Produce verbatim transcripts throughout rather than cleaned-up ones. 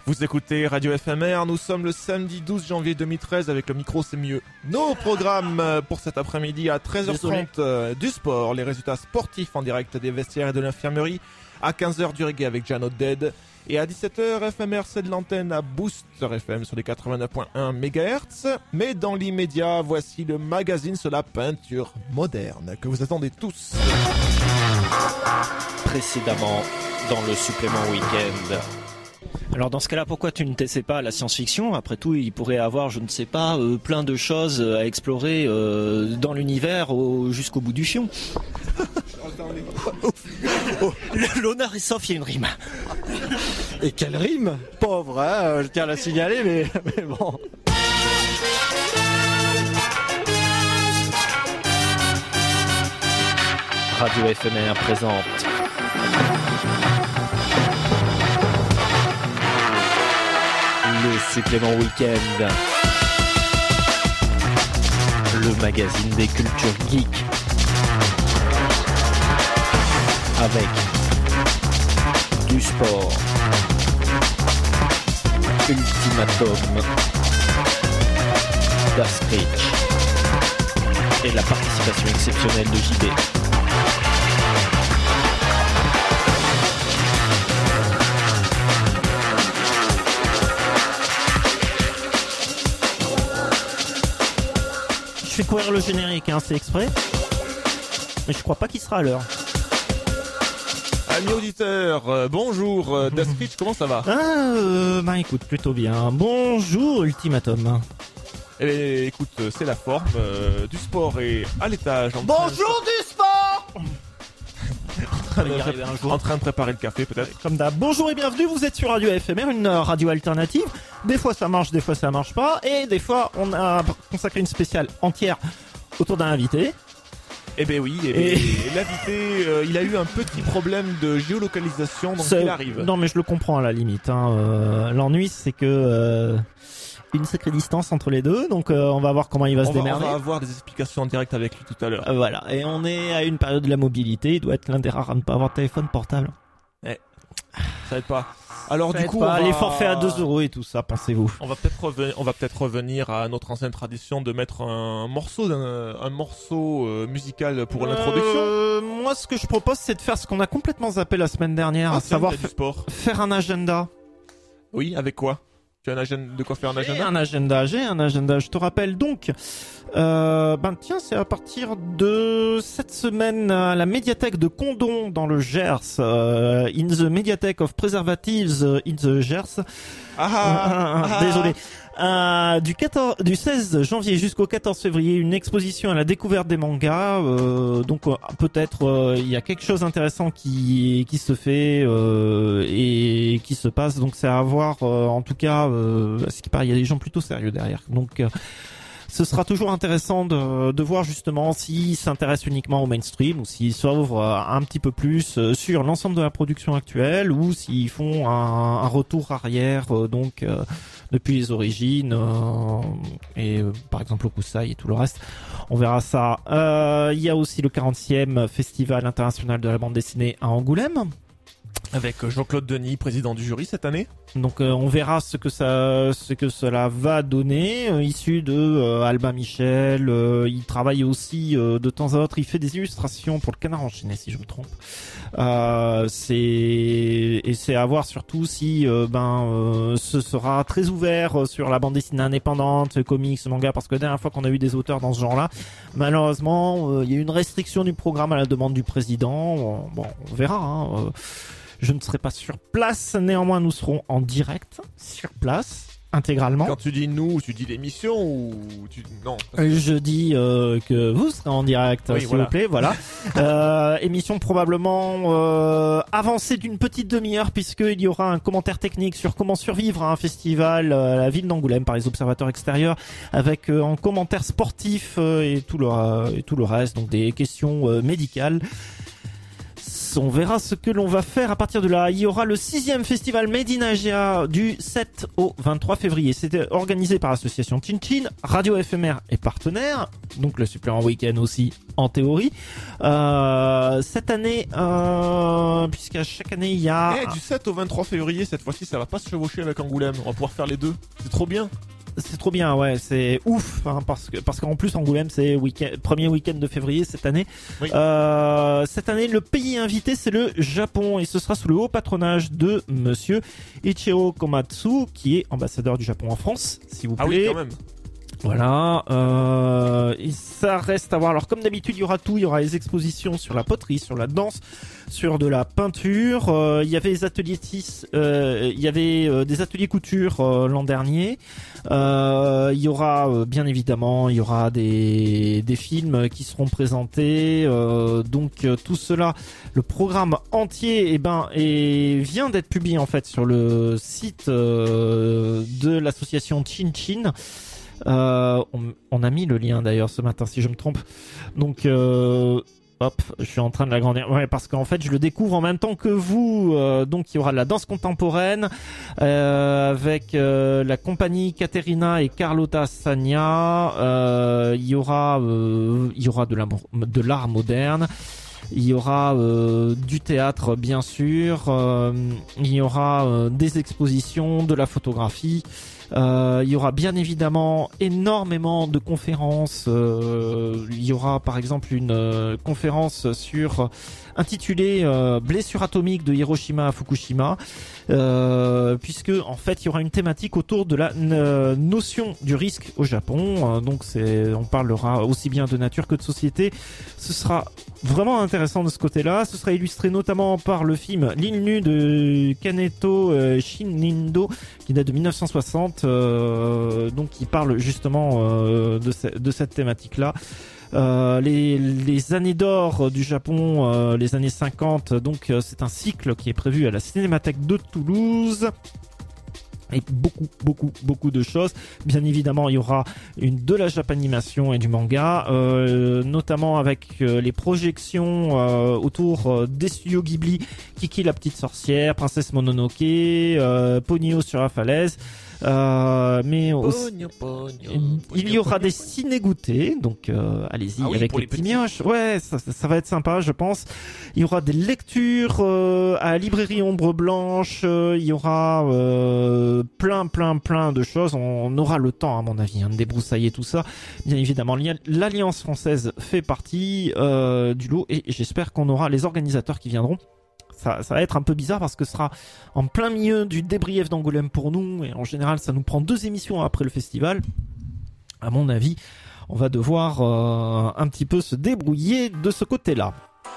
Vous écoutez Radio F M R, nous sommes le samedi douze janvier deux mille treize, avec le micro c'est mieux. Nos programmes pour cet après-midi à treize heures trente euh, du sport, les résultats sportifs en direct des vestiaires et de l'infirmerie, à quinze heures du reggae avec Jano Dead, et à dix-sept heures F M R cède l'antenne à Booster F M sur les quatre-vingt-neuf virgule un mégahertz. Mais dans l'immédiat, voici le magazine sur la peinture moderne que vous attendez tous. Précédemment dans le supplément week-end. Alors dans ce cas-là, pourquoi tu ne t'essaies pas à la science-fiction ? Après tout, il pourrait avoir, je ne sais pas, euh, plein de choses à explorer euh, dans l'univers au, jusqu'au bout du fion. L'honneur est sauf, il y a une rime. Et quelle rime ? Pauvre, hein, je tiens à la signaler, mais, mais bon. Radio F M R présente le supplément week-end, le magazine des cultures geeks, avec du sport, Ultimatum, Daskrich et la participation exceptionnelle de J B. Je fais courir le générique, hein, c'est exprès. Mais je crois pas qu'il sera à l'heure. Amis auditeurs, euh, bonjour, euh, Daskrich, comment ça va ? Ah, euh, bah écoute, plutôt bien. Bonjour Ultimatum. Eh bien, écoute, euh, c'est la forme, euh, du sport et à l'étage. En train Bonjour du sport. de- en, train de, On va y arriver un jour. en train de préparer le café peut-être. Comme d'hab, bonjour et bienvenue, vous êtes sur Radio F M R, une euh, radio alternative. Des fois ça marche, des fois ça marche pas. Et des fois on a consacré une spéciale entière autour d'un invité. Eh ben oui, eh ben, Et- l'invité, euh, il a eu un petit problème de géolocalisation, donc C'est- il arrive. Non mais je le comprends à la limite. Hein. Euh, l'ennui c'est que... Euh, une sacrée distance entre les deux, donc euh, on va voir comment il va on, se va, on démerder. va avoir des explications en direct avec lui tout à l'heure. Euh, voilà, et on est à une période de la mobilité, il doit être l'un des rares à ne pas avoir de téléphone portable. Ça aide pas. Alors Ça du aide coup, pas, on va... les forfaits à deux euros et tout ça, pensez-vous. On va peut-être revenir, on va peut-être revenir à notre ancienne tradition de mettre un morceau, d'un, un morceau euh, musical pour l'introduction. Euh, moi, ce que je propose, c'est de faire ce qu'on a complètement zappé la semaine dernière, Ah, à tiens, savoir il y a du sport. faire un agenda. Oui, avec quoi ? Tu as un agenda, de quoi faire un J'ai agenda ? un agenda, j'ai un agenda. Je te rappelle donc, euh, ben tiens, c'est à partir de cette semaine à la médiathèque de Condom dans le Gers, euh, in the Mediathèque of Preservatives in the Gers. Ah, Ah, ah, désolé. Euh, du quatorze, du seize janvier jusqu'au quatorze février, une exposition à la découverte des mangas. Euh, donc euh, peut-être euh, il y a quelque chose d'intéressant qui qui se fait euh, et qui se passe. Donc c'est à voir. Euh, en tout cas, euh, à ce qui paraît, il y a des gens plutôt sérieux derrière. Donc euh, ce sera toujours intéressant de, de voir justement s'ils s'intéressent uniquement au mainstream ou s'ils s'ouvrent euh, un petit peu plus euh, sur l'ensemble de la production actuelle ou s'ils font un, un retour arrière euh, donc euh, depuis les origines euh, et euh, par exemple Okusai et tout le reste. On verra ça. Euh, Il y a aussi le quarantième Festival international de la bande dessinée à Angoulême. avec Jean-Claude Denis, président du jury cette année. Donc euh, on verra ce que ça, ce que cela va donner. Euh, issu de euh, Albin Michel, euh, il travaille aussi euh, de temps à autre. Il fait des illustrations pour le Canard enchaîné, si je me trompe. Euh, c'est et c'est à voir surtout si euh, ben euh, ce sera très ouvert sur la bande dessinée indépendante, comics, manga, parce que la dernière fois qu'on a eu des auteurs dans ce genre-là, malheureusement, euh, il y a eu une restriction du programme à la demande du président. Euh, bon, on verra. Hein, euh, Je ne serai pas sur place, néanmoins nous serons en direct, sur place, intégralement. Quand tu dis nous, tu dis l'émission ou tu... Non. Euh, Je dis euh, que vous serez en direct, Oui, s'il voilà. vous plaît, voilà. euh, émission probablement euh, avancée d'une petite demi-heure, puisqu'il y aura un commentaire technique sur comment survivre à un festival euh, à la ville d'Angoulême par les observateurs extérieurs, avec euh, un commentaire sportif euh, et, tout le, euh, et tout le reste, donc des questions euh, médicales. tous. On verra ce que l'on va faire à partir de là. Il y aura le sixième festival Made in Asia du sept au vingt-trois février. C'était organisé par l'association Chin-Chin, Radio F M R est partenaire, donc le supplément week-end aussi en théorie. Euh, cette année, euh, puisqu'à chaque année il y a... Eh, du sept au vingt-trois février, cette fois-ci ça va pas se chevaucher avec Angoulême, on va pouvoir faire les deux, c'est trop bien. C'est trop bien, ouais, c'est ouf, hein, parce que parce qu'en plus Angoulême c'est week-end, premier week-end de février cette année. Oui. Euh, cette année, le pays invité c'est le Japon et ce sera sous le haut patronage de Monsieur Ichiro Komatsu, qui est ambassadeur du Japon en France, s'il vous plaît. Ah oui, quand même. Voilà, euh, et ça reste à voir. Alors comme d'habitude, il y aura tout, il y aura les expositions sur la poterie, sur la danse, sur de la peinture. Euh, il y avait des ateliers tis, euh, il y avait euh, des ateliers couture euh, l'an dernier. Euh, il y aura euh, bien évidemment, il y aura des des films qui seront présentés. Euh, donc euh, tout cela, le programme entier, eh ben, et vient d'être publié en fait sur le site euh, de l'association Chin-Chin. Euh, on, on a mis le lien d'ailleurs ce matin si je me trompe. Donc euh, hop, je suis en train de l'agrandir. Ouais, parce qu'en fait je le découvre en même temps que vous. Euh, donc il y aura de la danse contemporaine euh, avec euh, la compagnie Caterina et Carlotta Sagna. Euh, il y aura euh, il y aura de la, de l'art moderne. Il y aura euh, du théâtre bien sûr. Euh, il y aura euh, des expositions, de la photographie. Euh, il y aura bien évidemment énormément de conférences. Euh, il y aura par exemple une euh, conférence sur intitulée euh, Blessure atomique de Hiroshima à Fukushima, euh, puisque en fait il y aura une thématique autour de la euh, notion du risque au Japon. Euh, donc c'est, on parlera aussi bien de nature que de société. Ce sera vraiment intéressant de ce côté-là. Ce sera illustré notamment par le film L'île nue de Kaneto euh, Shinindo qui date de mille neuf cent soixante, euh, donc qui parle justement euh, de, ce, de cette thématique-là. Euh, les, les années d'or du Japon, euh, les années cinquante, donc euh, c'est un cycle qui est prévu à la Cinémathèque de Toulouse. Et beaucoup, beaucoup, beaucoup de choses. Bien évidemment, il y aura une de la japanimation et du manga, euh, notamment avec euh, les projections euh, autour euh, des studios Ghibli, Kiki la petite sorcière, Princesse Mononoke, euh, Ponyo sur la falaise. Euh, mais aussi, Pogno, pogno, il y aura des ciné-goûtés, donc euh, allez-y Ah oui, avec pour les les petits petits. mioches. Ouais, ça, ça, ça va être sympa, je pense. Il y aura des lectures euh, à la librairie Ombre Blanche. Euh, il y aura euh, plein, plein, plein de choses. On, on aura le temps, à mon avis, hein, de débroussailler tout ça. Bien évidemment, l'Alliance française fait partie euh, du lot et j'espère qu'on aura les organisateurs qui viendront. Ça, ça va être un peu bizarre parce que ce sera en plein milieu du débrief d'Angoulême pour nous et en général ça nous prend deux émissions après le festival. À mon avis, on va devoir euh, un petit peu se débrouiller de ce côté-là.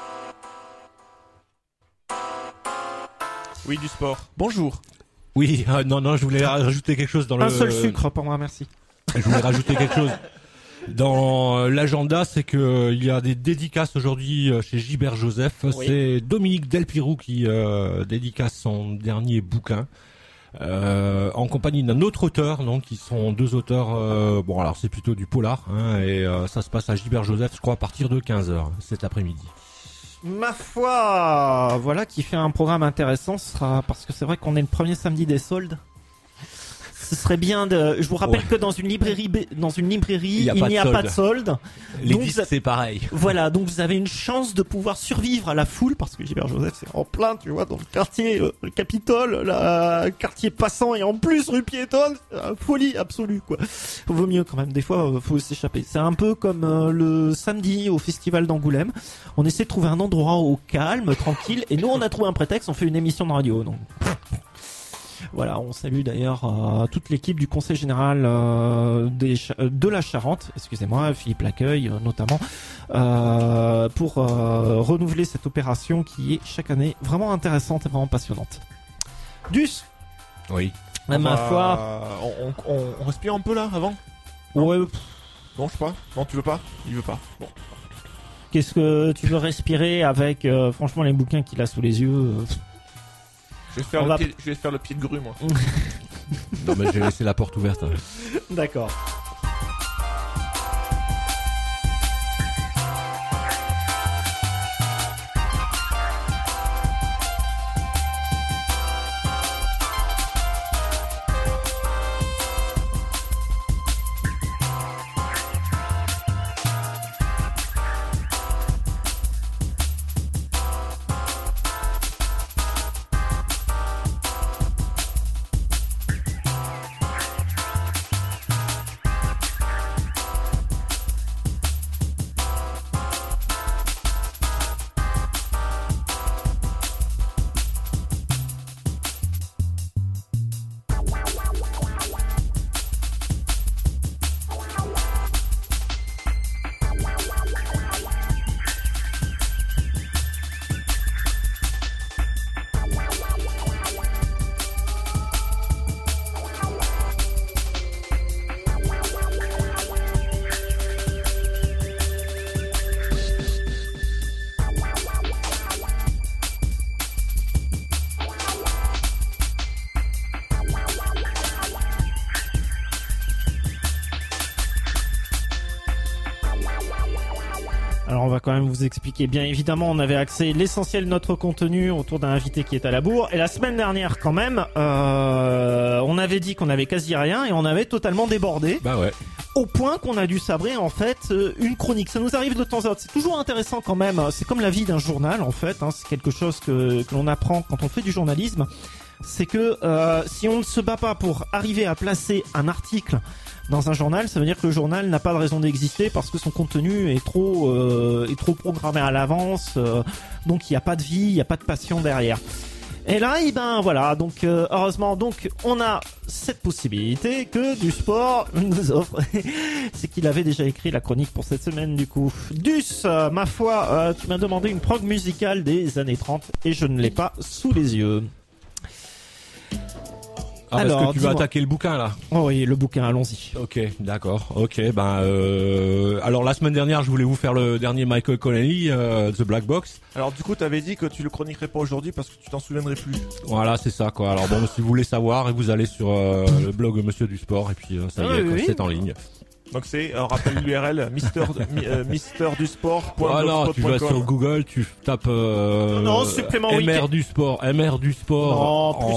Oui, du sport. Bonjour. Oui, euh, non, non, je voulais rajouter quelque chose dans le... Un seul sucre pour moi, merci. Je voulais rajouter quelque chose dans l'agenda, c'est que euh, il y a des dédicaces aujourd'hui euh, chez Gilbert Joseph. Oui. C'est Dominique Delpirou qui euh, dédicace son dernier bouquin euh, en compagnie d'un autre auteur. Donc, ils sont deux auteurs. Euh, bon, alors c'est plutôt du polar, hein, et euh, ça se passe à Gilbert Joseph, je crois, à partir de quinze heures cet après-midi. Ma foi, voilà qui fait un programme intéressant. Ce sera parce que c'est vrai qu'on est le premier samedi des soldes. Ce serait bien de. Je vous rappelle Ouais. que dans une librairie, dans une librairie, Il y a il pas n'y de a solde. pas de solde. Les Donc, disques, ça- c'est pareil. Voilà, donc vous avez une chance de pouvoir survivre à la foule parce que Gilbert Joseph c'est en plein, tu vois, dans le quartier euh, le Capitole, la quartier passant et en plus rue piétonne, euh, folie absolue quoi. Vaut mieux quand même, des fois euh, faut s'échapper. C'est un peu comme euh, le samedi au festival d'Angoulême. On essaie de trouver un endroit au calme, tranquille, et nous on a trouvé un prétexte, on fait une émission de radio. Donc voilà, on salue d'ailleurs euh, toute l'équipe du Conseil général euh, des, Cha- euh, de la Charente, excusez-moi, Philippe Laccueil euh, notamment, euh, pour euh, renouveler cette opération qui est chaque année vraiment intéressante et vraiment passionnante. Dus, Oui. à ma Bah, foi, On, on, on respire un peu là avant. ouais, Non, je sais pas. Non, tu veux pas. Il veut pas. Bon. qu'est-ce que tu veux respirer avec, euh, franchement, les bouquins qu'il a sous les yeux euh, Je vais faire, On le va- pied, je vais faire le pied de grue, moi. Non, mais j'ai laissé la porte ouverte. hein. D'accord. Alors on va quand même vous expliquer. Bien évidemment, on avait axé l'essentiel de notre contenu autour d'un invité qui est à la bourre. Et la semaine dernière, quand même, euh, on avait dit qu'on avait quasi rien et on avait totalement débordé. Bah ouais. Au point qu'on a dû sabrer en fait une chronique. Ça nous arrive de temps à autre. C'est toujours intéressant quand même. C'est comme la vie d'un journal en fait. Hein. C'est quelque chose que, que l'on apprend quand on fait du journalisme. C'est que euh, si on ne se bat pas pour arriver à placer un article dans un journal, ça veut dire que le journal n'a pas de raison d'exister parce que son contenu est trop euh, est trop programmé à l'avance, euh, donc il n'y a pas de vie, il n'y a pas de passion derrière. Et là, eh ben voilà, donc euh, heureusement, donc on a cette possibilité que du sport nous offre. C'est qu'il avait déjà écrit la chronique pour cette semaine du coup. Dus, euh, ma foi, euh, tu m'as demandé une prog musicale des années trente et je ne l'ai pas sous les yeux. Ah, Alors, parce que tu vas dis-moi. attaquer le bouquin là. Oh oui, le bouquin, allons-y. Ok, d'accord. Ok, ben euh, alors la semaine dernière, je voulais vous faire le dernier Michael Connelly, euh, The Black Box. Alors du coup, t'avais dit que tu le chroniquerais pas aujourd'hui parce que tu t'en souviendrais plus. Voilà, c'est ça quoi. Alors bon, si vous voulez savoir, vous allez sur euh, le blog Monsieur du Sport et puis euh, ça y Ah, est, oui, quoi, oui. c'est en ligne. Donc c'est, euh, rappelle l'U R L, mister, mi- euh, mister du sport point Voilà, blogspot tu point vas com. sur Google, tu tapes euh, Non, supplément M R week-end. du sport, M R du sport Non, plus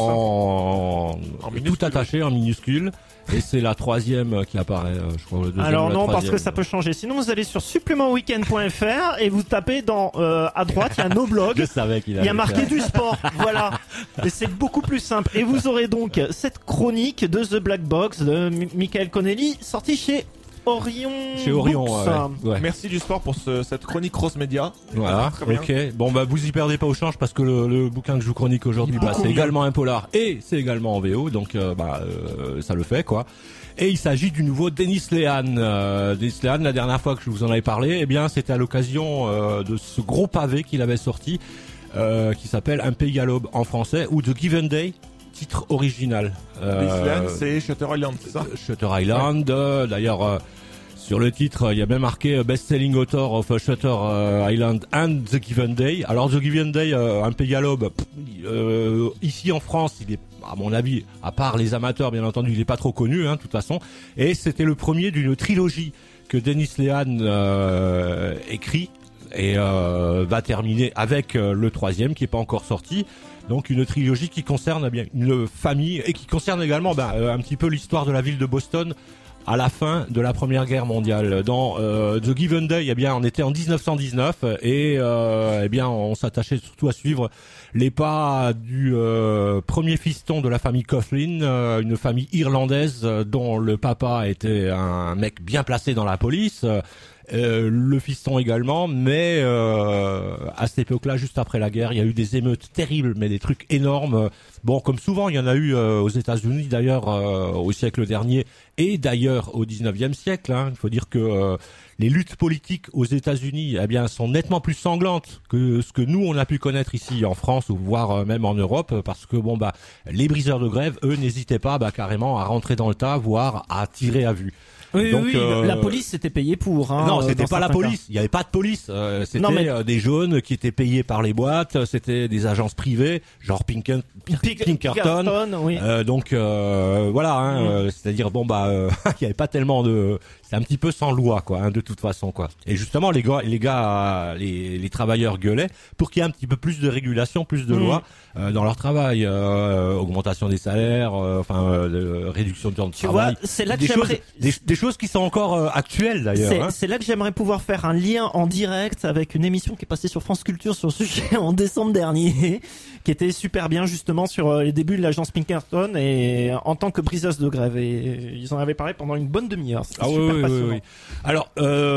en, En minuscule. tout attaché en minuscule. Et c'est la troisième qui apparaît, euh, je crois, le deuxième. Alors ou la non, parce troisième. que ça peut changer. Sinon, vous allez sur supplément week-end point f r et vous tapez dans euh, à droite, il y a nos blogs. Je savais qu'il Il y allait a marqué faire. du sport, voilà. Et c'est beaucoup plus simple. Et vous aurez donc cette chronique de The Black Box de M- Michael Connelly, sortie chez Orion. Chez Orion, Books. ouais. ouais. Merci du sport pour ce, cette chronique Cross Média. Voilà, Très bien. ok. Bon bah vous y perdez pas au change parce que le, le bouquin que je vous chronique aujourd'hui, bah, c'est également un polar et c'est également en V O, donc euh, bah euh, ça le fait quoi. Et il s'agit du nouveau Dennis Lehan. Euh, Dennis Lehan, la dernière fois que je vous en avais parlé, eh bien c'était à l'occasion euh, de ce gros pavé qu'il avait sorti, euh, qui s'appelle Un pays à l'aube en français ou The Given Day. Titre original. L'Island, c'est Shutter Island, c'est ça? Shutter Island. euh, D'ailleurs, euh, sur le titre, il y a bien marqué euh, Best-selling author of Shutter euh, Island and The Given Day. Alors The Given Day, euh, Un pays à l'aube. pff, euh, ici en France, il est, à mon avis, à part les amateurs, bien entendu, il est pas trop connu, hein, de toute façon. Et c'était le premier d'une trilogie que Dennis Lehan euh, écrit et euh, va terminer avec euh, le troisième qui est pas encore sorti. Donc une trilogie qui concerne eh bien une famille et qui concerne également ben, euh, un petit peu l'histoire de la ville de Boston à la fin de la Première Guerre mondiale. Dans euh, The Given Day, eh bien on était en dix-neuf cent dix-neuf et euh, eh bien on s'attachait surtout à suivre les pas du euh, premier fiston de la famille Coughlin, euh, une famille irlandaise euh, dont le papa était un mec bien placé dans la police. Euh, le fiston également, mais euh, à cette époque-là, juste après la guerre, il y a eu des émeutes terribles, mais des trucs énormes. Bon, comme souvent, il y en a eu euh, aux États-Unis, d'ailleurs, euh, au siècle dernier, et d'ailleurs au dix-neuvième siècle. Hein. Il faut dire que euh, les luttes politiques aux États-Unis, eh bien, sont nettement plus sanglantes que ce que nous on a pu connaître ici en France ou voire euh, même en Europe, parce que bon bah, les briseurs de grève, eux, n'hésitaient pas bah, carrément à rentrer dans le tas, voire à tirer à vue. Oui, Donc, oui, euh, la police s'était payée pour. Hein, non, euh, c'était dans pas la certains police. Il y avait pas de police. Euh, c'était Non, mais- euh, des jaunes qui étaient payés par les boîtes. C'était des agences privées, genre Pinken- cas. Pic- Pinkerton. Pinkerton, oui. Euh, donc euh, voilà, hein, Mm. euh, c'est-à-dire bon bah euh, il y avait pas tellement de, c'est un petit peu sans loi quoi, hein, de toute façon quoi. Et justement les gars, les gars, les, les travailleurs gueulaient pour qu'il y ait un petit peu plus de régulation, plus de Mm. loi euh, dans leur travail, euh, augmentation des salaires, euh, enfin euh, réduction du temps de Tu travail. vois, c'est là que des choses, j'aimerais. des, des choses qui sont encore euh, actuelles d'ailleurs. C'est Hein. c'est là que j'aimerais pouvoir faire un lien en direct avec une émission qui est passée sur France Culture sur ce sujet en décembre dernier, qui était super bien justement sur euh, les débuts de l'agence Pinkerton et en tant que briseuse de grève. Et ils en avaient parlé pendant une bonne demi-heure. C'était Ah oui, super oui, oui, passionnant. oui. Alors,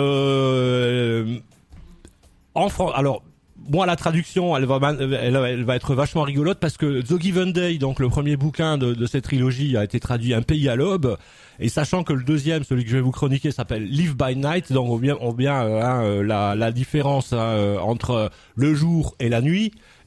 euh, en France, alors. Moi, la traduction, elle va, elle, elle va être vachement rigolote parce que The Given Day, donc le premier bouquin de, de cette trilogie, a été traduit Un pays à l'aube. Et sachant que le deuxième, celui que je vais vous chroniquer, s'appelle Live by Night, donc on vient, on vient euh, hein, la, la différence hein, euh, entre le jour et la nuit.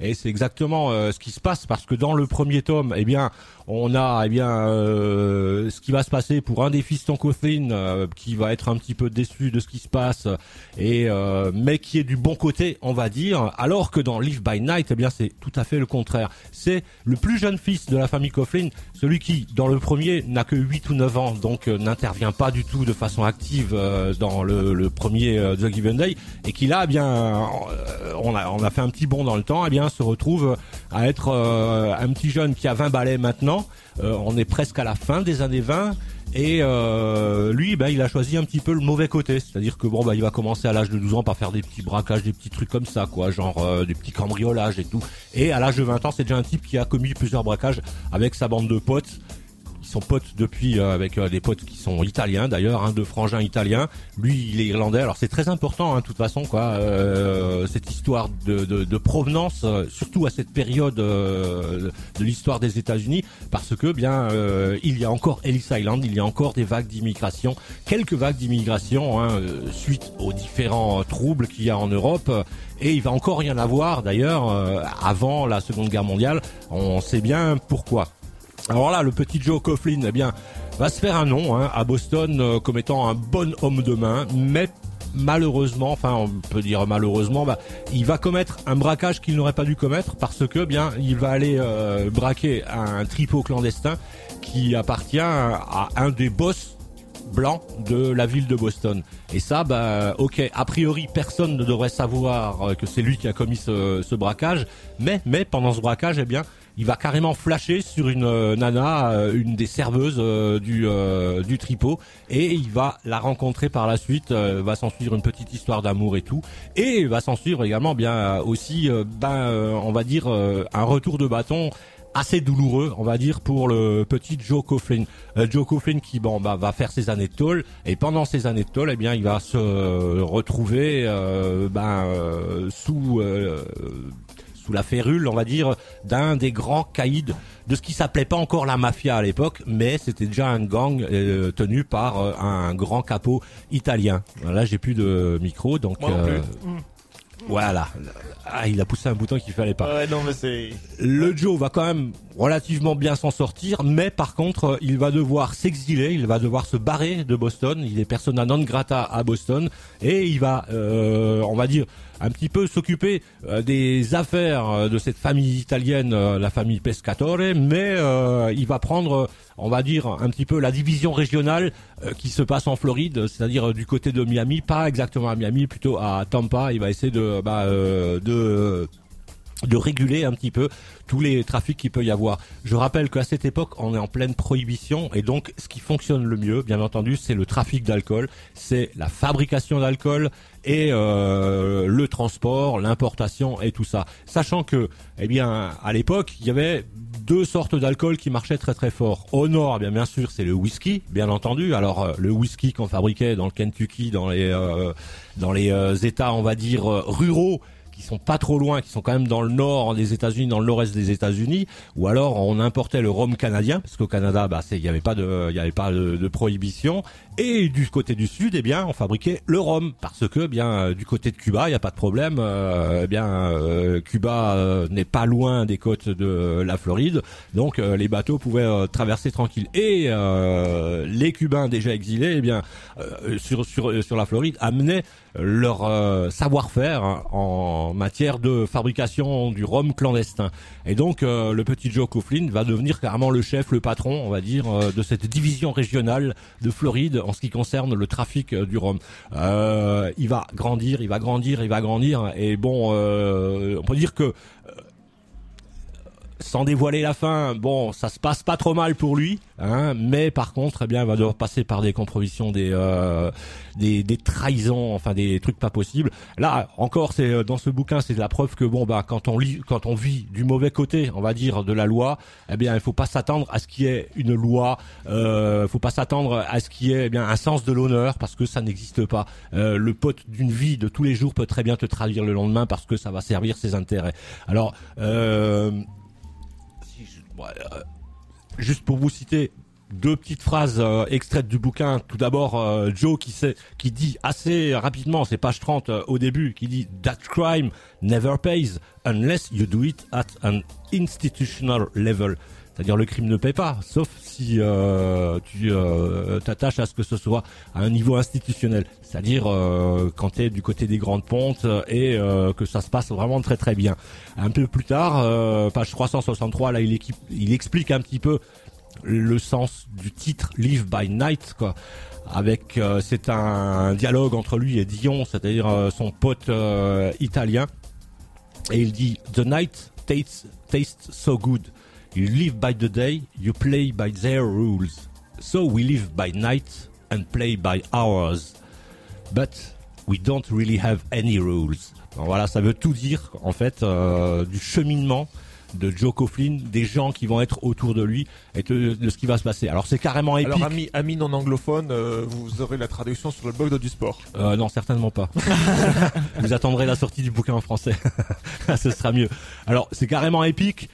Et c'est exactement euh, ce qui se passe parce que dans le premier tome, eh bien, on a eh bien euh, ce qui va se passer pour un des fistons Coughlin euh, qui va être un petit peu déçu de ce qui se passe et euh, mais qui est du bon côté, on va dire, alors que dans Live by Night, eh bien c'est tout à fait le contraire. C'est le plus jeune fils de la famille Coughlin, celui qui dans le premier n'a que huit ou neuf ans, donc euh, n'intervient pas du tout de façon active euh, dans le, le premier euh, The Given Day, et qui là eh bien euh, on a on a fait un petit bond dans le temps, eh bien se retrouve à être euh, un petit jeune qui a vingt balais maintenant. Euh, on est presque à la fin des années vingt et euh, lui ben il a choisi un petit peu le mauvais côté, c'est-à-dire que bon bah il va commencer à l'âge de douze ans par faire des petits braquages, des petits trucs comme ça quoi, genre euh, des petits cambriolages et tout, et à l'âge de vingt ans c'est déjà un type qui a commis plusieurs braquages avec sa bande de potes. Ils sont potes depuis euh, avec euh, des potes qui sont italiens d'ailleurs, hein, deux frangins italiens. Lui, il est irlandais. Alors c'est très important, hein, de toute façon, quoi. Euh, cette histoire de, de, de provenance, euh, surtout à cette période euh, de l'histoire des États-Unis, parce que bien, euh, il y a encore Ellis Island, il y a encore des vagues d'immigration, quelques vagues d'immigration, hein, euh, suite aux différents euh, troubles qu'il y a en Europe. Et il va encore rien avoir d'ailleurs euh, avant la Seconde Guerre mondiale. On sait bien pourquoi. Alors là, le petit Joe Coughlin, eh bien, va se faire un nom hein, à Boston euh, comme étant un bon homme de main, mais malheureusement, enfin on peut dire malheureusement, bah, il va commettre un braquage qu'il n'aurait pas dû commettre parce que bien, il va aller euh, braquer un tripot clandestin qui appartient à un des boss blancs de la ville de Boston. Et ça, bah, ok, a priori, personne ne devrait savoir que c'est lui qui a commis ce, ce braquage, mais, mais pendant ce braquage, eh bien, il va carrément flasher sur une euh, nana, euh, une des serveuses euh, du euh, du tripot, et il va la rencontrer par la suite. Euh, va s'en suivre une petite histoire d'amour et tout, et va s'en suivre également bien euh, aussi, euh, ben euh, on va dire euh, un retour de bâton assez douloureux, on va dire, pour le petit Joe Coughlin. Euh, Joe Coughlin qui bon bah va faire ses années de tôle, et pendant ces années de tôle, eh bien il va se euh, retrouver euh, ben euh, sous euh, sous la férule, on va dire, d'un des grands caïds de ce qui s'appelait pas encore la mafia à l'époque, mais c'était déjà un gang euh, tenu par euh, un grand capot italien. Là, j'ai plus de micro, donc Moi non euh, plus. voilà. Ah, il a poussé un bouton qu'il fallait pas. Ouais, non, mais c'est... Le Joe va quand même relativement bien s'en sortir, mais par contre, il va devoir s'exiler, il va devoir se barrer de Boston. Il est persona non grata à Boston, et il va, euh, on va dire, un petit peu s'occuper euh, des affaires de cette famille italienne, euh, la famille Pescatore, mais euh, il va prendre, on va dire, un petit peu la division régionale euh, qui se passe en Floride, c'est-à-dire euh, du côté de Miami, pas exactement à Miami, plutôt à Tampa. Il va essayer de, bah, euh, de de réguler un petit peu tous les trafics qu'il peut y avoir. Je rappelle qu'à cette époque, on est en pleine prohibition, et donc ce qui fonctionne le mieux, bien entendu, c'est le trafic d'alcool, c'est la fabrication d'alcool et euh, le transport, l'importation et tout ça. Sachant que, eh bien, à l'époque, il y avait deux sortes d'alcool qui marchaient très très fort. Au nord, bien bien sûr, c'est le whisky, bien entendu. Alors euh, le whisky qu'on fabriquait dans le Kentucky, dans les euh, dans les euh, États, on va dire euh, ruraux, qui sont pas trop loin, qui sont quand même dans le nord des États-Unis, dans le nord-est des États-Unis, ou alors on importait le rhum canadien, parce qu'au Canada, bah, c'est, il y avait pas de, il y avait pas de, de prohibition. Et du côté du sud, eh bien, on fabriquait le rhum, parce que, bien, euh, du côté de Cuba, il y a pas de problème. Euh, eh bien, euh, Cuba euh, n'est pas loin des côtes de la Floride, donc euh, les bateaux pouvaient euh, traverser tranquille. Et euh, les Cubains déjà exilés, eh bien, euh, sur sur sur la Floride, amenaient leur euh, savoir-faire hein, en matière de fabrication du rhum clandestin. Et donc euh, le petit Joe Coughlin va devenir carrément le chef, le patron, on va dire, euh, de cette division régionale de Floride en ce qui concerne le trafic euh, du rhum. Euh, il va grandir, il va grandir, il va grandir, et bon, euh, on peut dire que euh, sans dévoiler la fin, bon, ça se passe pas trop mal pour lui, hein, mais par contre, eh bien, il va devoir passer par des compromissions, des, euh, des, des trahisons, enfin des trucs pas possibles. Là, encore, c'est dans ce bouquin, c'est la preuve que bon, bah, quand on lit, quand on vit du mauvais côté, on va dire, de la loi, eh bien, il faut pas s'attendre à ce qu'il y ait une loi, euh, faut pas s'attendre à ce qu'il y ait, eh bien, un sens de l'honneur, parce que ça n'existe pas. Euh, le pote d'une vie de tous les jours peut très bien te trahir le lendemain parce que ça va servir ses intérêts. Alors, euh, Ouais, euh, juste pour vous citer deux petites phrases euh, extraites du bouquin. Tout d'abord, euh, Joe qui sait, qui dit assez rapidement, c'est page trente euh, au début, qui dit that crime never pays unless you do it at an institutional level. C'est-à-dire le crime ne paie pas, sauf si euh, tu euh, t'attaches à ce que ce soit à un niveau institutionnel. C'est-à-dire euh, quand tu es du côté des grandes pontes et euh, que ça se passe vraiment très très bien. Un peu plus tard, euh, page trois cent soixante-trois, là il, équipe, il explique un petit peu le sens du titre Live by Night, quoi. Avec euh, c'est un dialogue entre lui et Dion, c'est-à-dire euh, son pote euh, italien, et il dit The night tastes tastes so good. You live by the day, you play by their rules. So we live by night and play by ours. But we don't really have any rules. Alors voilà, ça veut tout dire en fait euh, du cheminement de Joe Coughlin, des gens qui vont être autour de lui et de, de ce qui va se passer. Alors c'est carrément épique. Alors amis, amis non anglophones, euh, vous aurez la traduction sur le blog de Du Sport. Euh, non, certainement pas. Vous attendrez la sortie du bouquin en français. Ce sera mieux. Alors c'est carrément épique.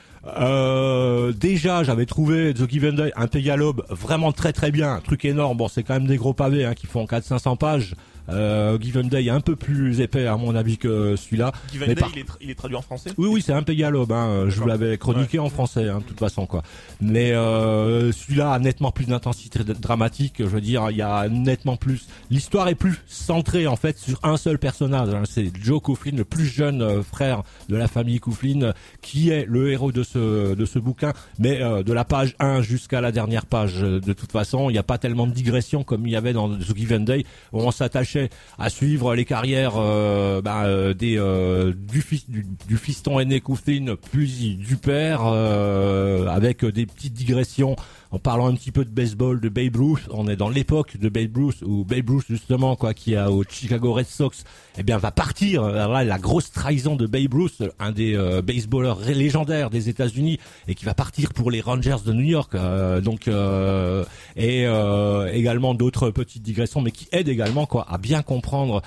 Euh, déjà, j'avais trouvé The Given Day, un Pégalobe vraiment très très bien, un truc énorme. Bon, c'est quand même des gros pavés hein, qui font quatre cinq cents pages. Euh, Given Day est un peu plus épais à mon avis que celui-là. Given Mais Day, par... il, est tra- il est traduit en français. Oui, oui, c'est un Pégalobe. Hein. Je vous l'avais chroniqué ouais. en français, hein, de toute façon, quoi. Mais euh, celui-là a nettement plus d'intensité dramatique. Je veux dire, il y a nettement plus. L'histoire est plus centrée en fait sur un seul personnage. Hein. C'est Joe Coughlin, le plus jeune euh, frère de la famille Coughlin, euh, qui est le héros de ce de ce bouquin. Mais euh, de la page un jusqu'à la dernière page, euh, de toute façon, il n'y a pas tellement de digression comme il y avait dans The Given Day, où on s'attachait à suivre les carrières euh, bah, euh, des euh, du, fils, du, du fiston aîné Coughlin puis du père, euh, avec des petites digressions en parlant un petit peu de baseball, de Babe Ruth. On est dans l'époque de Babe Ruth, où Babe Ruth justement, quoi, qui a au Chicago Red Sox, eh bien va partir. Alors là, la grosse trahison de Babe Ruth, un des euh, baseballeurs légendaires des États-Unis, et qui va partir pour les Rangers de New York. Euh, donc euh, et euh, également d'autres petites digressions, mais qui aident également, quoi, à bien comprendre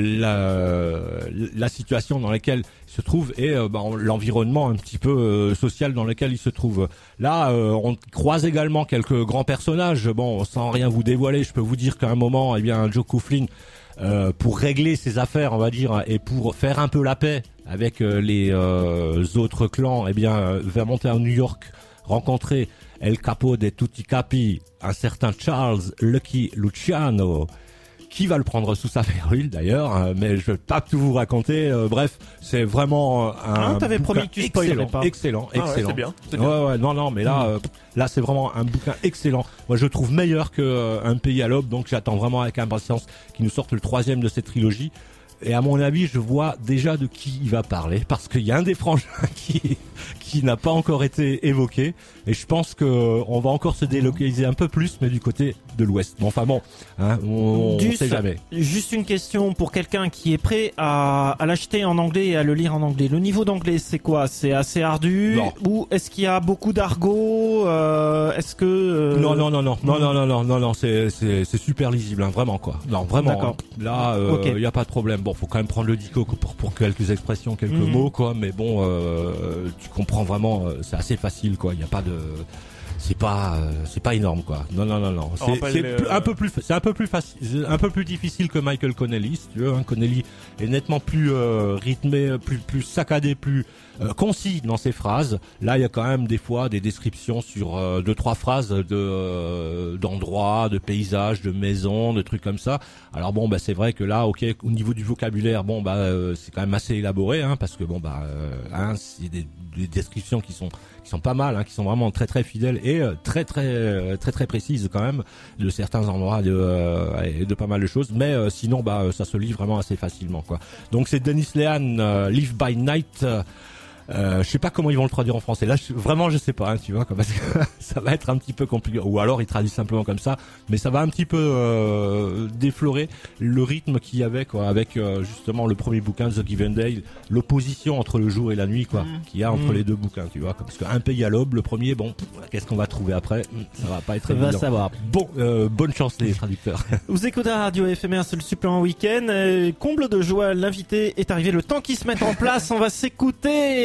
la, la situation dans laquelle il se trouve et euh, bah, l'environnement un petit peu euh, social dans lequel il se trouve. Là, euh, on croise également quelques grands personnages. Bon, sans rien vous dévoiler, je peux vous dire qu'à un moment, eh bien, Joe Coughlin, euh, pour régler ses affaires, on va dire, et pour faire un peu la paix avec euh, les euh, autres clans, eh bien, euh, va monter à New York, rencontrer El Capo de Tutti Capi, un certain Charles Lucky Luciano, qui va le prendre sous sa férule d'ailleurs, mais je vais pas tout vous raconter. Euh, bref, c'est vraiment un ah, t'avais promis que tu spoilerais pas. Excellent, excellent. Ah ouais, c'est bien, c'est bien. Ouais, ouais, non, non, mais là, euh, là, c'est vraiment un bouquin excellent. Moi, je trouve meilleur que euh, Un pays à l'aube, donc j'attends vraiment avec impatience qu'il nous sorte le troisième de cette trilogie. Et à mon avis, je vois déjà de qui il va parler, parce qu'il y a un des frangins qui qui n'a pas encore été évoqué, et je pense que on va encore se délocaliser un peu plus, mais du côté de l'Ouest. Bon, enfin bon, hein, on, on sait jamais. Juste une question pour quelqu'un qui est prêt à, à l'acheter en anglais et à le lire en anglais. Le niveau d'anglais, c'est quoi? C'est assez ardu? Non. Ou est-ce qu'il y a beaucoup d'argot? euh, Est-ce que euh... non, non, non, non, non, non, non, non, non, non, c'est c'est c'est super lisible, hein, vraiment, quoi. Non, vraiment. D'accord. Hein. Là, il euh, okay. y a pas de problème. Bon, faut quand même prendre le dico pour pour quelques expressions, quelques mmh. mots, quoi. Mais bon, euh, tu comprends vraiment. Euh, c'est assez facile, quoi. Il y a pas de c'est pas euh, c'est pas énorme, quoi. Non, non, non, non. C'est, c'est euh... un peu plus c'est un peu plus facile, un peu plus difficile que Michael Connelly, si tu veux. Hein. Connelly est nettement plus euh, rythmé, plus plus saccadé, plus euh, concis dans ses phrases. Là, il y a quand même des fois des descriptions sur euh, deux trois phrases de euh, d'endroits, de paysages, de maisons, de trucs comme ça. Alors bon, bah c'est vrai que là, ok, au niveau du vocabulaire, bon bah euh, c'est quand même assez élaboré, hein, parce que bon bah euh, hein, c'est des, des descriptions qui sont qui sont pas mal, hein, qui sont vraiment très très fidèles et euh, très très euh, très très précises quand même de certains endroits de euh, et de pas mal de choses. Mais euh, sinon, bah ça se lit vraiment assez facilement, quoi. Donc c'est Dennis Lehane, euh, Live by Night. Euh, Euh, je sais pas comment ils vont le traduire en français. Là, je, vraiment, je sais pas, hein, tu vois, parce que ça va être un petit peu compliqué. Ou alors, ils traduisent simplement comme ça, mais ça va un petit peu euh, déflorer le rythme qu'il y avait, quoi, avec euh, justement le premier bouquin, The Given Day, l'opposition entre le jour et la nuit, quoi, mmh. qu'il y a entre mmh. les deux bouquins, tu vois. Parce qu'un pays à l'aube, le premier, bon, qu'est-ce qu'on va trouver après? Ça va pas être évident. Va savoir. Bon, euh, bonne chance les traducteurs. Vous écoutez la radio F M R, c'est le supplément week-end. Euh, comble de joie, l'invité est arrivé. Le temps qui se met en place, on va s'écouter.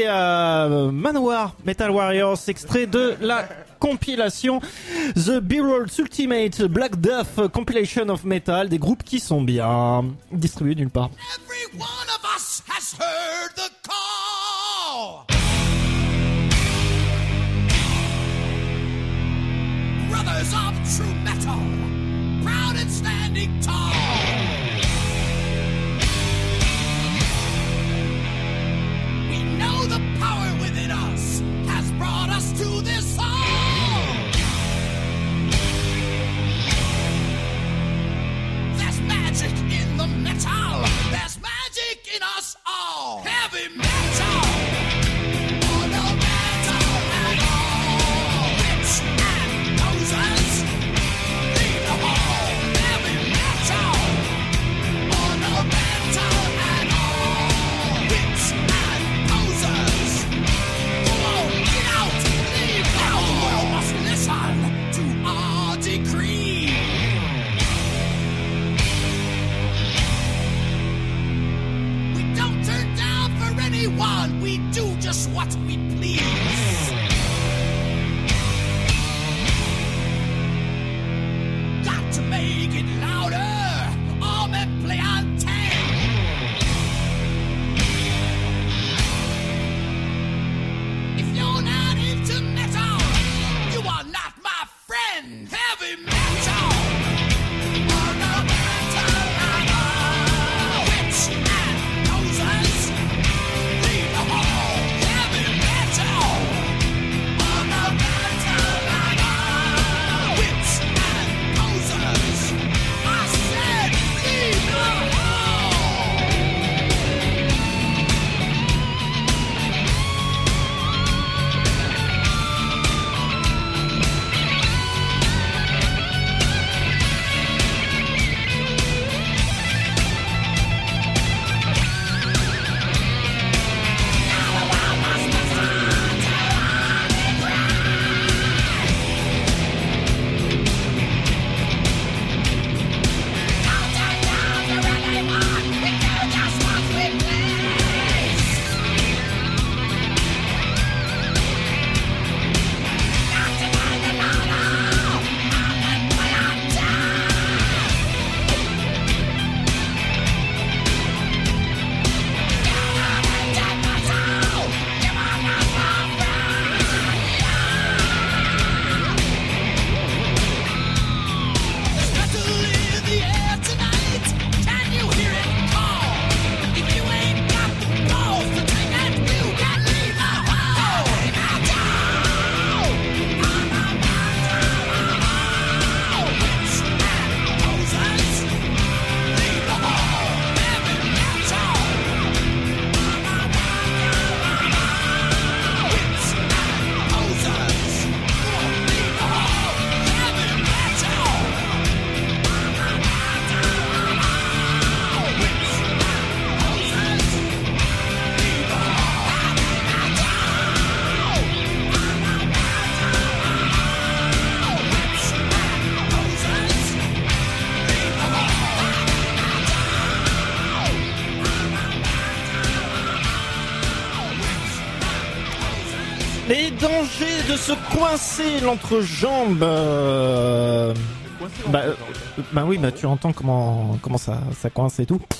à Manowar Metal Warriors, extrait de la compilation The Berolled Ultimate Black Death Compilation of Metal, des groupes qui sont bien distribués nulle part. Every one of us has heard the call. Brothers of true metal, proud and standing tall. We know the power within us has brought us to this song. There's magic in the metal. There's magic in us all. Heavy metal. Oh, no metal at all. Rich and posers. Lead the hall. Heavy metal. Oh, no metal at all. Rich and posers. Go on, get out. Leave now. The world must listen to our decree. Don't turn down for anyone. We do just what we please. Got to make it louder. All men play on ten. If you're not into metal, you are not my friend. Heavy metal. Oh, no metal at all. Witch and posers. Lead the hall. Heavy metal. Oh, no metal at all. Witch and posers. I said lead the hall. Les dangers de se coincer l'entrejambe. Euh... Bah, euh, bah oui, bah tu entends comment comment ça ça coince et tout.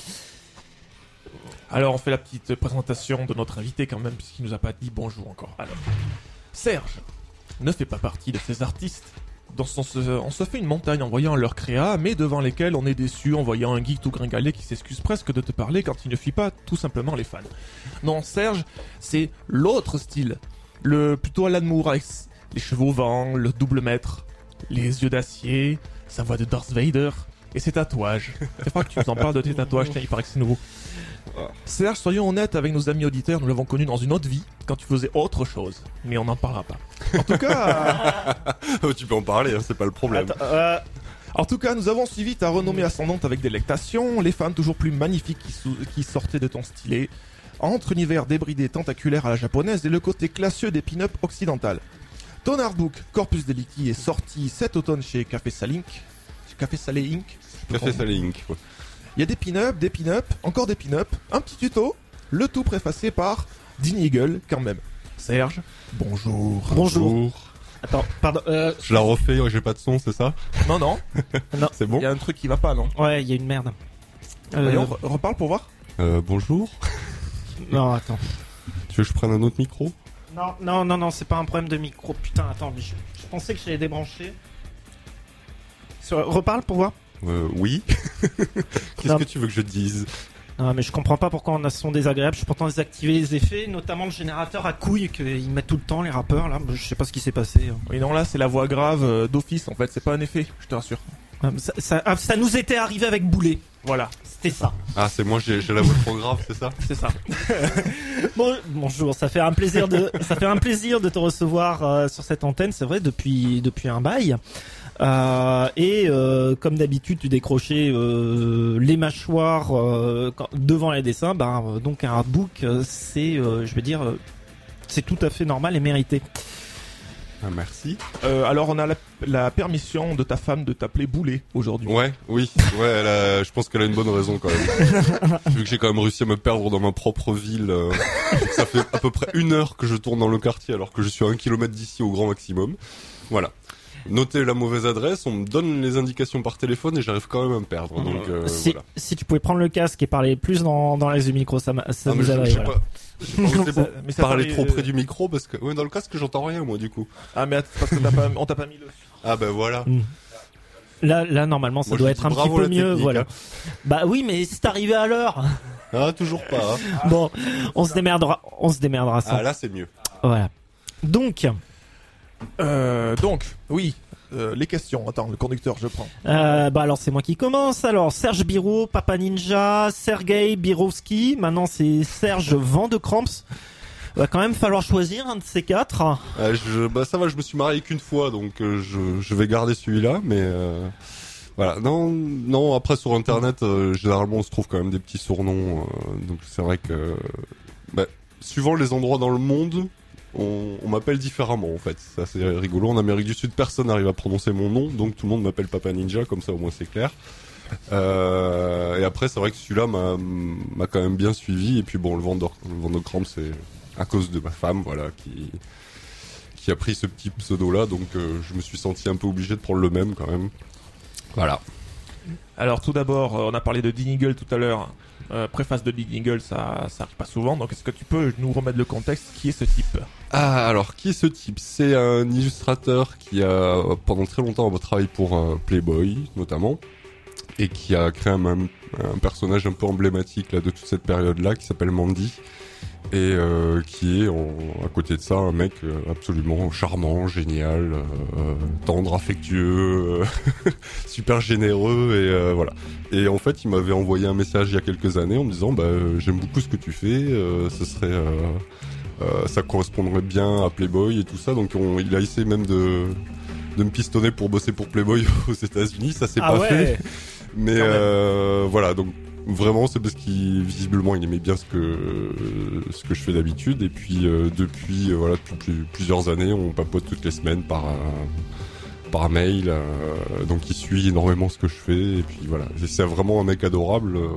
Alors on fait la petite présentation de notre invité quand même, puisqu'il nous a pas dit bonjour encore. Alors, Serge ne fait pas partie de ces artistes dont on se, on se fait une montagne en voyant leur créa, mais devant lesquels on est déçu en voyant un geek tout gringalé qui s'excuse presque de te parler quand il ne fuit pas tout simplement les fans. Non, Serge, c'est l'autre style. Le plutôt Alan Moore avec les cheveux au vent, le double mètre, les yeux d'acier, sa voix de Darth Vader et ses tatouages. C'est pas que tu nous en parles de tes tatouages, tiens, il paraît que c'est nouveau. Serge, soyons honnêtes avec nos amis auditeurs, nous l'avons connu dans une autre vie, quand tu faisais autre chose, mais on n'en parlera pas. En tout cas... euh... tu peux en parler, hein, c'est pas le problème. Attends, euh... En tout cas, nous avons suivi ta renommée ascendante avec délectation, les fans toujours plus magnifiques qui, sou... qui sortaient de ton stylet, entre univers débridé tentaculaire à la japonaise et le côté classieux des pin-up occidentales. Ton artbook Corpus Delicti est sorti cet automne chez Café Salink. Café Salé Inc. Café Salé Inc. Ouais. Il y a des pin-up, des pin-up, encore des pin-up, un petit tuto, le tout préfacé par d'Inigel quand même. Serge, bonjour. Bonjour. Attends, pardon. Euh... Je la refais, j'ai pas de son, c'est ça? Non, non, C'est bon? il y a un truc qui va pas, non? Ouais, il y a une merde. Euh... Voyons, re- reparle pour voir. Euh, bonjour. Non, attends. Tu veux que je prenne un autre micro? Non, non, non, non, c'est pas un problème de micro. Putain, attends, mais je, je pensais que j'allais débrancher. Sur... Reparle pour voir. Euh, oui. Qu'est-ce Non. que tu veux que je dise? Non, mais je comprends pas pourquoi on a ce son désagréable. Je peux pourtant désactiver les effets, notamment le générateur à couilles qu'ils mettent tout le temps, les rappeurs, là. Je sais pas ce qui s'est passé. Oui, non, là, c'est la voix grave euh, d'office, en fait. C'est pas un effet, je te rassure. Ça, ça, ah, ça nous était arrivé avec Boulet. Voilà, C'était ça. Ah, c'est moi, j'ai j'ai la voix trop grave, c'est ça? c'est ça. Bon, bonjour, ça fait un plaisir de, ça fait un plaisir de te recevoir euh, sur cette antenne, c'est vrai, depuis, depuis un bail. Euh, et euh, comme d'habitude, tu décrochais euh, les mâchoires euh, quand- devant les dessins. Ben, euh, donc un artbook, euh, c'est, euh, je veux dire, euh, c'est tout à fait normal et mérité. Ah, merci. Euh, alors, on a la, la permission de ta femme de t'appeler Boulet aujourd'hui. Ouais, oui, ouais, elle a- je pense qu'elle a une bonne raison quand même. Vu que j'ai quand même réussi à me perdre dans ma propre ville, euh, ça fait à peu près une heure que je tourne dans le quartier alors que je suis à un kilomètre d'ici au grand maximum. Voilà. Notez la mauvaise adresse, on me donne les indications par téléphone et j'arrive quand même à me perdre. Donc euh, si, voilà. si tu pouvais prendre le casque et parler plus dans, dans les micro, ça, m'a- ça Non, mais nous je- aiderait. je sais voilà. pas. Je pensais Ça- pas mais ça parler paraît, trop euh, près du micro parce que ouais, dans le casque j'entends rien moi du coup. Ah, mais attends, parce que t'as pas, on t'a pas mis le. Ah ben voilà. Là, là, normalement, ça Moi, doit je être dis un petit bravo peu la mieux, technique, voilà. hein. Bah oui, mais c'est arrivé à l'heure. Ah toujours pas. Hein. Bon, on se démerdera, on se démerdera sans. Ah là c'est mieux. Voilà. Donc, Euh, donc, oui, euh, les questions. Attends, le conducteur, je prends. euh, bah alors c'est moi qui commence. Alors Serge Biro, Papa Ninja, Sergei Birovski. Maintenant c'est Serge Van de Cramps. Va quand même falloir choisir un de ces quatre. Ah, je, bah ça va, je me suis marié qu'une fois, donc euh, je, je vais garder celui-là, mais euh, voilà. Non, non. Après sur internet, euh, généralement on se trouve quand même des petits surnoms, euh, donc c'est vrai que, bah, suivant les endroits dans le monde, on, on m'appelle différemment en fait. Ça c'est rigolo. En Amérique du Sud, personne n'arrive à prononcer mon nom, donc tout le monde m'appelle Papa Ninja, comme ça au moins c'est clair. Euh, et après c'est vrai que celui-là m'a, m'a quand même bien suivi, et puis bon, le vendeur, le vendeur Cramp, c'est à cause de ma femme, voilà, qui qui a pris ce petit pseudo-là, donc euh, je me suis senti un peu obligé de prendre le même quand même. Voilà. Alors, tout d'abord, euh, on a parlé de Dean tout à l'heure. Euh, préface de Dean ça, ça arrive pas souvent. Donc, est-ce que tu peux nous remettre le contexte? Qui est ce type? Ah, alors, qui est ce type? C'est un illustrateur qui a, pendant très longtemps, travaillé pour euh, Playboy, notamment, et qui a créé un, un, un personnage un peu emblématique là, de toute cette période-là, qui s'appelle Mandy, et euh, qui est, en, à côté de ça, un mec euh, absolument charmant, génial, euh, tendre, affectueux, euh, super généreux, et euh, voilà. Et en fait, il m'avait envoyé un message il y a quelques années en me disant, bah, euh, j'aime beaucoup ce que tu fais, euh, ce serait... Euh, Euh, ça correspondrait bien à Playboy et tout ça, donc on, il a essayé même de, de me pistonner pour bosser pour Playboy aux États-Unis, ça s'est Ah pas ouais. fait, mais Quand même. euh, voilà, donc vraiment c'est parce qu'il visiblement il aimait bien ce que ce que je fais d'habitude, et puis euh, depuis euh, voilà depuis plus- plusieurs années on papote toutes les semaines par euh, par mail, euh, donc il suit énormément ce que je fais, et puis voilà, c'est vraiment un mec adorable, euh,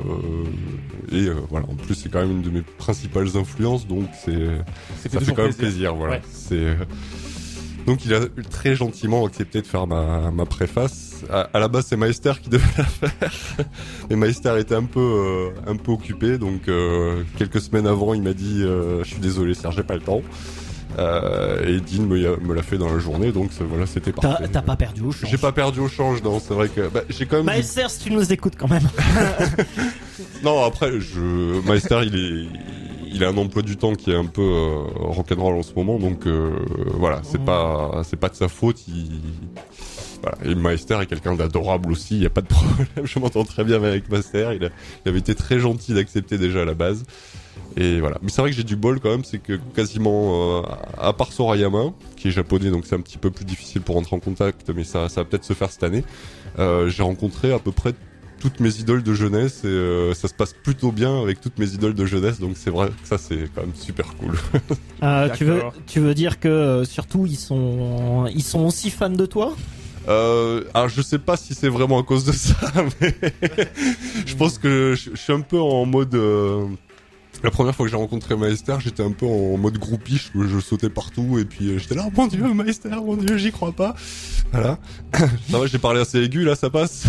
et euh, voilà, en plus c'est quand même une de mes principales influences, donc c'est Ça ça fait quand même plaisir, voilà. Ouais. C'est euh, donc il a très gentiment accepté de faire ma ma préface. À, à la base c'est Maester qui devait la faire, mais Maester était un peu euh, un peu occupé, donc euh, quelques semaines avant il m'a dit euh, je suis désolé Serge, j'ai pas le temps. Euh, et Dean me, me l'a fait dans la journée, donc c'est- voilà, c'était parfait. T'as, t'as pas perdu au change. J'ai pas perdu au change, non, c'est vrai que bah, j'ai quand même. Bah, Serge, si tu nous écoutes quand même. Non, après, je Maester, il est, il a un emploi du temps qui est un peu euh, rock'n'roll en ce moment, donc euh, voilà, c'est Mhm. pas, c'est pas de sa faute. Il... Voilà. Et Maester est quelqu'un d'adorable aussi, il y a pas de problème. Je m'entends très bien avec Maester. Il, a, il avait été très gentil d'accepter déjà à la base. Et voilà. Mais c'est vrai que j'ai du bol quand même, c'est que quasiment, euh, à part Sorayama, qui est japonais, donc c'est un petit peu plus difficile pour rentrer en contact, mais ça, ça va peut-être se faire cette année. Euh, j'ai rencontré à peu près toutes mes idoles de jeunesse, et euh, ça se passe plutôt bien avec toutes mes idoles de jeunesse, donc c'est vrai que ça c'est quand même super cool. Euh, tu veux, D'accord. tu veux dire que euh, surtout ils sont, ils sont aussi fans de toi. Euh, alors je sais pas si c'est vraiment à cause de ça, mais je pense que je, je suis un peu en mode, euh, La première fois que j'ai rencontré Maester, j'étais un peu en mode groupiche, où je sautais partout et puis euh, j'étais là, oh, mon dieu, Maester, mon dieu, j'y crois pas. Voilà. Ça va, j'ai parlé assez aigu, là, ça passe.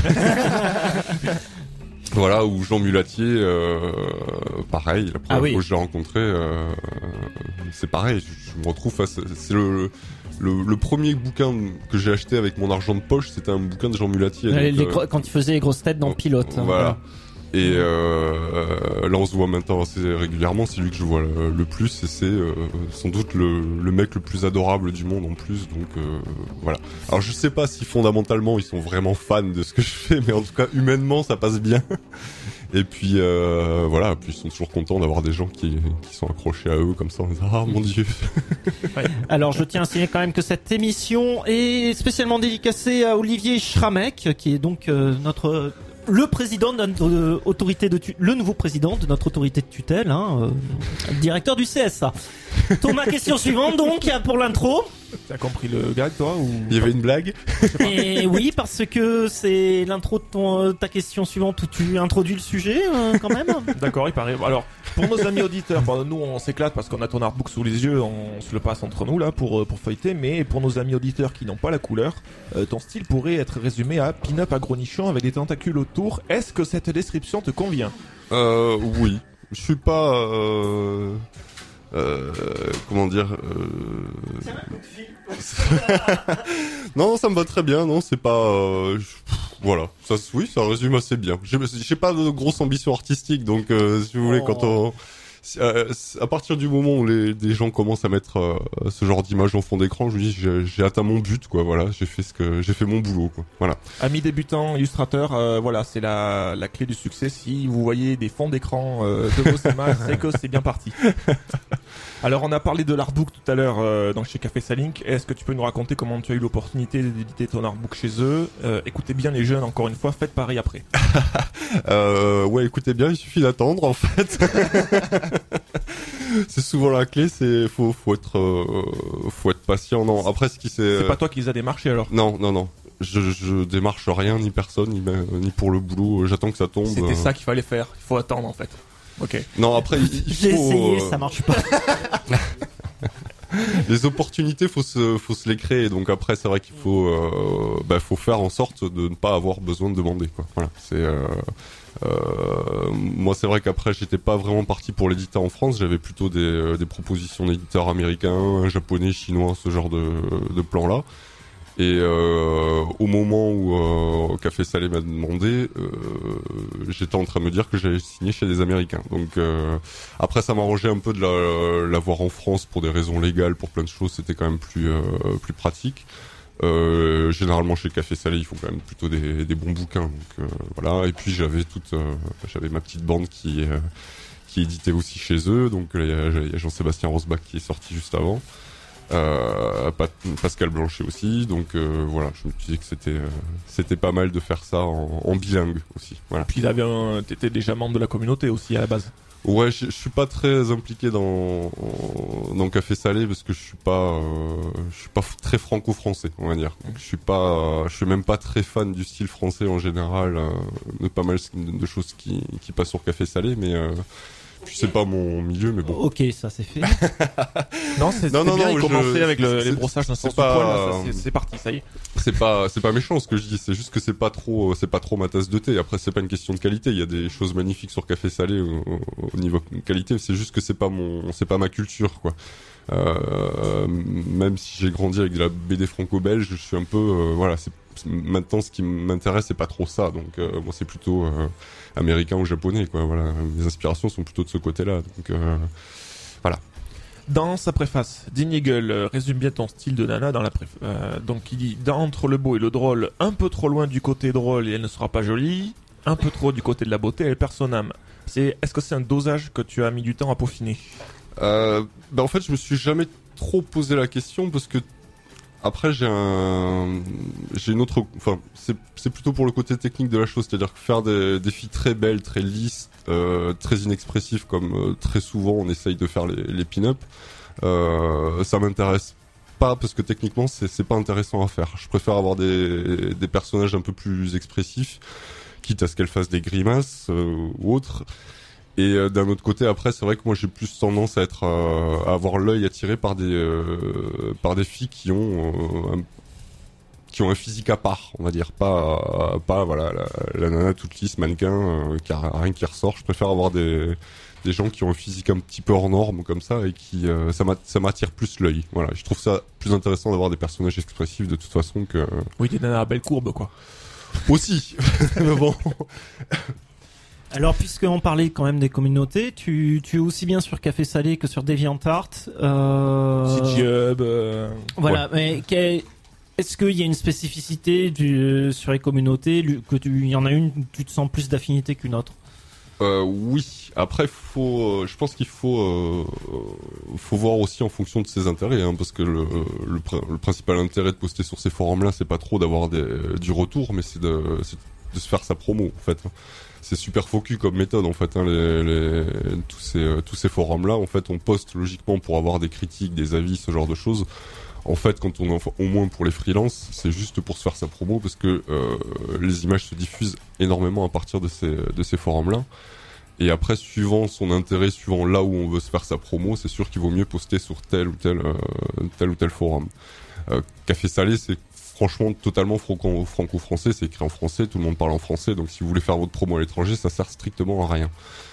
Voilà, ou Jean Mulatier, euh, pareil, la première Ah oui. fois que je l'ai rencontré, euh, c'est pareil, je, je me retrouve face, c'est le, le, le premier bouquin que j'ai acheté avec mon argent de poche, c'était un bouquin de Jean Mulatier. Les- donc, les euh, gros- quand il faisait les grosses têtes dans Pilote. hein, Voilà. Et euh, là, on se voit maintenant assez régulièrement. C'est lui que je vois le, le plus, et c'est euh, sans doute le, le mec le plus adorable du monde en plus. Donc euh, voilà. Alors je sais pas si fondamentalement ils sont vraiment fans de ce que je fais, mais en tout cas humainement ça passe bien. Et puis euh, voilà, puis ils sont toujours contents d'avoir des gens qui, qui sont accrochés à eux comme ça. En disant, ah mon dieu. Alors je tiens à signaler quand même que cette émission est spécialement dédicacée à Olivier Schramek, qui est donc euh, notre le président de notre euh, autorité de tu- le nouveau président de notre autorité de tutelle, hein, euh, directeur du C S A. Thomas, question suivante donc pour l'intro. T'as compris le gag, toi, ou Il y avait une blague. Et oui, parce que c'est l'intro de ton, euh, ta question suivante où tu introduis le sujet euh, quand même. D'accord, il paraît. Alors, pour nos amis auditeurs, bon, nous on s'éclate parce qu'on a ton artbook sous les yeux, on se le passe entre nous là pour euh, pour feuilleter. Mais pour nos amis auditeurs qui n'ont pas la couleur, euh, ton style pourrait être résumé à pin-up agronichon avec des tentacules autour. Est-ce que cette description te convient? Euh, oui. Je suis pas. Euh... Euh, comment dire euh... Non, ça me va très bien. Non, c'est pas. Euh... je- Voilà, ça, oui, ça résume assez bien. J'ai, j'ai pas de grosse ambition artistique, donc euh, si vous voulez, Oh. quand on, si- euh, à partir du moment où les des gens commencent à mettre euh, ce genre d'image en fond d'écran, je me dis, j'ai, j'ai atteint mon but, quoi. Voilà, j'ai fait ce que, j'ai fait mon boulot, quoi. Voilà. Amis débutants, illustrateurs, euh, voilà, c'est la, la clé du succès. Si vous voyez des fonds d'écran euh, de vos images, c'est que c'est bien parti. Alors, on a parlé de l'artbook tout à l'heure euh, dans chez Café Salink. Est-ce que tu peux nous raconter comment tu as eu l'opportunité d'éditer ton artbook chez eux? euh, Écoutez bien les jeunes, encore une fois, faites pareil après. Euh, ouais, écoutez bien, il suffit d'attendre, en fait. C'est souvent la clé, c'est faut faut être euh, faut être patient. Non, après ce qui c'est. C'est pas toi qui les as démarchés alors? Non, non, non. Je, je démarche rien, ni personne, ni, ni pour le boulot. J'attends que ça tombe. C'était euh. ça qu'il fallait faire. Il faut attendre en fait. Ok. Non, après il, il J'ai faut. essayé, euh, ça marche pas. Les opportunités, faut se faut se les créer. Donc après, c'est vrai qu'il faut euh, bah, faut faire en sorte de ne pas avoir besoin de demander, quoi. Voilà. C'est euh, euh, moi, c'est vrai qu'après, j'étais pas vraiment parti pour l'éditeur en France. J'avais plutôt des euh, des propositions d'éditeurs américains, japonais, chinois, ce genre de de plan là. Et euh, au moment où euh, Café Salé m'a demandé, euh, j'étais en train de me dire que j'allais signer chez des Américains. Donc euh, après, ça m'arrangeait un peu de la- l'avoir en France pour des raisons légales, pour plein de choses. C'était quand même plus euh, plus pratique. Euh, généralement chez Café Salé, ils font quand même plutôt des, des bons bouquins. Donc euh, voilà. Et puis j'avais toute, euh, j'avais ma petite bande qui euh, qui éditait aussi chez eux. Donc il y a, il y a Jean-Sébastien Rosbach qui est sorti juste avant. Euh, Pat- Pascal Blanchet aussi, donc euh, voilà, je me disais que c'était euh, c'était pas mal de faire ça en, en bilingue aussi. Voilà. Puis il avait un... t'étais déjà membre de la communauté aussi à la base. Ouais, je, je suis pas très impliqué dans dans Café Salé parce que je suis pas euh, je suis pas f- très franco-français, on va dire. Donc, je suis pas euh, je suis même pas très fan du style français en général, euh, de pas mal de, de choses qui qui passent sur Café Salé, mais euh, puis c'est pas mon milieu, mais bon. Ok, ça c'est fait. Non, c'est Non, c'était non, bien. non, il je- commençait avec le- c'est- les brossages d'un c'est sens du pas, poil. Là, ça, euh, c'est- c'est parti, ça y est. C'est pas, c'est pas méchant ce que je dis, c'est juste que c'est pas trop, c'est pas trop ma tasse de thé. Après, c'est pas une question de qualité. Il y a des choses magnifiques sur Café Salé au, au- au niveau qualité. C'est juste que c'est pas mon, c'est pas ma culture, quoi. Euh, même si j'ai grandi avec de la B D franco-belge, je suis un peu, euh, voilà, c'est, maintenant ce qui m'intéresse, c'est pas trop ça. Donc, euh, moi, c'est plutôt euh, américain ou japonais, quoi. Voilà, mes inspirations sont plutôt de ce côté-là. Donc, euh, voilà. Dans sa préface, Dean Eagle euh, résume bien ton style de nana dans la préface. Euh, donc il dit, dans entre le beau et le drôle, un peu trop loin du côté drôle et elle ne sera pas jolie, un peu trop du côté de la beauté, elle perd son âme. C'est, est-ce que c'est un dosage que tu as mis du temps à peaufiner? Euh, bah en fait, je me suis jamais trop posé la question parce que après j'ai un, j'ai une autre, enfin c'est c'est plutôt pour le côté technique de la chose, c'est-à-dire que faire des, des filles très belles, très lisses, euh, très inexpressives comme euh, très souvent on essaye de faire les, les pin-up, euh, ça m'intéresse pas parce que techniquement c'est c'est pas intéressant à faire. Je préfère avoir des des personnages un peu plus expressifs, quitte à ce qu'elles fassent des grimaces euh, ou autres. Et euh, d'un autre côté, après, c'est vrai que moi j'ai plus tendance à être euh, à avoir l'œil attiré par des euh, par des filles qui ont euh, un, qui ont un physique à part, on va dire, pas pas voilà la, la nana toute lisse mannequin euh, qui a rien qui ressort. Je préfère avoir des des gens qui ont un physique un petit peu hors norme comme ça et qui euh, ça m'a ça m'attire plus l'œil. Voilà, je trouve ça plus intéressant d'avoir des personnages expressifs de toute façon que Oui, des nanas à belle courbe, quoi. aussi. Mais bon. Alors, puisqu'on parlait quand même des communautés, tu, tu es aussi bien sur Café Salé que sur DeviantArt. Euh... C-Hub, euh... Voilà, mais qu'est- est-ce qu'il y a une spécificité du, sur les communautés, lu- que tu, il y en a une où tu te sens plus d'affinité qu'une autre? Euh, oui. Après, faut, euh, je pense qu'il faut, euh, faut voir aussi en fonction de ses intérêts, hein, parce que le, le, pr- le principal intérêt de poster sur ces forums-là, c'est pas trop d'avoir des, du retour, mais c'est de, c'est de se faire sa promo, en fait. C'est super focus comme méthode, en fait. Hein, les, les, tous ces, euh, tous ces forums-là, en fait, on poste logiquement pour avoir des critiques, des avis, ce genre de choses. En fait, quand on en, au moins pour les freelances, c'est juste pour se faire sa promo, parce que euh, les images se diffusent énormément à partir de ces, de ces forums-là. Et après, suivant son intérêt, suivant là où on veut se faire sa promo, c'est sûr qu'il vaut mieux poster sur tel ou tel, euh, tel ou tel forum. Euh, Café Salé, c'est franchement totalement franco- franco-français, c'est écrit en français, tout le monde parle en français, donc si vous voulez faire votre promo à l'étranger, ça sert strictement à rien.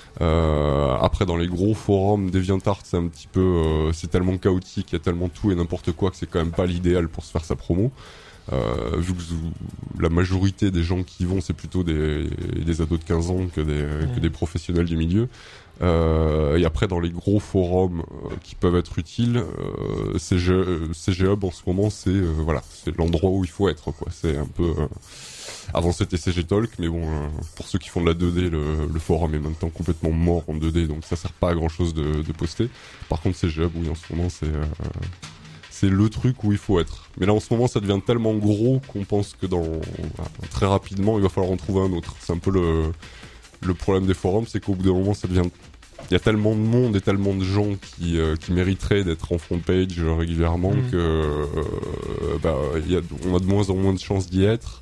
Euh, après, dans les gros forums DeviantArt, c'est un petit peu, euh, c'est tellement chaotique, il y a tellement tout et n'importe quoi que c'est quand même pas l'idéal pour se faire sa promo. Euh, vu que la majorité des gens qui y vont, c'est plutôt des, des ados de quinze ans que des, mmh. que des professionnels du milieu. Euh, et après, dans les gros forums euh, qui peuvent être utiles, euh, C G, euh, C G Hub en ce moment, c'est euh, voilà, c'est l'endroit où il faut être, quoi. C'est un peu. Euh... Avant c'était C G Talk, mais bon, euh, pour ceux qui font de la deux D, le, le forum est maintenant complètement mort en deux D, donc ça sert pas à grand chose de, de poster. Par contre, C G Hub, oui, en ce moment, c'est euh, c'est le truc où il faut être. Mais là, en ce moment, ça devient tellement gros qu'on pense que dans très rapidement, il va falloir en trouver un autre. C'est un peu le le problème des forums, c'est qu'au bout d'un moment, ça devient il y a tellement de monde et tellement de gens qui euh, qui mériteraient d'être en front page régulièrement mmh. que euh, bah il y a on a de moins en moins de chances d'y être.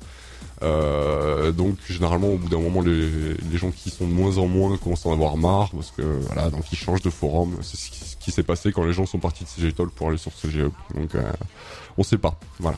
Euh, donc généralement au bout d'un moment les les gens qui sont de moins en moins commencent à en avoir marre parce que voilà, donc ils changent de forum. C'est ce qui, ce qui s'est passé quand les gens sont partis de C G Talk pour aller sur C G Hub. Donc euh, on sait pas. Voilà.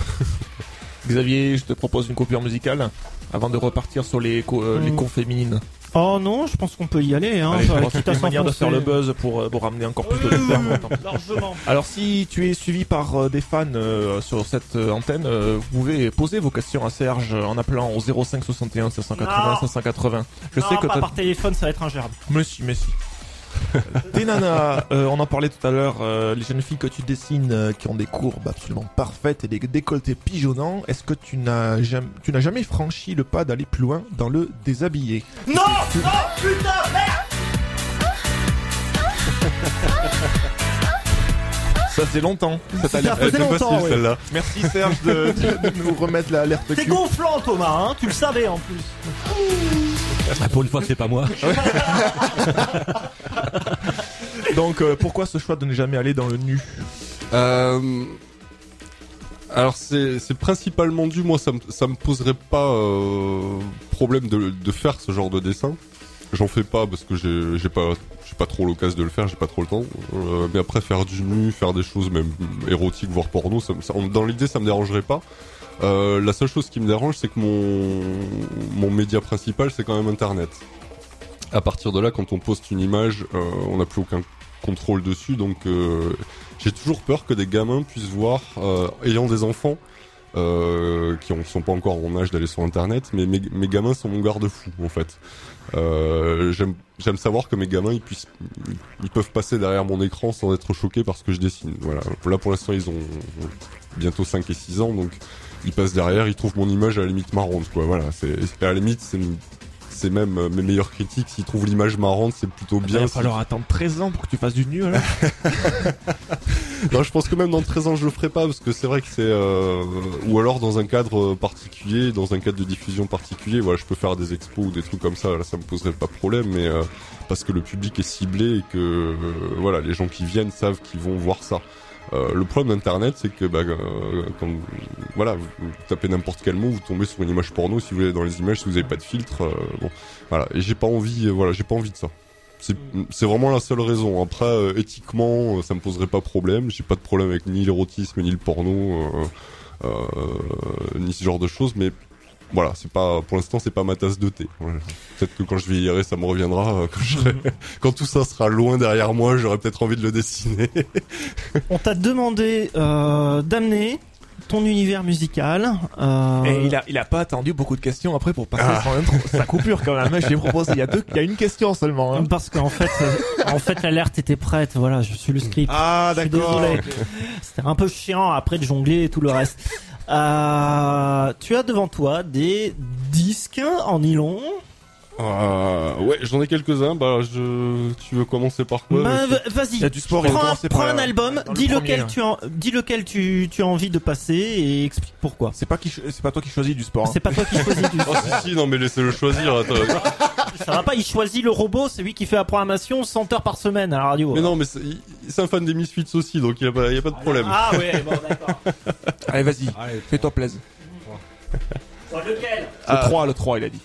Xavier, je te propose une coupure musicale avant de repartir sur les co- euh, les mmh. cons féminines. Oh non, je pense qu'on peut y aller. Hein, Allez, je ça, pense que quitte c'est à une manière de s'enfoncer. faire le buzz pour, euh, pour ramener encore plus de lecteurs. Largement. Alors si tu es suivi par euh, des fans euh, sur cette euh, antenne, euh, vous pouvez poser vos questions à Serge en appelant au zéro cinq soixante et un cinq cent quatre-vingts cinq cent quatre-vingts. Je non, sais que pas t'as... par téléphone, ça va être ingérable. Mais si, mais si. Des nanas, euh, on en parlait tout à l'heure, euh, les jeunes filles que tu dessines euh, qui ont des courbes absolument parfaites et des décolletés pigeonnants, est-ce que tu n'as jamais, tu n'as jamais franchi le pas d'aller plus loin dans le déshabillé? Non, non, putain, merde. Ça faisait longtemps. Cette Ça alerte. faisait Elle était longtemps, facile, oui. celle-là. Merci Serge de, de, de nous remettre l'alerte C'est cul. gonflant, Thomas, hein, tu le savais en plus. Ah, pour une fois que c'est pas moi. Donc euh, pourquoi ce choix de ne jamais aller dans le nu? Euh... Alors c'est c'est principalement dû, moi ça me ça me poserait pas euh, problème de de faire ce genre de dessin. J'en fais pas parce que j'ai j'ai pas j'ai pas trop l'occasion de le faire, j'ai pas trop le temps. Euh, mais après faire du nu, faire des choses même érotiques voire porno, ça, ça, dans l'idée ça me dérangerait pas. Euh, la seule chose qui me dérange, c'est que mon mon média principal c'est quand même Internet. À partir de là, quand on poste une image, euh, on n'a plus aucun contrôle dessus, donc euh, j'ai toujours peur que des gamins puissent voir, euh, ayant des enfants euh, qui ne sont pas encore en âge d'aller sur Internet, mais mes, mes gamins sont mon garde-fou en fait. Euh, j'aime, j'aime savoir que mes gamins ils puissent, ils peuvent passer derrière mon écran sans être choqués par ce que je dessine. Voilà. Là pour l'instant ils ont bientôt cinq et six ans, donc ils passent derrière, ils trouvent mon image à la limite marrante, quoi. Voilà, c'est à la limite c'est une, c'est même euh, mes meilleures critiques. S'ils trouvent l'image marrante, c'est plutôt bien. Il va si... falloir attendre treize ans pour que tu fasses du nu, alors. Non, je pense que même dans treize ans, je le ferai pas, parce que c'est vrai que c'est... Euh... Ou alors dans un cadre particulier, dans un cadre de diffusion particulier, voilà, je peux faire des expos ou des trucs comme ça, là, ça me poserait pas de problème, mais euh, parce que le public est ciblé et que euh, voilà, les gens qui viennent savent qu'ils vont voir ça. Euh, le problème d'internet, c'est que bah, euh, quand voilà, vous, vous tapez n'importe quel mot, vous tombez sur une image porno. Si vous voulez dans les images, si vous avez pas de filtre, euh, bon, voilà. Et j'ai pas envie, euh, voilà, j'ai pas envie de ça. C'est, c'est vraiment la seule raison. Après, euh, éthiquement, euh, ça me poserait pas problème. J'ai pas de problème avec ni l'érotisme, ni le porno, euh, euh, ni ce genre de choses. Mais voilà, c'est pas, pour l'instant, c'est pas ma tasse de thé. Voilà. Peut-être que quand je vieillirai, ça me reviendra. Euh, quand, je serai, quand tout ça sera loin derrière moi, j'aurai peut-être envie de le dessiner. On t'a demandé euh, d'amener ton univers musical. Euh... Et il a, il a pas attendu beaucoup de questions après pour passer Ah. son intro. Sa coupure quand même. Je lui ai proposé. Il y a deux, il y a une question seulement. Hein. Parce qu'en fait, euh, en fait, l'alerte était prête. Voilà, je suis le script. Ah, Je suis d'accord. désolé. C'était un peu chiant après de jongler et tout le reste. Euh, tu as devant toi des disques en nylon. Euh, ouais, j'en ai quelques-uns. Bah, je, tu veux commencer par quoi? Bah, monsieur v- vas-y. Il y a du sport. il faut Prends, un, commencer prends par- un album, dans le dis premier, lequel là. tu en, dis lequel tu, tu as envie de passer et explique pourquoi. C'est pas qui, ch- c'est pas toi qui choisis du sport. Hein. C'est pas toi qui choisis du Oh, si, si, non, mais laissez-le choisir. Attends. Ça va pas, il choisit le robot, c'est lui qui fait la programmation cent heures par semaine à la radio. Mais non, mais c'est, il- c'est un fan des Misfits aussi, donc il y a pas, il y a pas de problème. Ah ouais, bon d'accord. Allez, vas-y. Allez, Fais-toi plaisir. Lequel Le trois, le trois, il a dit.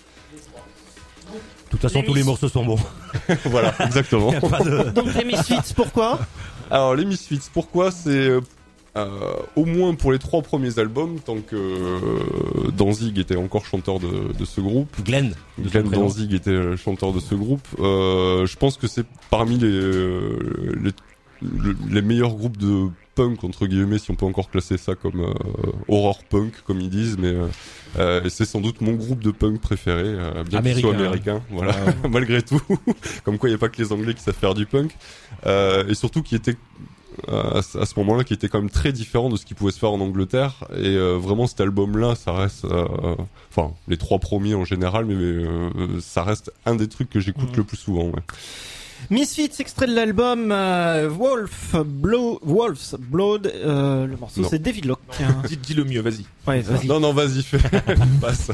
de toute façon, Les tous les Mis- morceaux sont bons. Voilà, exactement. Pas de- Donc les Misfits, pourquoi? Alors les Misfits, pourquoi? C'est euh, euh, au moins pour les trois premiers albums, tant que euh, Danzig était encore chanteur de, de ce groupe. Glenn. de son Glenn prénom. Danzig était le chanteur de ce groupe. Euh, je pense que c'est parmi les, euh, les le- les meilleurs groupes de punk entre guillemets, si on peut encore classer ça comme euh, horror punk comme ils disent, mais euh, euh, c'est sans doute mon groupe de punk préféré, euh, bien qu'il soit Américain. américain, voilà, Ah malgré tout. Comme quoi il n'y a pas que les Anglais qui savent faire du punk, euh, et surtout qui était euh, à ce à ce moment-là qui était quand même très différent de ce qui pouvait se faire en Angleterre, et euh, vraiment cet album-là, ça reste, euh, enfin les trois premiers en général, mais euh, ça reste un des trucs que j'écoute Mhm. le plus souvent. Ouais. Misfits, extrait de l'album euh, Wolf Blow, Wolf's Blood. Euh, le morceau Non. c'est David Locke. Dis, dis le mieux, vas-y. Ouais, vas-y. Non non vas-y fais passe.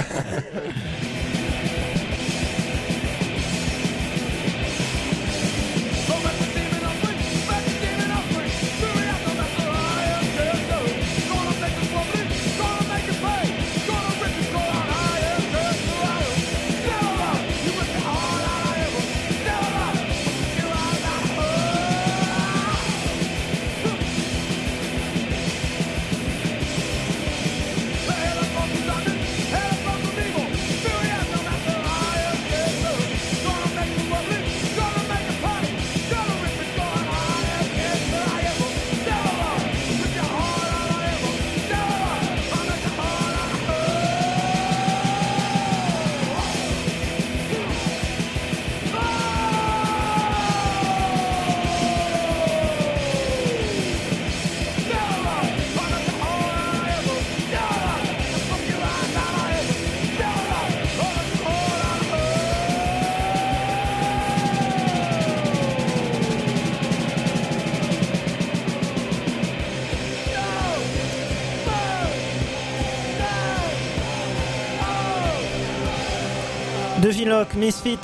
David Locke, Misfits.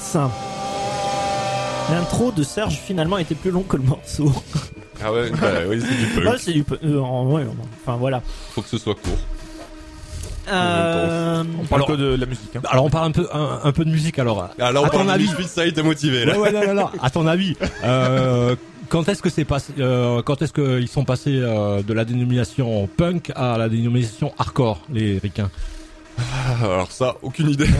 L'intro de Serge finalement était plus long que le morceau. Ah ouais, bah, oui c'est du punk. Ouais, c'est du peu. euh, en- ouais, enfin voilà. Faut que ce soit court. Euh, On parle Alors- que de la musique. Hein. Alors on parle un peu un, un peu de musique alors. Alors À on ton parle avis- de Misfits, ça y est, t'es motivé là. Ouais ouais non non non. À ton avis, euh, quand est-ce que c'est passé euh, Quand est-ce qu'ils sont passés euh, de la dénomination punk à la dénomination hardcore, les ricains? Alors ça, aucune idée.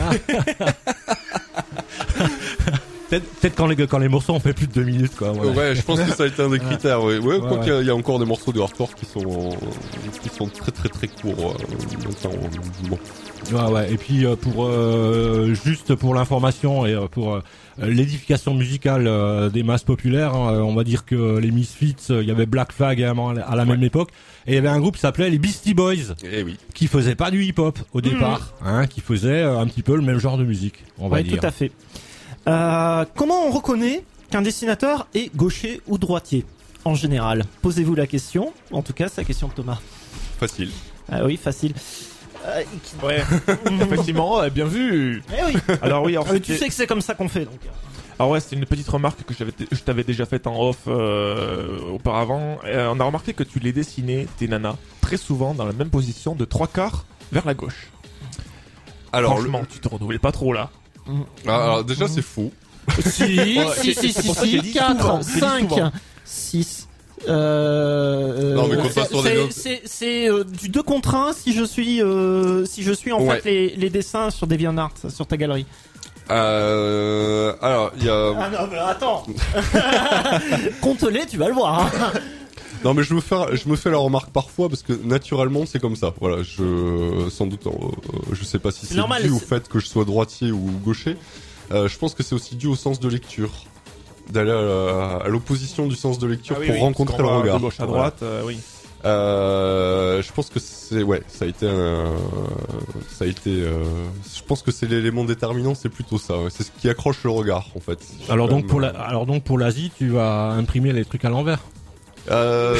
Peut-être peut-être quand les quand les morceaux ont fait plus de deux minutes quoi. voilà. Ouais, je pense que ça a été un des critères. Ouais, ouais, Ouais, quoi ouais. qu'il y a- il y a encore des morceaux de hardcore qui sont qui sont très très très courts. euh, maintenant, bon. Ouais, ouais. Et puis euh, pour euh, juste pour l'information et euh, pour euh, l'édification musicale euh, des masses populaires, hein, euh, on va dire que les Misfits, euh, il y avait Black Flag également à la même époque, et il y avait un groupe qui s'appelait les Beastie Boys, Eh oui. qui faisait pas du hip-hop au départ, hein, qui faisait euh, un petit peu le même genre de musique, on va ouais, dire. tout à fait. Euh, comment on reconnaît qu'un dessinateur est gaucher ou droitier en général? Posez-vous la question. En tout cas, c'est la question de Thomas. Facile. Ah oui, facile. Euh, Ouais, effectivement, euh, bien vu. eh oui. Alors oui, alors, Ah, mais tu c'était- sais que c'est comme ça qu'on fait donc. alors ouais, c'est une petite remarque que j'avais, je t'avais déjà faite en off euh, auparavant. Euh, on a remarqué que tu les dessinais, tes nanas, très souvent dans la même position de trois quarts vers la gauche. Alors, le- Franchement, tu te renouvelles pas trop là. Ah, alors déjà c'est faux. Si, Ouais, si, c'est- si, c'est si, pour ça que j'ai si, dit quatre, souvent, j'ai dit cinq, souvent. six. Euh, Non, mais euh, compte pas c'est- sur des c'est- notes. c'est c'est euh, du deux contre un si je suis euh, si je suis en Ouais. fait les, les dessins sur DeviantArt sur ta galerie. Euh, alors, il y a... Ah non mais attends. Compte-les, tu vas le voir. Hein. Non, mais je me fais, je me fais la remarque parfois parce que naturellement c'est comme ça. Voilà, je, sans doute, euh, je sais pas si C'est c'est normal, dû au c'est- fait que je sois droitier ou gaucher. Euh, je pense que c'est aussi dû au sens de lecture. D'aller à, la- à l'opposition du sens de lecture Ah oui, pour oui, rencontrer parce le qu'on va regard. de gauche à Voilà. droite, euh, oui. Euh, je pense que c'est ouais, ça a été un, ça a été. euh, je pense que c'est l'élément déterminant, c'est plutôt ça. Ouais. C'est ce qui accroche le regard en fait. Je Alors suis donc quand pour même, la, alors donc pour l'Asie, tu vas imprimer les trucs à l'envers. Euh,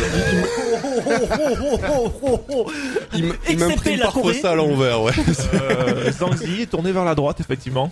il m- il Excepté m'imprime la parfois Corée. ça à l'envers, ouais. Euh, Zhangzi est tourné vers la droite, effectivement.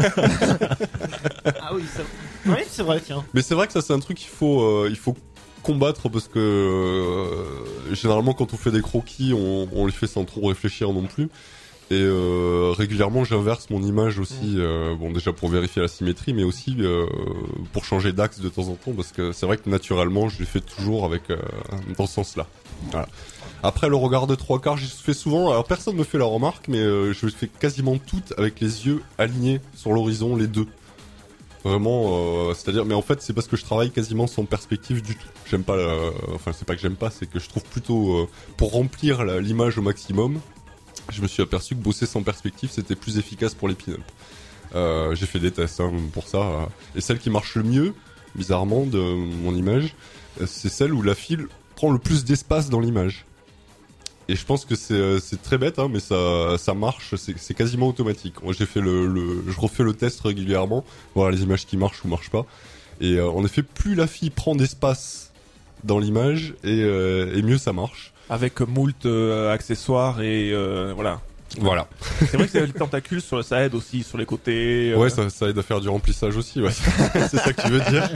Ah oui, ça... oui, c'est vrai, tiens. Mais c'est vrai que ça c'est un truc qu'il faut, euh, il faut combattre parce que euh, généralement quand on fait des croquis, on, on les fait sans trop réfléchir non plus. Et euh, régulièrement j'inverse mon image aussi, euh, bon déjà pour vérifier la symétrie, mais aussi euh, pour changer d'axe de temps en temps parce que c'est vrai que naturellement je les fais toujours avec euh, dans ce sens-là. Voilà. Après le regard de trois quarts, j'y fais souvent. Alors personne me fait la remarque, mais euh, je fais quasiment toutes avec les yeux alignés sur l'horizon, les deux. Vraiment, euh, c'est-à-dire, mais en fait, c'est parce que je travaille quasiment sans perspective du tout. J'aime pas, la- enfin, c'est pas que j'aime pas, c'est que je trouve plutôt, euh, pour remplir la- l'image au maximum, je me suis aperçu que bosser sans perspective, c'était plus efficace pour les pin-up. Euh, j'ai fait des tests hein, pour ça, euh, et celle qui marche le mieux, bizarrement, de mon image, euh, c'est celle où la file prend le plus d'espace dans l'image. Et je pense que c'est euh, c'est très bête, hein, mais ça ça marche, c'est c'est quasiment automatique. Moi, j'ai fait le, le je refais le test régulièrement, voir les images qui marchent ou marchent pas. Et euh, en effet, plus la fille prend d'espace dans l'image, et, euh, et mieux ça marche. Avec moult euh, accessoires et euh, voilà. Voilà. C'est vrai que c'est- les tentacules, sur- ça aide aussi sur les côtés. euh, Ouais, ça, ça aide à faire du remplissage aussi. Ouais. C'est ça que tu veux dire.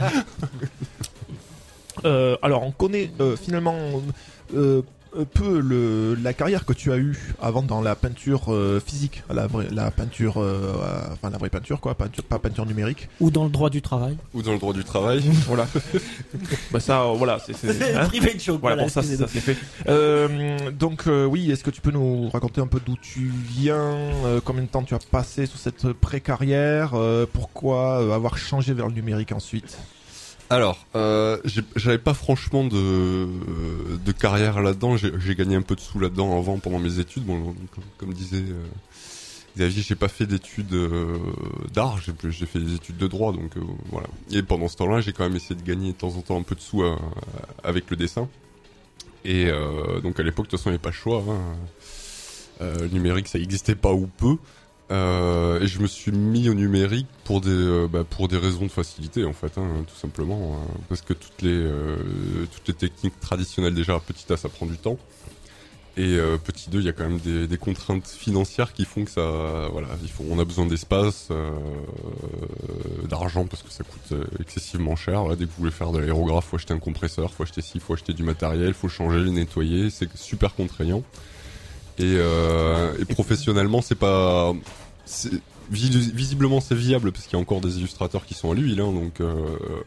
Euh, alors, on connaît euh, finalement euh, peu le, la carrière que tu as eue avant dans la peinture euh, physique, la, vraie- la peinture, euh, euh, enfin la vraie peinture quoi, peinture, pas peinture numérique. Ou dans le droit du travail. Ou dans le droit du travail. Voilà. Bah ça, euh, voilà, c'est c'est- hein. Privé de joke. Voilà, Voilà, bon, ça, c'est- excusez-moi. ça c'est fait. Euh, donc euh, oui, est-ce que tu peux nous raconter un peu d'où tu viens, euh, combien de temps tu as passé sur cette pré-carrière, euh, pourquoi euh, avoir changé vers le numérique ensuite? Alors, euh, j'ai- j'avais pas franchement de, de carrière là-dedans. J'ai j'ai gagné un peu de sous là-dedans avant pendant mes études. Bon, comme, comme disait euh, Xavier, j'ai pas fait d'études euh, d'art. J'ai j'ai fait des études de droit, donc euh, voilà. Et pendant ce temps-là, j'ai quand même essayé de gagner de temps en temps un peu de sous euh, avec le dessin. Et euh, donc à l'époque, de toute façon, il n'y avait pas le choix. Hein. Euh, le numérique, ça existait pas ou peu. Euh, et je me suis mis au numérique pour des euh, bah, pour des raisons de facilité en fait, hein, tout simplement, hein, parce que toutes les euh, toutes les techniques traditionnelles déjà petit A ça prend du temps et euh, petit deux il y a quand même des, des contraintes financières qui font que ça voilà il faut on a besoin d'espace, euh, d'argent parce que ça coûte euh, excessivement cher. Voilà, dès que vous voulez faire de l'aérographe, faut acheter un compresseur, faut acheter ci, faut acheter du matériel, faut changer, le nettoyer, c'est super contraignant. Et, euh, et professionnellement, c'est pas, c'est, vis- visiblement c'est viable parce qu'il y a encore des illustrateurs qui sont à l'huile, hein, donc euh,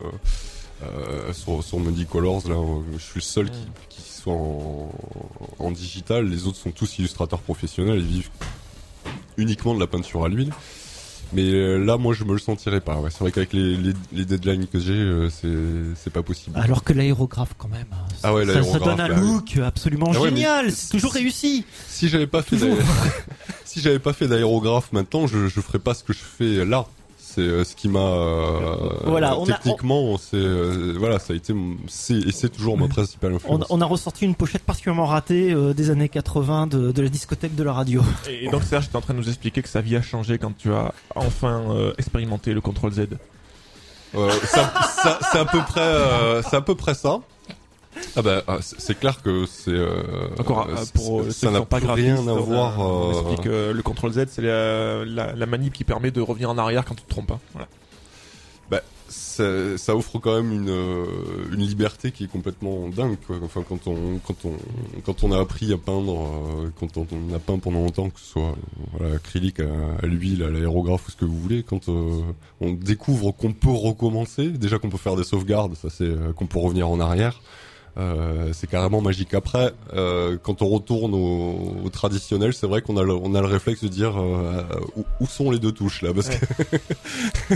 euh, sur, sur Muddy Colors, là, je suis le seul qui, qui soit en, en digital. Les autres sont tous illustrateurs professionnels et vivent uniquement de la peinture à l'huile. Mais euh, là, moi, je me le sentirais pas. Ouais. C'est vrai qu'avec les, les, les deadlines que j'ai, euh, c'est, c'est pas possible. Alors que l'aérographe, quand même. Ah ouais, ça, ça l'aérographe, donne un là, oui. look absolument Ah ouais, mais génial. C'est toujours réussi. Si j'avais pas fait Toujours. d'aé- si j'avais pas fait d'aérographe maintenant, je je ferais pas ce que je fais là. C'est euh, ce qui m'a euh, Voilà, on a- techniquement, c'est euh, voilà, ça a été mon- c'est et c'est toujours ma principale On, influence. on a ressorti une pochette particulièrement ratée euh, des années quatre-vingts de, de la discothèque de la radio. Et donc Serge, tu es en train de nous expliquer que sa vie a changé quand tu as enfin euh, expérimenté le contrôle Z. Euh, ça, ça- c'est à peu près euh, c'est à peu près ça. Ah bah ah, c'est c'est clair que c'est euh, Encore euh, c'est- pour euh, ceux ça qui n'a sont pas plus graphistes, rien à on a- voir. on euh, explique euh, le contrôle Z, c'est la, la, la manip qui permet de revenir en arrière quand tu te trompes pas. Voilà. ça, ça offre quand même une, euh, une liberté qui est complètement dingue, quoi. Enfin, quand on, quand on, quand on a appris à peindre, euh, quand on, on a peint pendant longtemps, que ce soit, euh, voilà, acrylique, à, à l'huile, à l'aérographe ou ce que vous voulez, quand euh, on découvre qu'on peut recommencer, déjà qu'on peut faire des sauvegardes, ça c'est, euh, qu'on peut revenir en arrière. Euh, c'est carrément magique. Après, euh, quand on retourne au, au traditionnel, c'est vrai qu'on a le, on a le réflexe de dire euh, où, où sont les deux touches là, parce ouais. que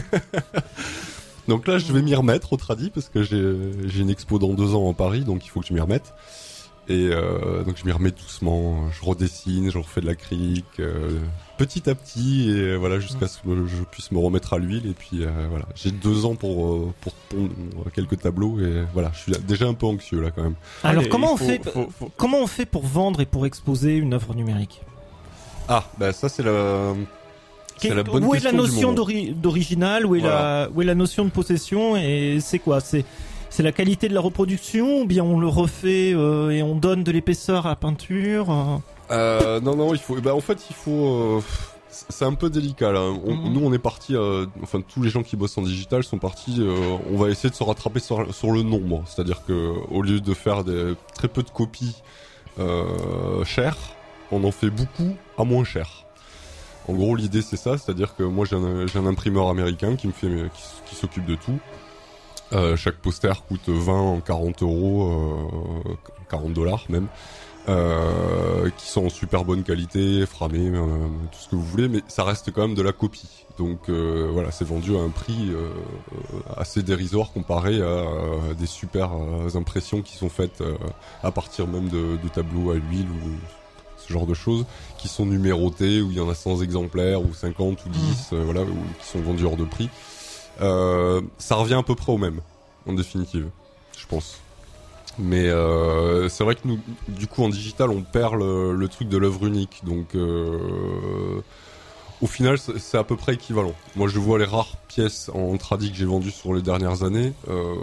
donc là, je vais m'y remettre au tradi parce que j'ai, j'ai une expo dans deux ans en Paris, donc il faut que je m'y remette. Et euh, donc je m'y remets doucement, je redessine, je refais de l'acrylique, euh, petit à petit, et voilà, jusqu'à ce que je puisse me remettre à l'huile. Et puis euh, voilà, j'ai deux ans pour euh, pour pondre quelques tableaux, et voilà, je suis déjà un peu anxieux là quand même. Alors Allez, comment on faut, fait faut, faut... comment on fait pour vendre et pour exposer une œuvre numérique? Ah, bah ça c'est la C'est la bonne où est question la du notion moment. d'ori- d'original, où est Voilà. la où est la notion de possession, et c'est quoi? C'est c'est la qualité de la reproduction, ou bien on le refait euh, et on donne de l'épaisseur à la peinture euh... Euh, non, non, il faut. Bah, en fait, il faut. Euh, c'est un peu délicat là. On, Mhm. Nous, on est parti. Euh, enfin, tous les gens qui bossent en digital sont partis. Euh, on va essayer de se rattraper sur, sur le nombre. C'est-à-dire que au lieu de faire des, très peu de copies euh, chères, on en fait beaucoup à moins cher. En gros, l'idée c'est ça. C'est-à-dire que moi, j'ai un, j'ai un imprimeur américain qui me fait, qui, qui s'occupe de tout. Euh, chaque poster coûte vingt, quarante euros, euh, quarante dollars même. Euh, qui sont en super bonne qualité, framés, euh, tout ce que vous voulez, mais ça reste quand même de la copie. Donc euh, voilà, c'est vendu à un prix euh, assez dérisoire comparé à euh, des super euh, impressions qui sont faites euh, à partir même de, de tableaux à l'huile ou ce genre de choses, qui sont numérotés, où il y en a cent exemplaires ou cinquante ou dix, euh, voilà, ou qui sont vendus hors de prix. Euh, ça revient à peu près au même, en définitive, je pense. Mais euh, c'est vrai que nous, du coup, en digital, on perd le, le truc de l'œuvre unique. Donc, euh, au final, c'est, c'est à peu près équivalent. Moi, je vois les rares pièces en tradi que j'ai vendues sur les dernières années. Euh,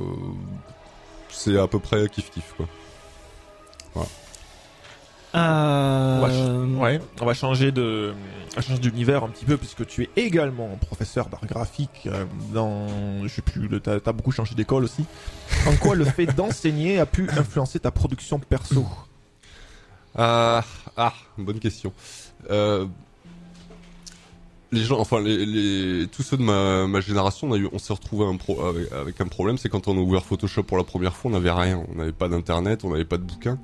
c'est à peu près kiff-kiff, quoi. Voilà. Euh... On va ch- ouais, on va changer de, on va changer d'univers un petit peu, puisque tu es également professeur d'art graphique euh, dans, je sais plus, le- t'as, t'as beaucoup changé d'école aussi. En quoi le fait d'enseigner a pu influencer ta production perso? Ah, ah, bonne question. Euh, les gens, enfin les, les, tous ceux de ma, ma génération, on a eu, on s'est retrouvé un pro, avec, avec un problème, c'est quand on a ouvert Photoshop pour la première fois, on n'avait rien, on n'avait pas d'internet, on n'avait pas de bouquins.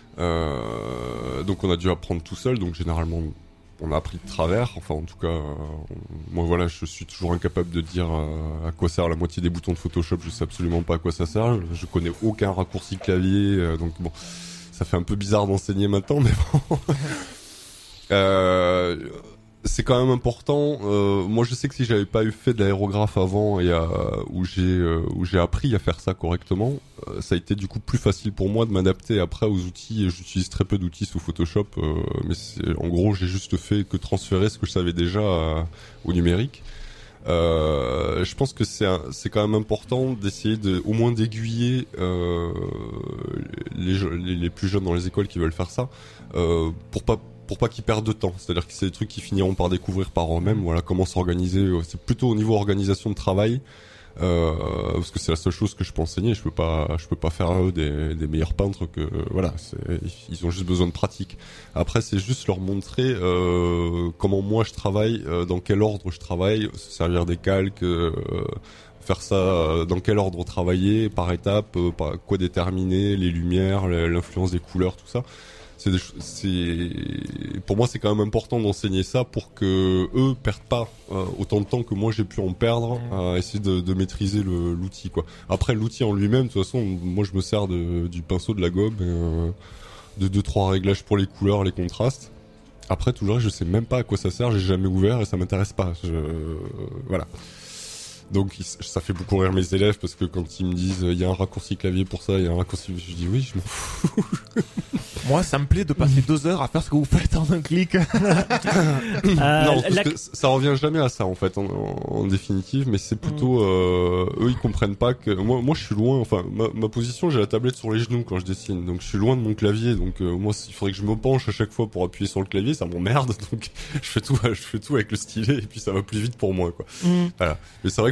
Euh, donc on a dû apprendre tout seul, donc généralement on a appris de travers, enfin en tout cas euh, on- moi voilà, je suis toujours incapable de dire euh, à quoi sert la moitié des boutons de Photoshop, je sais absolument pas à quoi ça sert, je connais aucun raccourci clavier, euh, donc bon, ça fait un peu bizarre d'enseigner maintenant, mais bon. euh, c'est quand même important. Euh, moi, je sais que si j'avais pas eu fait de l'aérographe avant et euh, où j'ai euh, où j'ai appris à faire ça correctement, euh, ça a été du coup plus facile pour moi de m'adapter après aux outils. Et j'utilise très peu d'outils sous Photoshop, euh, mais c'est, en gros, j'ai juste fait que transférer ce que je savais déjà à- au numérique. Euh, je pense que c'est un- c'est quand même important d'essayer de au moins d'aiguiller euh, les, je- les les plus jeunes dans les écoles qui veulent faire ça euh, pour pas pour pas qu'ils perdent de temps. C'est-à-dire que c'est des trucs qu'ils finiront par découvrir par eux-mêmes. Voilà, comment s'organiser. C'est plutôt au niveau organisation de travail, euh, parce que c'est la seule chose que je peux enseigner. Je peux pas, je peux pas faire à eux des, des meilleurs peintres que voilà. C'est, ils ont juste besoin de pratique. Après, c'est juste leur montrer euh, comment moi je travaille, euh, dans quel ordre je travaille, se servir des calques. Euh, faire ça euh, dans quel ordre travailler, par étape, euh, par quoi déterminer, les lumières, l'influence des couleurs, tout ça. C'est, des, c'est pour moi c'est quand même important d'enseigner ça pour que eux perdent pas euh, autant de temps que moi j'ai pu en perdre à essayer de, de maîtriser le, l'outil quoi. Après l'outil en lui-même, de toute façon, moi je me sers de, du pinceau, de la gomme, euh, de deux trois réglages pour les couleurs, les contrastes. Après tout le reste, je sais même pas à quoi ça sert, j'ai jamais ouvert et ça m'intéresse pas. Je, euh, voilà. Donc ça fait beaucoup rire mes élèves parce que quand ils me disent il y a un raccourci clavier pour ça, il y a un raccourci, je dis oui, je m'en fous. Moi, ça me plaît de passer deux heures à faire ce que vous faites en un clic. Euh, non, parce la- que ça revient jamais à ça en fait, en, en, en définitive, mais c'est plutôt euh, eux ils comprennent pas que moi, moi je suis loin. Enfin, ma, ma position, j'ai la tablette sur les genoux quand je dessine, donc je suis loin de mon clavier. Donc euh, moi, il faudrait que je me penche à chaque fois pour appuyer sur le clavier, ça m'emmerde. Donc je fais tout, je fais tout avec le stylet et puis ça va plus vite pour moi quoi. Mm. Voilà. Mais c'est vrai que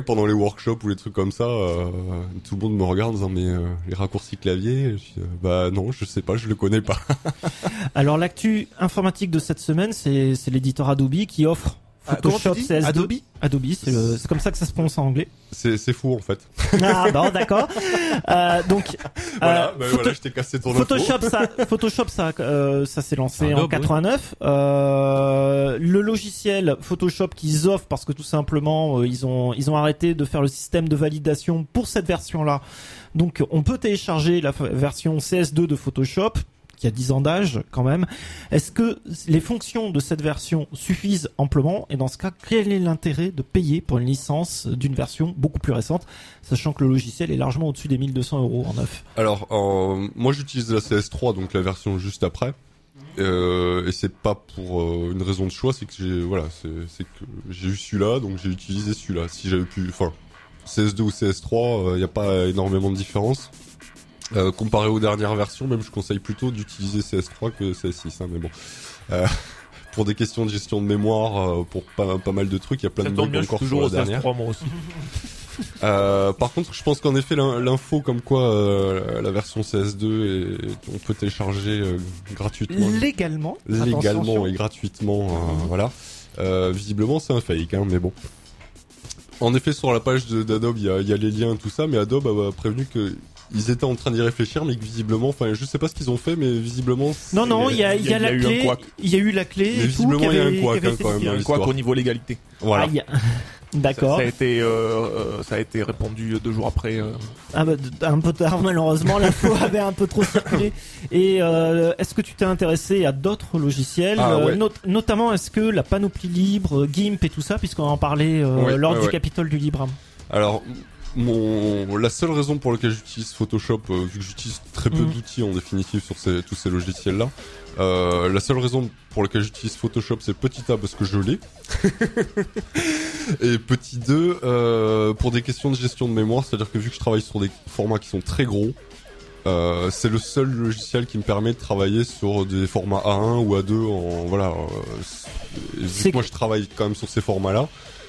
pendant les workshops ou les trucs comme ça, euh, tout le monde me regarde en disant mais euh, les raccourcis clavier, je dis, euh, bah non, je sais pas, je le connais pas. Alors l'actu informatique de cette semaine, c'est c'est l'éditeur Adobe qui offre Ah, comment Photoshop tu dis C S deux. Adobe Adobe, c'est le- c'est comme ça que ça se prononce en anglais. C'est c'est fou en fait. Ah bon, d'accord. Euh, donc Voilà, euh, bah, Photo- voilà, je t'ai cassé ton info. Photoshop, ça, Photoshop, ça, euh, ça s'est lancé Adobe, en oui. quatre-vingt-neuf. Euh, le logiciel Photoshop qu'ils offrent, parce que tout simplement, euh, ils ont, ils ont arrêté de faire le système de validation pour cette version-là. Donc, on peut télécharger la f- version C S deux de Photoshop, qui a dix ans d'âge quand même. Est-ce que les fonctions de cette version suffisent amplement? Et dans ce cas, quel est l'intérêt de payer pour une licence d'une version beaucoup plus récente, sachant que le logiciel est largement au-dessus des mille deux cents euros en neuf? Alors, euh, moi j'utilise la C S trois, donc la version juste après. Euh, et c'est pas pour euh, une raison de choix, c'est que j'ai voilà, c'est c'est que j'ai eu celui-là, donc j'ai utilisé celui-là. Si j'avais pu, enfin, C S deux ou C S trois, il n'y a pas énormément de différence. Euh, comparé aux dernières versions, même je conseille plutôt d'utiliser C S trois que C S six, hein, mais bon. Euh, pour des questions de gestion de mémoire, euh, pour pas, pas mal de trucs, il y a plein Ça de tombe bugs bien, je suis encore sur toujours la au C S dernière. trois, moi aussi. Euh, par contre, je pense qu'en effet, l'in- l'info comme quoi euh, la version C S deux, est, on peut télécharger euh, gratuitement, Légalement. légalement Attention. et gratuitement, euh, voilà. Euh, visiblement, c'est un fake, hein, mais bon. En effet, sur la page de- d'Adobe, il y a, il y a les liens, tout ça, mais Adobe a, a prévenu que ils étaient en train d'y réfléchir, mais que visiblement, enfin, je sais pas ce qu'ils ont fait, mais visiblement. Non, non, c'est- il y a, il y a il y a la eu un clé. couac. Il y a eu la clé. Mais et tout, visiblement, qui il y a un avait- couac, qui avait hein, été quand même, tiré. dans Quoi l'histoire. qu'au niveau légalité. Voilà. Aïe. Ça, D'accord. ça a été, euh, euh, ça a été répandu deux jours après. euh. Ah bah, d- un peu tard, malheureusement, l'info avait un peu trop circulé. Et euh, est-ce que tu t'es intéressé à d'autres logiciels, Ah, ouais. euh, not- notamment est-ce que la panoplie libre, euh, GIMP et tout ça, puisqu'on en parlait euh, Ouais, lors ouais, du ouais. Capitole du Libre. Alors, mon, la seule raison pour laquelle j'utilise Photoshop, euh, vu que j'utilise très peu Mhm. d'outils en définitive sur ces, tous ces logiciels-là, euh, la seule raison pour laquelle j'utilise Photoshop, c'est petit A parce que je l'ai, et petit deux euh, pour des questions de gestion de mémoire, c'est-à-dire que vu que je travaille sur des formats qui sont très gros, euh, c'est le seul logiciel qui me permet de travailler sur des formats A un ou A deux en voilà. Euh, c'est- et vu C'est que moi je travaille quand même sur ces formats-là.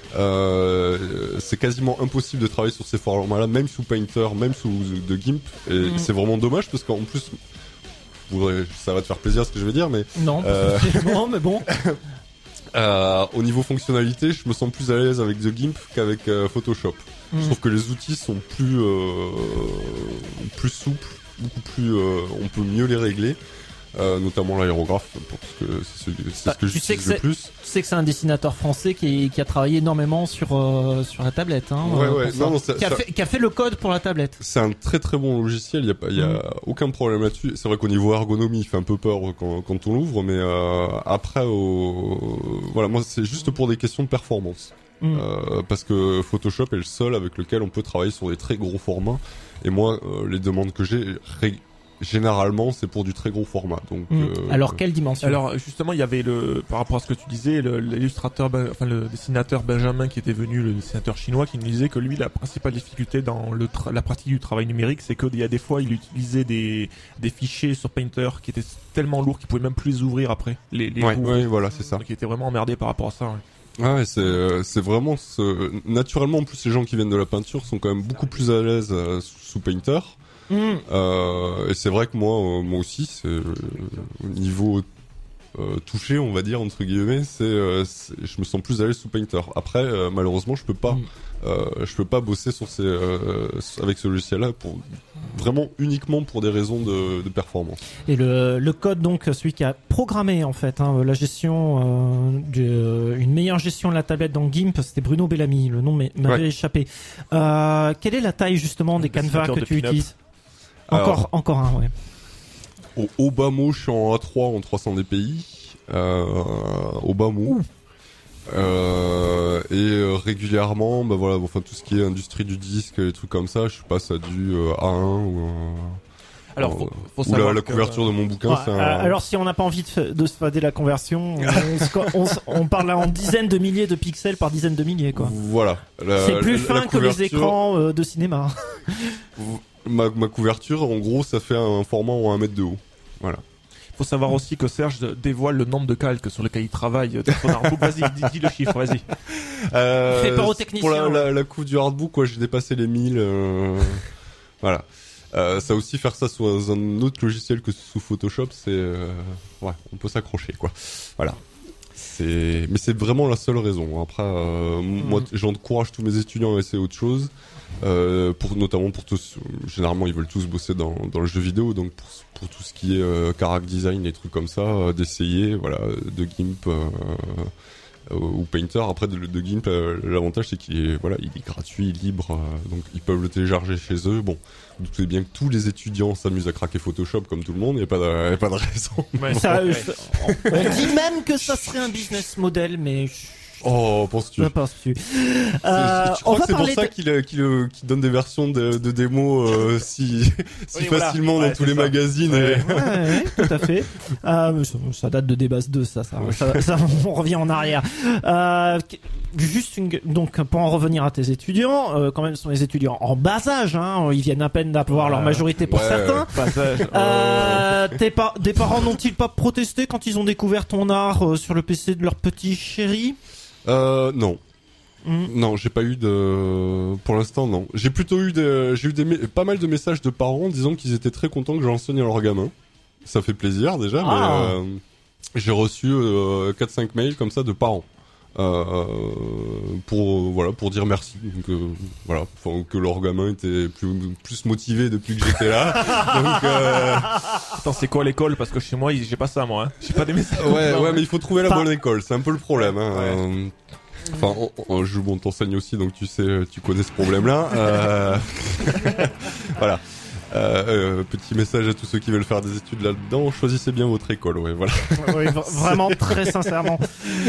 Euh, c'est quasiment impossible de travailler sur ces formats-là, même sous Painter, même sous de GIMP, et Mhm. c'est vraiment dommage parce qu'en plus, vous verrez, ça va te faire plaisir ce que je vais dire, mais Non, Euh. non, mais bon. euh, au niveau fonctionnalité, je me sens plus à l'aise avec The GIMP qu'avec euh, Photoshop. Je Mhm. trouve que les outils sont plus euh, plus souples, beaucoup plus, euh, on peut mieux les régler. Euh, notamment l'aérographe, parce que c'est celui- c'est Bah, ce que tu sais j'utilise que le plus. Tu sais que c'est un dessinateur français qui, qui a travaillé énormément sur euh, sur la tablette, hein, Ouais, euh, ouais, pour ça. non, non, ça- qui, a ça- fait, qui a fait le code pour la tablette. C'est un très très bon logiciel, il y a, pas- y a Mm. aucun problème là-dessus. C'est vrai qu'au niveau ergonomie, il fait un peu peur quand, quand on l'ouvre, mais euh, après, au... voilà, moi c'est juste pour des questions de performance. Mm. Euh, parce que Photoshop est le seul avec lequel on peut travailler sur des très gros formats. Et moi, euh, les demandes que j'ai, ré- généralement, c'est pour du très gros format. Donc, Mm. euh, Alors quelle dimension? Alors justement, il y avait le, par rapport à ce que tu disais, le- l'illustrateur, Ben- enfin le dessinateur Benjamin qui était venu, le dessinateur chinois, qui nous disait que lui, la principale difficulté dans le tra- la pratique du travail numérique, c'est qu'il y a des fois, il utilisait des, des fichiers sur Painter qui étaient tellement lourds qu'il pouvait même plus les ouvrir après. Les, les ouais, bouts. ouais, voilà, c'est ça. Donc il était vraiment emmerdé par rapport à ça. Ouais. Ah ouais, c'est euh, c'est vraiment ce... naturellement, en plus les gens qui viennent de la peinture sont quand même beaucoup plus à l'aise euh, sous, sous Painter. Mm. Euh, et c'est vrai que moi, euh, moi aussi, c'est euh, au niveau euh, touché, on va dire entre guillemets, c'est, euh, c'est- je me sens plus à l'aise sous Painter. Après, euh, malheureusement, je peux pas, Mm. euh, je peux pas bosser sur ces, euh, avec ce logiciel-là pour vraiment uniquement pour des raisons de, de performance. Et le, le code, donc, celui qui a programmé, en fait, hein, la gestion, euh, de, euh, une meilleure gestion de la tablette dans GIMP, c'était Bruno Bellamy, le nom m'est- m'avait Ouais. échappé. Euh, quelle est la taille, justement, des canevas dessinateur que de tu pin-up. utilises? Alors- Encore, encore un, ouais. Au, au bas mot, je suis en A trois en trois cents dpi. Euh, au bas mot. Euh, et euh, régulièrement, bah voilà, enfin tout ce qui est industrie du disque, les trucs comme ça, je passe à du euh, A un ou euh, Alors, euh, faut, faut ou la, savoir la que- couverture de mon bouquin, Ouais, c'est un... euh, alors si on n'a pas envie de, fa- de se fader la conversion, on, se- on, se- on parle en dizaines de milliers de pixels par dizaines de milliers, quoi. Voilà. La- C'est plus la- fin la que les couverture- écrans euh, de cinéma. Ma, ma couverture, en gros, ça fait un format en un mètre de haut. Voilà. Faut savoir aussi que Serge dévoile le nombre de calques sur lequel il travaille dans son artbook. Vas-y, dis, dis le chiffre, vas-y. Euh, Fais peur aux techniciens, Pour la, ouais. la, la couve du hardbook, quoi, j'ai dépassé les mille. Euh... voilà. Euh, ça aussi, faire ça sous un autre logiciel que sous Photoshop, c'est... Euh... Ouais, on peut s'accrocher, quoi. Voilà. C'est... Mais c'est vraiment la seule raison. Après, euh, Mm. moi, j'encourage tous mes étudiants à essayer autre chose. Euh, pour, notamment pour tous... Généralement, ils veulent tous bosser dans, dans le jeu vidéo, donc pour, pour tout ce qui est euh, character design, et trucs comme ça, euh, d'essayer, voilà, de GIMP... Euh, ou Painter. Après de, de GIMP, euh, l'avantage c'est qu'il est voilà, il est gratuit, libre, euh, donc ils peuvent le télécharger chez eux. Bon, vous doutez bien que tous les étudiants s'amusent à craquer Photoshop comme tout le monde, il n'y a pas de, y a pas de raison. Ouais, Ça, ouais. euh, on on dit même que ça serait un business model, mais je Oh, penses-tu? je pense plus. C'est- Euh, tu on crois va que c'est pour parler ça de- qu'il euh, qu'il, euh, qu'il donne des versions de, de démos euh, si, si Oui, voilà. facilement Ouais, dans tous c'est les ça. magazines Ouais. et- Ouais, ouais, tout à fait. Euh, mais ça, ça date de Débas deux, ça, ça, ça, ça, on revient en arrière. Euh, juste une, donc, pour en revenir à tes étudiants, euh, quand même, ce sont les étudiants en bas âge, hein, ils viennent à peine d'avoir leur Ouais. majorité pour Ouais, certains. Passage. Euh, tes pa- des parents n'ont-ils pas protesté quand ils ont découvert ton art euh, sur le P C de leur petit chéri? Euh, non. Hmm. Non, j'ai pas eu de, pour l'instant, non. J'ai plutôt eu des, j'ai eu des, mé- pas mal de messages de parents disant qu'ils étaient très contents que j'enseigne à leurs gamins. Ça fait plaisir, déjà, Ah. mais, euh, j'ai reçu, euh, quatre cinq mails comme ça de parents. Euh, pour, euh, voilà, pour dire merci. Donc, euh, voilà. Enfin, que leurs gamins étaient plus, plus motivés depuis que j'étais là. Donc, euh, Attends, c'est quoi l'école? Parce que chez moi, j'ai pas ça, moi. Hein. J'ai pas des messages. ouais, ouais, mais il faut trouver la Enfin- bonne école. C'est un peu le problème, hein. Ouais. Euh, Enfin, on, on, je bon, t'enseigne aussi, donc tu sais, tu connais ce problème-là. Euh... voilà. Euh, euh, petit message à tous ceux qui veulent faire des études là-dedans, choisissez bien votre école, ouais, voilà. Oui, v- vraiment, très sincèrement.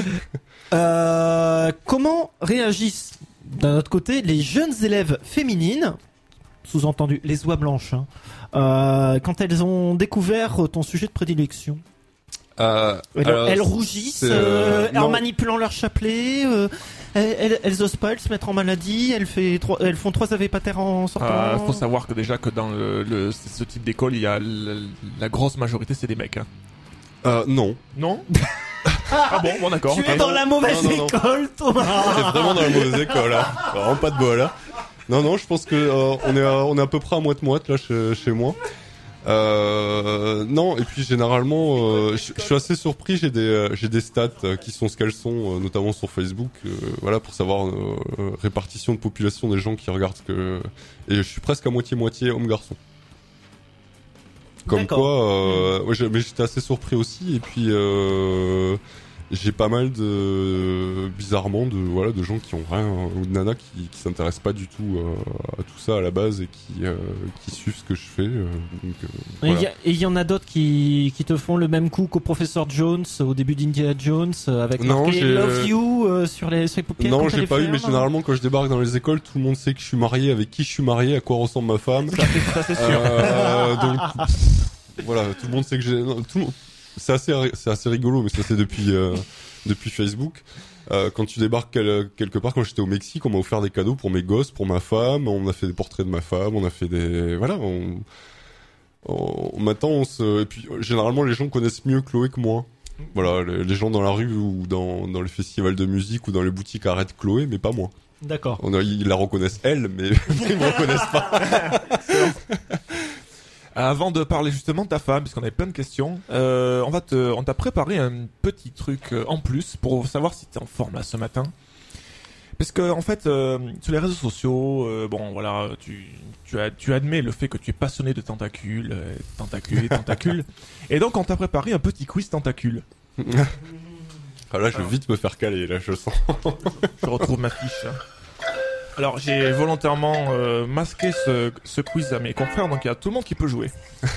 Euh, comment réagissent, d'un autre côté, les jeunes élèves féminines, sous-entendu les oies blanches, hein, euh, quand elles ont découvert ton sujet de prédilection? Euh, Elles, alors, elles rougissent c'est, euh, euh, en non. manipulant leur chapelet. Euh, elles, elles, elles osent pas, elles se mettent en maladie. Elles, fait trois, elles font trois A V pater en sortant. Euh, faut savoir que déjà que dans le, le- ce type d'école, il y a la, la grosse majorité, c'est des mecs. Hein. Euh, non. Non? Ah bon, bon d'accord. Tu ok. es dans la mauvaise Non, non, non. école, Thomas. C'est vraiment dans la mauvaise école, là. Vraiment pas de bol, là. Non, non, je pense que euh, on est à, on est à peu près à moite-moite, là, chez, chez moi. Euh, non, et puis généralement, euh, je je suis assez surpris. J'ai des, euh, j'ai des stats euh, qui sont ce qu'elles sont, euh, notamment sur Facebook. Euh, voilà, pour savoir euh, euh, répartition de population des gens qui regardent. Que et je suis presque à moitié moitié homme-garçon. Comme D'accord. quoi, euh, ouais, j'ai- mais j'étais assez surpris aussi. Et puis euh, j'ai pas mal de bizarrement de voilà de gens qui ont rien ou de nanas qui, qui s'intéressent pas du tout euh, à tout ça à la base et qui euh, qui suivent ce que je fais. euh, donc, euh, Et il voilà. y a- et il y, en a d'autres qui, qui te font le même coup qu'au professeur Jones au début d'Indiana Jones euh, avec Non, marqué j'ai- Love You euh, sur les, sur les paupières. Non, quand j'ai elle pas est eu, mais ferme. généralement quand je débarque dans les écoles, tout le monde sait que je suis marié, avec qui je suis marié, à quoi ressemble ma femme. Ça, c'est- ça, c'est sûr. Euh, donc voilà, tout le monde sait que j'ai. non, tout le monde- C'est assez, ri- c'est assez rigolo, mais ça c'est depuis euh, depuis Facebook. Euh, quand tu débarques quel- quelque part, quand j'étais au Mexique, on m'a offert des cadeaux pour mes gosses, pour ma femme. On a fait des portraits de ma femme, on a fait des voilà. On, on- maintenant, on se. Et puis euh, généralement, les gens connaissent mieux Chloé que moi. Voilà, les, les gens dans la rue ou dans dans les festivals de musique ou dans les boutiques arrêtent Chloé, mais pas moi. D'accord. On a- ils la reconnaissent elle, mais ils me reconnaissent pas. Avant de parler justement de ta femme, puisqu'on avait plein de questions, euh, on va te, on t'a préparé un petit truc euh, en plus pour savoir si t'es en forme là ce matin. Parce que en fait, euh, sur les réseaux sociaux, euh, bon voilà, tu, tu, as, tu admets le fait que tu es passionné de tentacules, euh, tentacules et tentacules, et donc on t'a préparé un petit quiz tentacule. Ah là, je vais vite me faire caler, là, je sens. Je retrouve ma fiche. Là. Alors j'ai volontairement euh, masqué ce, ce quiz à mes confrères, donc il y a tout le monde qui peut jouer.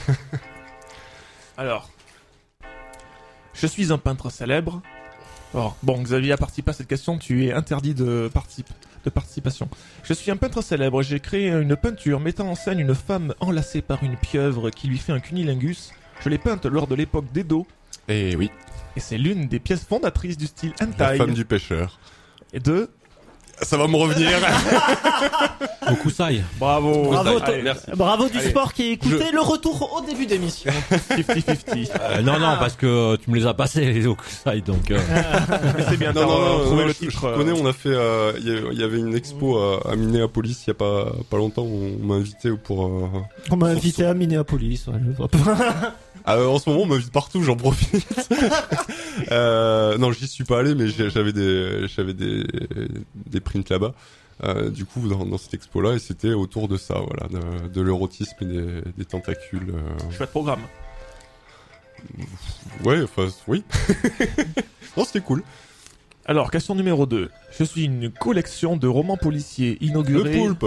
Alors, je suis un peintre célèbre. Alors, bon, Xavier a participé à cette question, tu es interdit de, particip- de participation. Je suis un peintre célèbre, j'ai créé une peinture mettant en scène une femme enlacée par une pieuvre qui lui fait un cunilingus. Je l'ai peinte lors de l'époque d'Edo, Et oui, et c'est l'une des pièces fondatrices du style la hentai. femme du pêcheur. Et de... Ça va me revenir. Okusai. Bravo. Bravo, Allez, to- merci. Bravo du Allez. sport qui écoutait le retour au début d'émission. cinquante cinquante. Euh, non, non, parce que tu me les as passés, les Okusai, donc... Euh... Mais c'est bien, Non, t'as non, non, retrouvé non, le je, je titre. euh, connais, on a fait, euh, il y, a- il y avait une expo à, à Minneapolis il y a pas, pas longtemps, on m'a invité pour, euh, On m'a invité à Minneapolis. Ouais, je vois pas. ah, euh, en ce moment on m'invite partout, j'en profite. euh, non, j'y suis pas allé, mais j'ai- j'avais des, j'avais des, des prints là-bas. Euh, du coup, dans, dans cette expo-là, et c'était autour de ça, voilà, de, de l'érotisme et des, des tentacules. euh. Chouette programme. Ouais, enfin, oui. Non, c'était cool. Alors, question numéro deux. Je suis une collection de romans policiers Le inaugurée. poulpe.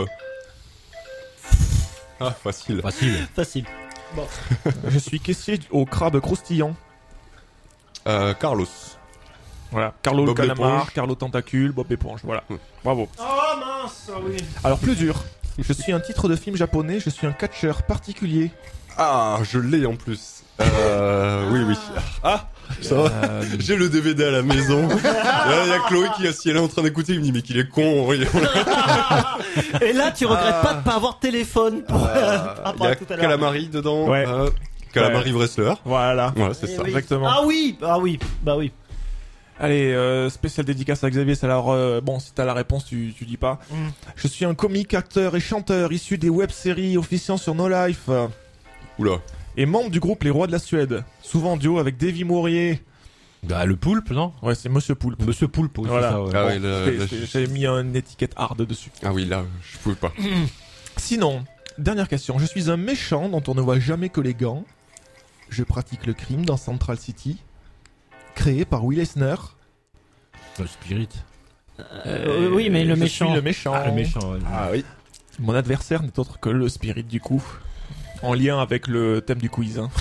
Ah, facile. Facile. Facile. Je suis caissier au crabe croustillant. Euh, Carlos. Voilà. Carlo le Bob calamar, l'éponge. Carlo tentacule, Bob éponge. Voilà. Bravo. Oh mince, oui. Alors, plus dur. Je suis un titre de film japonais, je suis un catcheur particulier. Ah, je l'ai en plus. Euh, oui, oui. Ah, ça va. Euh, J'ai le D V D à la maison. Là, il y a Chloé qui, si elle est en train d'écouter, il me dit, mais qu'il est con. Il Et là, tu regrettes pas de pas avoir de téléphone pour euh, y rapport a à tout à l'heure. Calamari dedans. Ouais. Euh, Calamari Wrestler. Voilà. Voilà, c'est Eh ça. oui. Exactement. Ah oui, ah oui, bah oui. Allez, euh, spécial dédicace à Xavier. C'est alors euh, bon, si t'as la réponse, tu tu dis pas. Mm. Je suis un comique, acteur et chanteur issu des web-séries officiant sur No Life euh, Oula. et membre du groupe Les Rois de la Suède. Souvent en duo avec Davy Mourier. Bah, le poulpe, non? Ouais, c'est Monsieur Poulpe. Monsieur Poulpe, oui, Voilà. c'est ça, ouais. Ah Bon, oui, là, c'est- là, c'est- je- J'avais mis une étiquette hard dessus. Ah oui, là, je pouvais pas. Sinon, dernière question. Je suis un méchant dont on ne voit jamais que les gants. Je pratique le crime dans Central City. Créé par Will Eisner. Le Spirit. Euh, oui, mais le je méchant. suis le méchant. Ah, le méchant, ouais. Ah oui. Mon adversaire n'est autre que le Spirit du coup. En lien avec le thème du quiz. hein.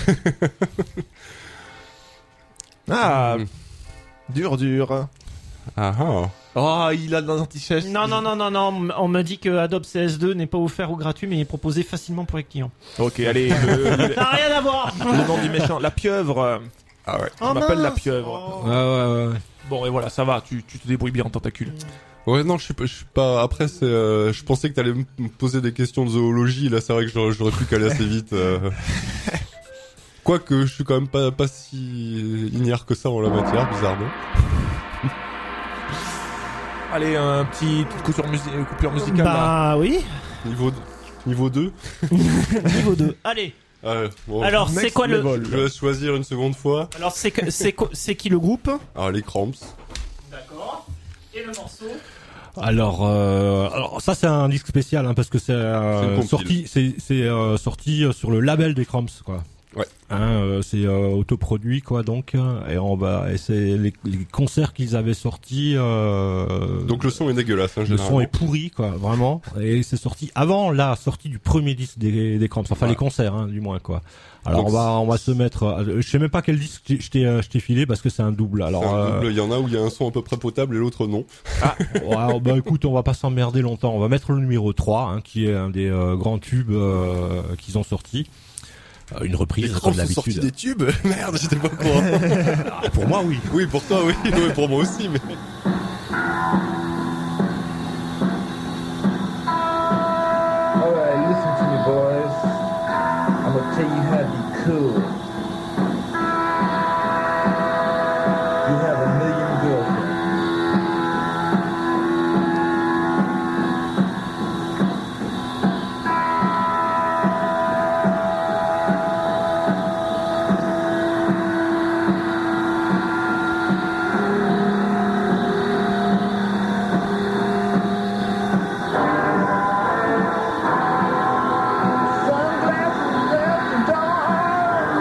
ah, Mm. dur, dur. Ah ah. Oh, il a dans l'antichèche. Non, non, non, non, non. On me dit que Adobe C S deux n'est pas offert ou gratuit, mais il est proposé facilement pour les clients. Ok, allez. Le, le- Ça n'a rien à voir. le nom du méchant. La pieuvre. Ah ouais. On m'appelle la pieuvre. Ouais, ouais, ouais. Bon, et voilà, ça va. Tu, tu te débrouilles bien en tentacule. Ouais, non, je suis pas, je suis pas, après, c'est, euh, je pensais que t'allais me me poser des questions de zoologie, là, c'est vrai que j'aurais, j'aurais pu caler assez vite, euh. Quoique, je suis quand même pas, pas si ignare que ça en la matière, bizarrement. Allez, un petit petite coupure, musi- coupure musicale. là. Bah oui. Niveau, niveau deux. Niveau deux. Allez. Ah, bon. Alors, c'est Next quoi le. level. Je laisse choisir une seconde fois. Alors, c'est que- c'est quoi- c'est qui le groupe? Alors, les Cramps. D'accord. Et le morceau? Alors, euh, alors ça c'est un disque spécial hein, parce que c'est C'est une euh, compile. sorti, c'est c'est euh, sorti euh, sur le label des Cramps quoi. Ouais. Hein, euh, c'est euh, autoproduit quoi donc euh, et on va et c'est les, les concerts qu'ils avaient sortis. Euh, Donc, le son est dégueulasse, hein, le généralement. son est pourri quoi vraiment et c'est sorti avant la sortie du premier disque des, des Cramps enfin Ouais. les concerts hein, du moins quoi. Alors Donc, on va on va se mettre euh, je sais même pas quel disque je t'ai- je t'ai euh, je t'ai filé parce que c'est un double alors C'est un euh, double, il y en a où il y a un son à peu près potable et l'autre non. Ouais, bah écoute, on va pas s'emmerder longtemps. On va mettre le numéro trois, hein, qui est un des euh, grands tubes euh, qu'ils ont sortis. Euh, une reprise, Les comme Cramps ont sorti d'habitude. des tubes? Merde, j'étais pas au courant. Ah, pour moi, oui. Oui, pour toi, oui. Ouais, pour moi aussi, mais. Alright, listen to me, boys. I'm gonna tell you how to be cool. You have a million girlfriends. Sunglasses left the door.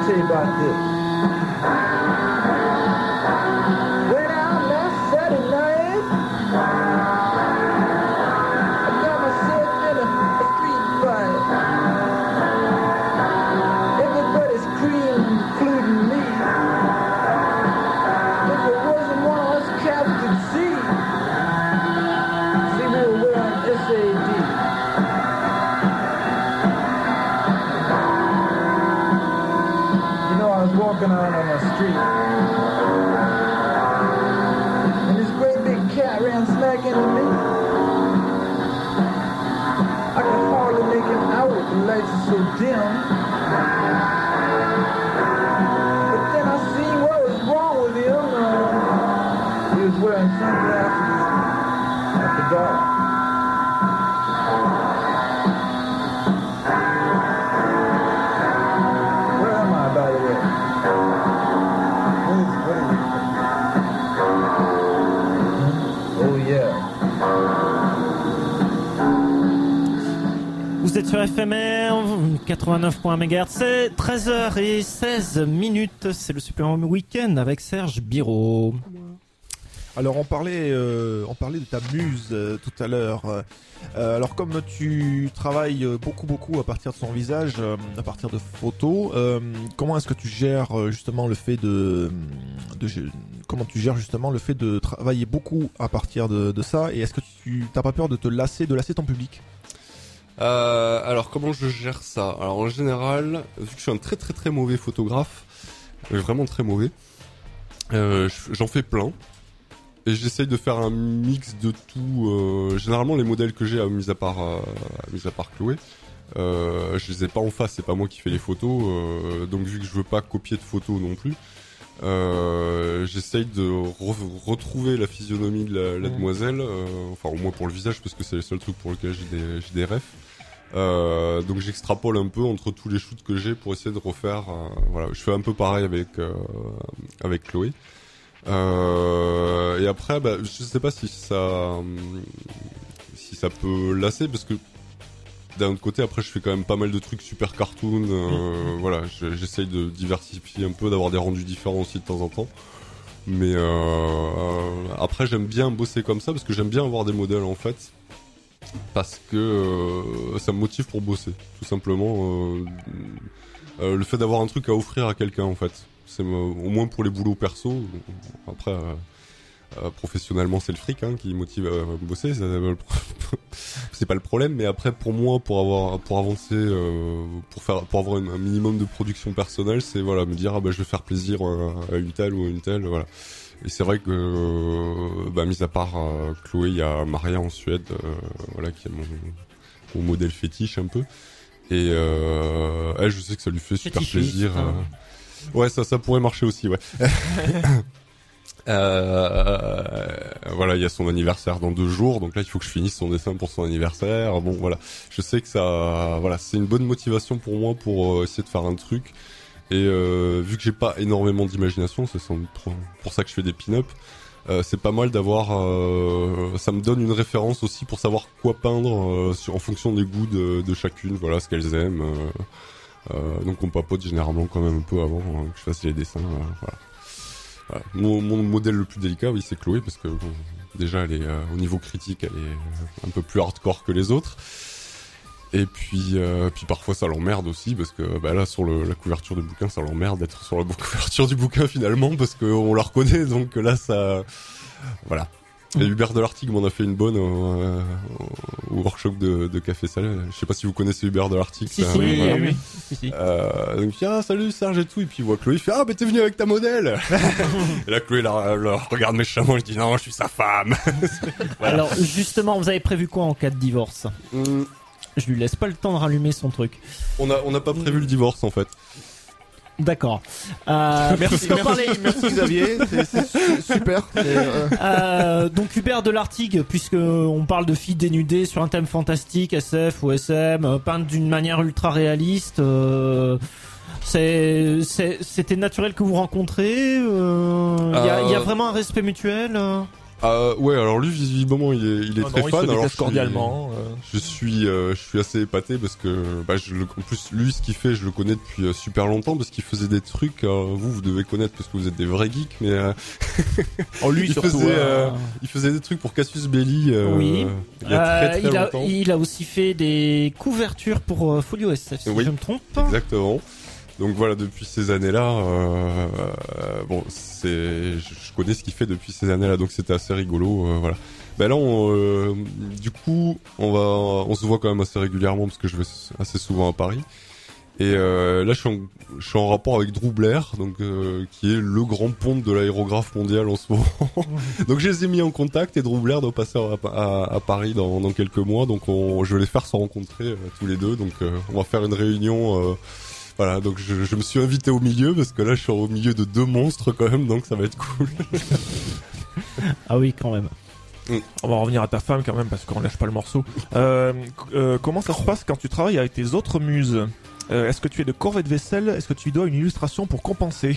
me tell you about this. Went out last Saturday night. I got myself in a, a street fight. Everybody's screaming, including me. If it wasn't one of us cats could see, see we were wearing S A D. You know, I was walking out on the street, and this great big cat ran smack into me. I could hardly make him out, the lights are so dim. But then I seen what was wrong with him. Uh, he was wearing sunglasses after dark. Where am I, by the way? What is, what is it? Oh yeah. Vous êtes sur F M R quatre-vingt-neuf point un mégahertz, c'est treize heures seize minutes, c'est le supplément week-end avec Serge Biro. Alors on parlait, euh, on parlait de ta muse euh, tout à l'heure. Euh, alors comme tu travailles beaucoup beaucoup à partir de son visage, euh, à partir de photos, euh, comment est-ce que tu gères euh, justement le fait de, de, comment tu gères justement le fait de travailler beaucoup à partir de, de ça, et est-ce que tu t'as pas peur de te lasser, de lasser ton public? Euh, alors comment je gère ça? Alors en général, vu que je suis un très très très mauvais photographe, euh, vraiment très mauvais, euh, j'en fais plein. Et j'essaye de faire un mix de tout. Euh, généralement, les modèles que j'ai, euh, mis à part, euh, mis à part Chloé, euh, je les ai pas en face. C'est pas moi qui fais les photos. Euh, donc, vu que je veux pas copier de photos non plus, euh, j'essaye de re- retrouver la physionomie de la, la demoiselle. Euh, enfin, au moins pour le visage, parce que c'est le seul truc pour lequel j'ai des, j'ai des refs. Euh, donc, j'extrapole un peu entre tous les shoots que j'ai pour essayer de refaire. Euh, voilà, je fais un peu pareil avec euh, avec Chloé. Euh, et après, bah, je sais pas si ça, si ça peut lasser, parce que d'un autre côté, après, je fais quand même pas mal de trucs super cartoon. Euh, voilà, je- j'essaye de diversifier un peu, d'avoir des rendus différents aussi de temps en temps. Mais euh, après, j'aime bien bosser comme ça parce que j'aime bien avoir des modèles en fait, parce que euh, ça me motive pour bosser, tout simplement. Euh, euh, le fait d'avoir un truc à offrir à quelqu'un en fait. C'est euh, au moins pour les boulots perso. Après, euh, euh, professionnellement, c'est le fric hein, qui motive à bosser. Ça, c'est pas le problème. Mais après, pour moi, pour avoir, pour avancer, euh, pour faire, pour avoir une, un minimum de production personnelle, c'est voilà, me dire ah bah je vais faire plaisir à, à une telle ou à une telle, voilà. Et c'est vrai que, euh, bah mis à part euh, Chloé, il y a Maria en Suède, euh, voilà, qui est mon, mon modèle fétiche un peu. Et euh, elle, je sais que ça lui fait super Fétichiste, plaisir. hein. Euh, Ouais, ça, ça pourrait marcher aussi, ouais. euh, voilà, il y a son anniversaire dans deux jours, donc là, il faut que je finisse son dessin pour son anniversaire. Bon, voilà, je sais que ça, voilà, c'est une bonne motivation pour moi pour euh, essayer de faire un truc. Et euh, vu que j'ai pas énormément d'imagination, c'est sans doute pour ça que je fais des pin-up. Euh, c'est pas mal d'avoir, euh, ça me donne une référence aussi pour savoir quoi peindre euh, sur, en fonction des goûts de, de chacune, voilà, ce qu'elles aiment. Euh, Euh, donc on papote généralement quand même un peu avant hein, que je fasse les dessins. Euh, voilà. Voilà. Mon, mon modèle le plus délicat, oui, c'est Chloé, parce que bon, déjà, elle est euh, au niveau critique, elle est un peu plus hardcore que les autres. Et puis, euh, puis parfois ça l'emmerde aussi, parce que bah là sur le, la couverture du bouquin, ça l'emmerde d'être sur la couverture du bouquin finalement, parce qu'on la reconnaît. Donc là, ça, voilà. Et Hubert de l'Artigue m'en a fait une bonne au, euh, au workshop de, de Café Salé. Je sais pas si vous connaissez Hubert de l'Artigue. Si, ça, si, oui, voilà. oui, oui. Si, si. Euh, donc il dit, ah salut Serge et tout, et puis il voit Chloé, il fait ah mais t'es venu avec ta modèle. Et là Chloé la, la regarde méchamment, je dis non je suis sa femme. Voilà. Alors justement, vous avez prévu quoi en cas de divorce? Hum, Je lui laisse pas le temps de rallumer son truc. on a on n'a pas prévu le divorce en fait. D'accord. Euh, Merci, puisqu'on merci, parlait- merci Xavier, c'est, c'est su- super. C'est, euh, Euh, donc Hubert de l'Artigue, puisque on parle de filles dénudées sur un thème fantastique, S F ou S M, euh, peintes d'une manière ultra réaliste, euh, c'est, c'est, c'était naturel que vous rencontrez. Il euh, y, a, Euh, y a vraiment un respect mutuel. euh Euh, ouais, alors lui visiblement il est, il est Ah très non, il fan. se Alors déteste je suis, cordialement. euh. je suis, euh, je suis assez épaté parce que, bah, je le, en plus lui ce qu'il fait, je le connais depuis euh, super longtemps parce qu'il faisait des trucs. Euh, vous, vous devez connaître parce que vous êtes des vrais geeks, mais euh, Oh lui il surtout. faisait, euh, euh, il faisait des trucs pour Cassius Belli. Euh, Oui. Il y a très très Euh, il, a, longtemps. il a aussi fait des couvertures pour euh, Folio S F, si Oui. je me trompe. Exactement. Donc voilà, depuis ces années-là, euh, euh, bon, c'est, je, je connais ce qu'il fait depuis ces années-là, donc c'était assez rigolo, euh, voilà. Ben là, on, euh, du coup, on va, on se voit quand même assez régulièrement parce que je vais assez souvent à Paris. Et euh, là, je suis, en, je suis en rapport avec Drew Blair, donc euh, qui est le grand ponte de l'aérographe mondial en ce moment. Donc je les ai mis en contact et Drew Blair doit passer à, à, à Paris dans, dans quelques mois, donc on, je vais les faire se rencontrer euh, tous les deux. Donc euh, on va faire une réunion. Euh, Voilà, donc je, je me suis invité au milieu parce que là je suis au milieu de deux monstres quand même, donc ça va être cool. Ah oui, quand même. On va revenir à ta femme quand même parce qu'on lâche pas le morceau. Euh, euh, comment ça se passe quand tu travailles avec tes autres muses? euh, Est-ce que tu es de corvée de vaisselle? Est-ce que tu lui dois une illustration pour compenser?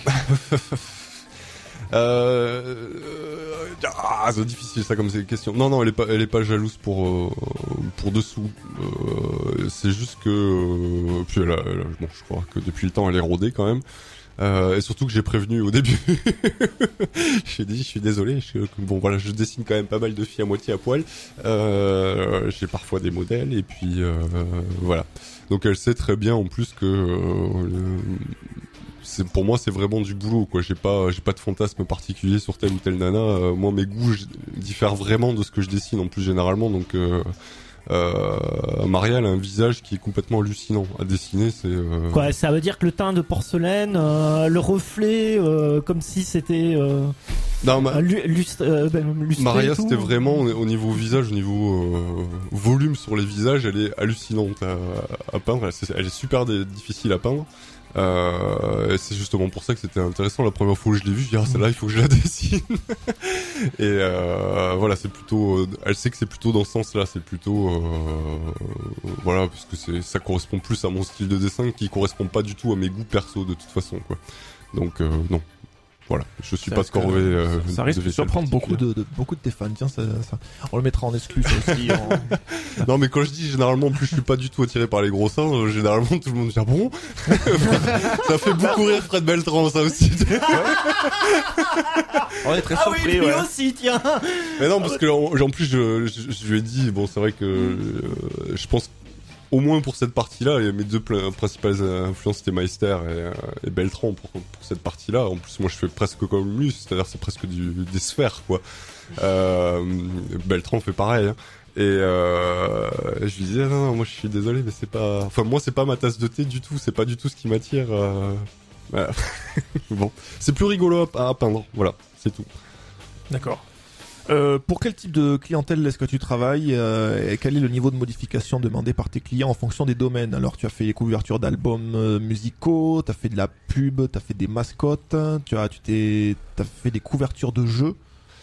Euh, euh, ah, c'est difficile ça comme question. Non, non, elle est pas, elle est pas jalouse pour euh, pour dessous. Euh, c'est juste que euh, puis elle a, elle a- bon, je crois que depuis le temps elle est rodée quand même. Euh, et surtout que j'ai prévenu au début. J'ai dit, je suis désolé. Je, bon voilà, je dessine quand même pas mal de filles à moitié à poil. Euh, j'ai parfois des modèles et puis euh, voilà. Donc elle sait très bien en plus que euh, c'est, pour moi c'est vraiment du boulot quoi. J'ai pas, j'ai pas de fantasme particulier sur telle ou telle nana. Euh, moi mes goûts je- diffèrent vraiment de ce que je dessine en plus généralement. Donc euh, euh, Maria elle a un visage qui est complètement hallucinant à dessiner. C'est euh, Quoi, ça veut dire que le teint de porcelaine, euh, le reflet, euh, comme si c'était euh, non, ma- euh, lu- lustre- euh, ben, lustré Maria, et tout. c'était vraiment au au niveau visage, au niveau euh, volume sur les visages, elle est hallucinante à, à peindre. Elle, c'est- elle est super dé- difficile à peindre. Euh, et c'est justement pour ça que c'était intéressant. La première fois où je l'ai vue, je dis ah celle-là il faut que je la dessine. Et euh, voilà, c'est plutôt. euh, Elle sait que c'est plutôt dans ce sens-là. C'est plutôt euh, voilà parce que c'est ça correspond plus à mon style de dessin qui correspond pas du tout à mes goûts perso de toute façon quoi. Donc euh, non. Voilà, je suis C'est pas vrai que scorvé. euh, Ça risque de vaisselle surprendre beaucoup particulière. de, de beaucoup de tes fans. Tiens, ça, ça- on le mettra en exclu ça aussi. en- Non mais quand je dis généralement en plus je suis pas du tout attiré par les gros seins, euh, généralement tout le monde dit ah bon. Ça fait beaucoup rire Fred Beltran ça aussi. On est très Ah oui, surpris. lui ouais. aussi, tiens. Mais non parce que en, en plus je, je, je lui ai dit bon c'est vrai que euh, je pense au moins pour cette partie-là et mes deux pla- principales influences c'était Meister et, euh, et Beltran pour, pour cette partie-là. En plus moi je fais presque comme lui, c'est-à-dire c'est presque du, des sphères quoi. Euh, Beltran fait pareil. Hein. Et euh, je lui disais non, non moi je suis désolé mais c'est pas enfin moi c'est pas ma tasse de thé du tout, c'est pas du tout ce qui m'attire euh... voilà. Bon, c'est plus rigolo à, à peindre, voilà, c'est tout. D'accord. Euh, pour quel type de clientèle est-ce que tu travailles euh, et quel est le niveau de modification demandé par tes clients en fonction des domaines? Alors tu as fait les couvertures d'albums euh, musicaux, tu as fait de la pub, tu as fait des mascottes, tu as tu t'es t'as fait des couvertures de jeux.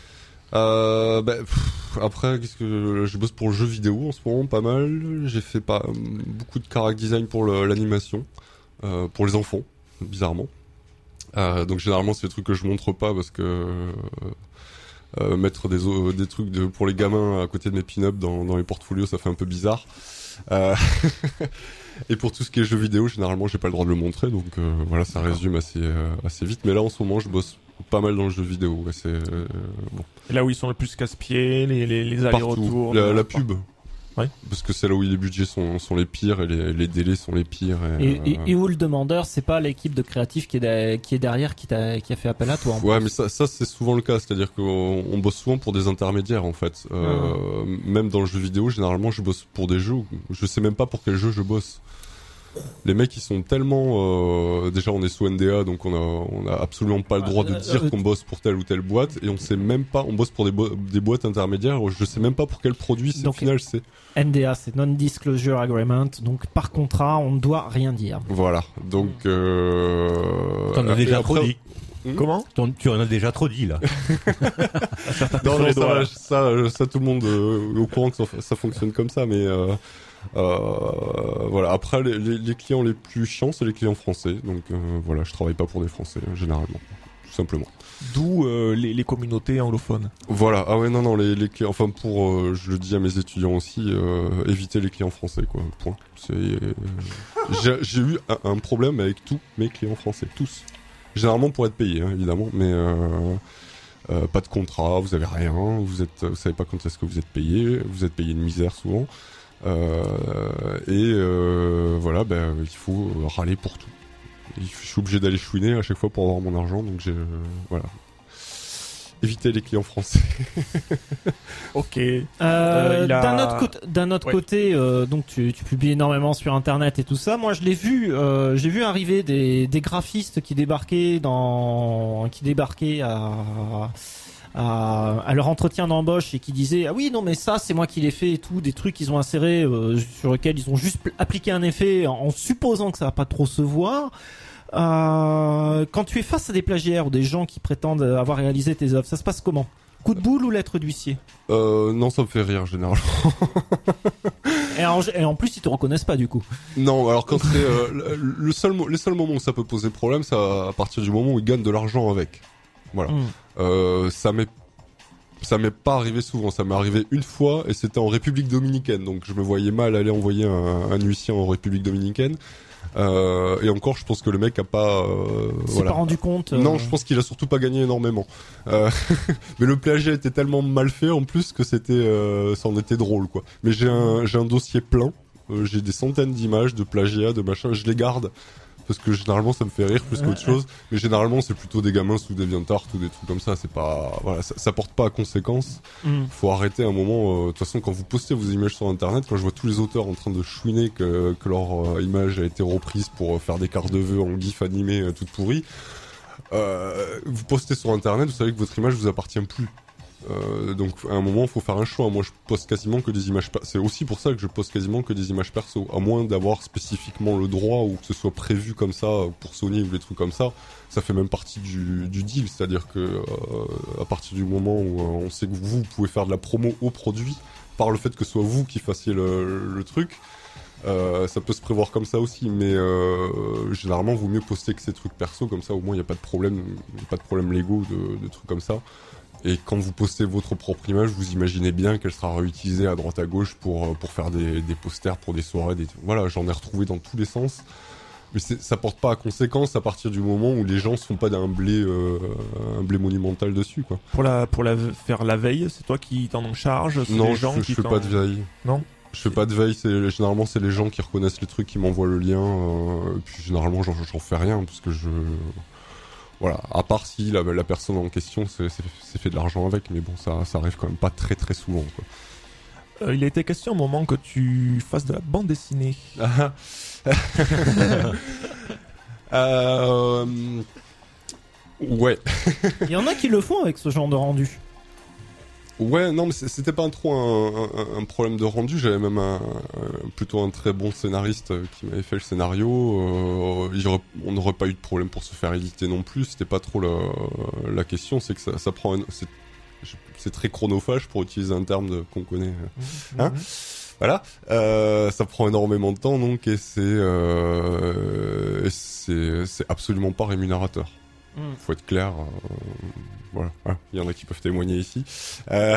Euh, bah, pff, après, qu'est-ce que je bosse pour le jeu vidéo en ce moment, pas mal. J'ai fait pas beaucoup de character design pour le- l'animation, euh, pour les enfants, bizarrement. Euh, donc généralement c'est des trucs que je montre pas parce que euh, euh, mettre des o- des trucs de, pour les gamins à côté de mes pin-up dans, dans les portfolios ça fait un peu bizarre. Euh, et pour tout ce qui est jeux vidéo, généralement j'ai pas le droit de le montrer, donc euh, voilà, ça résume assez euh, assez vite. Mais là en ce moment je bosse pas mal dans le jeu vidéo. Ouais, c'est euh, bon. Et là où ils sont le plus casse-pieds, les, les, les Partout. allers-retours. La, la euh, pub. Ouais. Parce que c'est là où les budgets sont, sont les pires et les, les délais sont les pires. Et, Et, et, euh, et où le demandeur, c'est pas l'équipe de créatifs qui est, de- qui est derrière qui, t'a, qui a fait appel à toi. en Ouais, plus. mais ça, ça c'est souvent le cas. C'est-à-dire qu'on on bosse souvent pour des intermédiaires en fait. Euh, Même dans le jeu vidéo, généralement, je bosse pour des jeux. Où je sais même pas pour quel jeu je bosse. Les mecs, ils sont tellement. Euh, déjà, on est sous N D A, donc on a, on a absolument pas le droit de Euh, dire euh, qu'on bosse pour telle ou telle boîte, et on sait même pas. On bosse pour des, bo- des boîtes intermédiaires. Je sais même pas pour quel produit c'est, au Donc, final c'est. N D A, c'est Non-Disclosure Agreement. Donc par contrat, on ne doit rien dire. Voilà. Donc. Euh, T'en as et déjà après- trop dit. Comment? T'en- Tu en as déjà trop dit là. Non, sur non, les ça, doigts. ça, euh, ça, tout le monde euh, est au courant que ça, ça fonctionne comme ça, mais euh, euh, voilà. Après, les, les, les clients les plus chiants, c'est les clients français. Donc euh, voilà, je travaille pas pour des Français euh, généralement. tout simplement. D'où euh, les, les communautés anglophones. Voilà, ah ouais, non, non, les, les clients, enfin pour, euh, je le dis à mes étudiants aussi, euh, évitez les clients français, quoi, point. C'est, euh, j'ai, j'ai eu un, un problème avec tous mes clients français, tous. Généralement pour être payé, hein, évidemment, mais euh, euh, pas de contrat, vous avez rien, vous êtes, vous savez pas quand est-ce que vous êtes payé, vous êtes payé de misère souvent, euh, et euh, voilà, ben il faut râler pour tout. Je suis obligé d'aller chouiner à chaque fois pour avoir mon argent, donc j'ai, euh, voilà. Évitez les clients français. Ok. Euh, Euh, il a- D'un autre côté, d'un autre Ouais. côté euh, donc tu, tu publies énormément sur Internet et tout ça. Moi, je l'ai vu, euh, j'ai vu arriver des, des graphistes qui débarquaient dans, qui débarquaient à, à, à leur entretien d'embauche et qui disaient ah oui non mais ça c'est moi qui l'ai fait et tout, des trucs qu'ils ont insérés euh, sur lesquels ils ont juste pl- appliqué un effet en, en supposant que ça va pas trop se voir. Euh, quand tu es face à des plagiaires ou des gens qui prétendent avoir réalisé tes œuvres, ça se passe comment? Coup de boule ou lettre d'huissier? Euh, non, ça me fait rire généralement. Et en, et en plus, ils te reconnaissent pas du coup. Non, alors quand c'est euh, le le seul, mo- les seuls moments où ça peut poser problème, c'est à, à partir du moment où ils gagnent de l'argent avec. Voilà. Mm. Euh, ça m'est ça m'est pas arrivé souvent, ça m'est arrivé une fois et c'était en République dominicaine, donc je me voyais mal aller envoyer un, un huissier en République dominicaine. Euh, et encore, je pense que le mec a pas. Euh, Il s'est voilà. pas rendu compte. euh, Non, je pense qu'il a surtout pas gagné énormément. Euh, mais le plagiat était tellement mal fait en plus que c'était, euh, ça en était drôle quoi. Mais j'ai un, j'ai un dossier plein. Euh, j'ai des centaines d'images de plagiat, de machin. Je les garde parce que généralement ça me fait rire plus qu'autre chose. Mais généralement c'est plutôt des gamins sous DeviantArt ou des trucs comme ça. C'est pas, voilà, ça, ça porte pas à conséquence. Mm. Faut arrêter un moment. euh, De toute façon, quand vous postez vos images sur Internet, quand je vois tous les auteurs en train de chouiner que, que leur euh, image a été reprise pour euh, faire des cartes de vœux en gif animé euh, toutes pourries, euh, vous postez sur Internet, vous savez que votre image vous appartient plus. Euh, donc à un moment, il faut faire un choix. Moi, je poste quasiment que des images. Per- C'est aussi pour ça que je poste quasiment que des images perso, à moins d'avoir spécifiquement le droit ou que ce soit prévu comme ça pour Sony ou des trucs comme ça. Ça fait même partie du, du deal, c'est-à-dire que euh, à partir du moment où euh, on sait que vous, vous pouvez faire de la promo au produit par le fait que ce soit vous qui fassiez le, le truc. Euh, ça peut se prévoir comme ça aussi, mais euh, généralement, vaut mieux poster que ces trucs perso, comme ça au moins il n'y a pas de problème, y a pas de problème légaux de, de trucs comme ça. Et quand vous postez votre propre image, vous imaginez bien qu'elle sera réutilisée à droite à gauche pour pour faire des, des posters pour des soirées, des voilà, j'en ai retrouvé dans tous les sens. Mais c'est, ça porte pas à conséquence à partir du moment où les gens se font pas d'un blé euh, un blé monumental dessus quoi. Pour la pour la faire la veille, c'est toi qui t'en en charge? C'est Non, les je, gens fais- qui je fais t'en- pas de veille. Non. Je fais pas de veille, c'est généralement c'est les gens qui reconnaissent les trucs qui m'envoient le lien. Euh, et puis généralement j'en, j'en fais rien parce que je voilà, à part si la, la personne en question s'est, s'est- s'est fait de l'argent avec, mais bon ça ça arrive quand même pas très très souvent quoi. Euh, il a été question au moment que tu fasses de la bande dessinée. euh, ouais. Il y en a qui le font avec ce genre de rendu. Ouais, non, mais c'est- c'était pas trop un, un, un problème de rendu. J'avais même un, un- plutôt un très bon scénariste qui m'avait fait le scénario. Euh, il y aurait- on n'aurait pas eu de problème pour se faire éditer non plus. C'était pas trop la, la question. C'est que ça, ça prend, un- c'est, c'est très chronophage pour utiliser un terme de, qu'on connaît. Hein Voilà, euh, ça prend énormément de temps donc et c'est, euh, et c'est, c'est absolument pas rémunérateur. Mm. Faut être clair. Euh, voilà, hein, il y en a qui peuvent témoigner ici. Euh,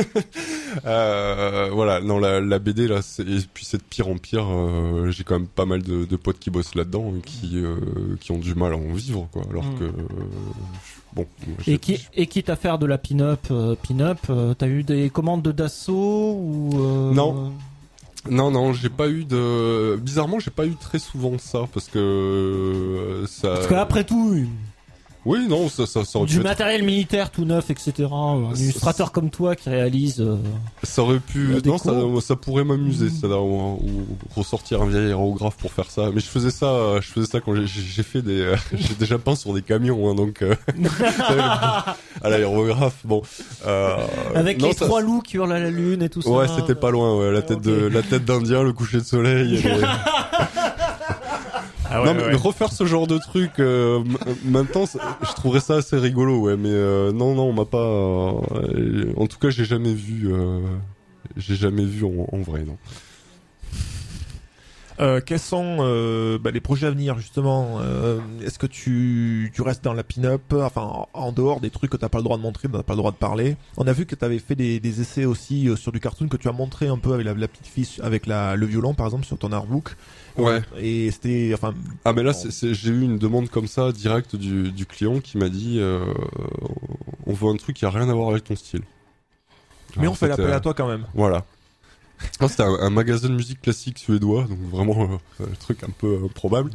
euh, voilà, non la, la B D là, c'est, et puis c'est de pire en pire. Euh, j'ai quand même pas mal de, de potes qui bossent là-dedans et qui euh, qui ont du mal à en vivre quoi. Alors Mm. que euh, bon. j'ai- Et, qui, et quitte à faire de la pin-up, euh, pin-up, euh, t'as eu des commandes de Dassault ou euh, Non. Non, non, j'ai pas eu de. Bizarrement, j'ai pas eu très souvent ça parce que euh, ça. Parce qu'après tout, une- Oui, non, ça, ça, ça aurait pu du être- matériel militaire tout neuf, et cetera. Un Ça- illustrateur comme toi qui réalise. euh, Ça aurait pu. La Non, ça, déco. ça pourrait m'amuser, Mmh. ça, là, ou, ou ressortir un vieil aérographe pour faire ça. Mais je faisais ça, euh, je faisais ça quand j'ai, j'ai j'ai fait des, euh, j'ai déjà peint sur des camions, hein, donc euh, à l'aérographe. Bon. Euh, Avec non, les ça- trois loups qui hurlent à la lune et tout ça. Ouais, c'était pas loin. Ouais, la tête ok. de, la tête d'Indien, le coucher de soleil. et les- Ah ouais, non, mais ouais. refaire ce genre de truc euh, m- maintenant, ça- je trouverais ça assez rigolo, ouais. Mais euh, non, non, on m'a pas. euh, en tout cas, j'ai jamais vu. Euh, j'ai jamais vu en, en vrai, non. Euh, quels sont euh, bah, les projets à venir justement euh, Est-ce que tu, tu restes dans la pin-up, enfin en, en dehors des trucs que t'as pas le droit de montrer, t'as pas le droit de parler. On a vu que t'avais fait des, des essais aussi euh, sur du cartoon que tu as montré un peu avec la, la petite fille avec la, le violon par exemple sur ton artbook. Ouais. Et c'était enfin. Ah mais là c'est, c'est, j'ai eu une demande comme ça directe du, du client qui m'a dit euh, on veut un truc qui a rien à voir avec ton style. Mais Alors, on fait l'appel euh, à toi quand même. Voilà. Non, c'était un, un magasin de musique classique suédois, donc vraiment euh, un truc un peu improbable.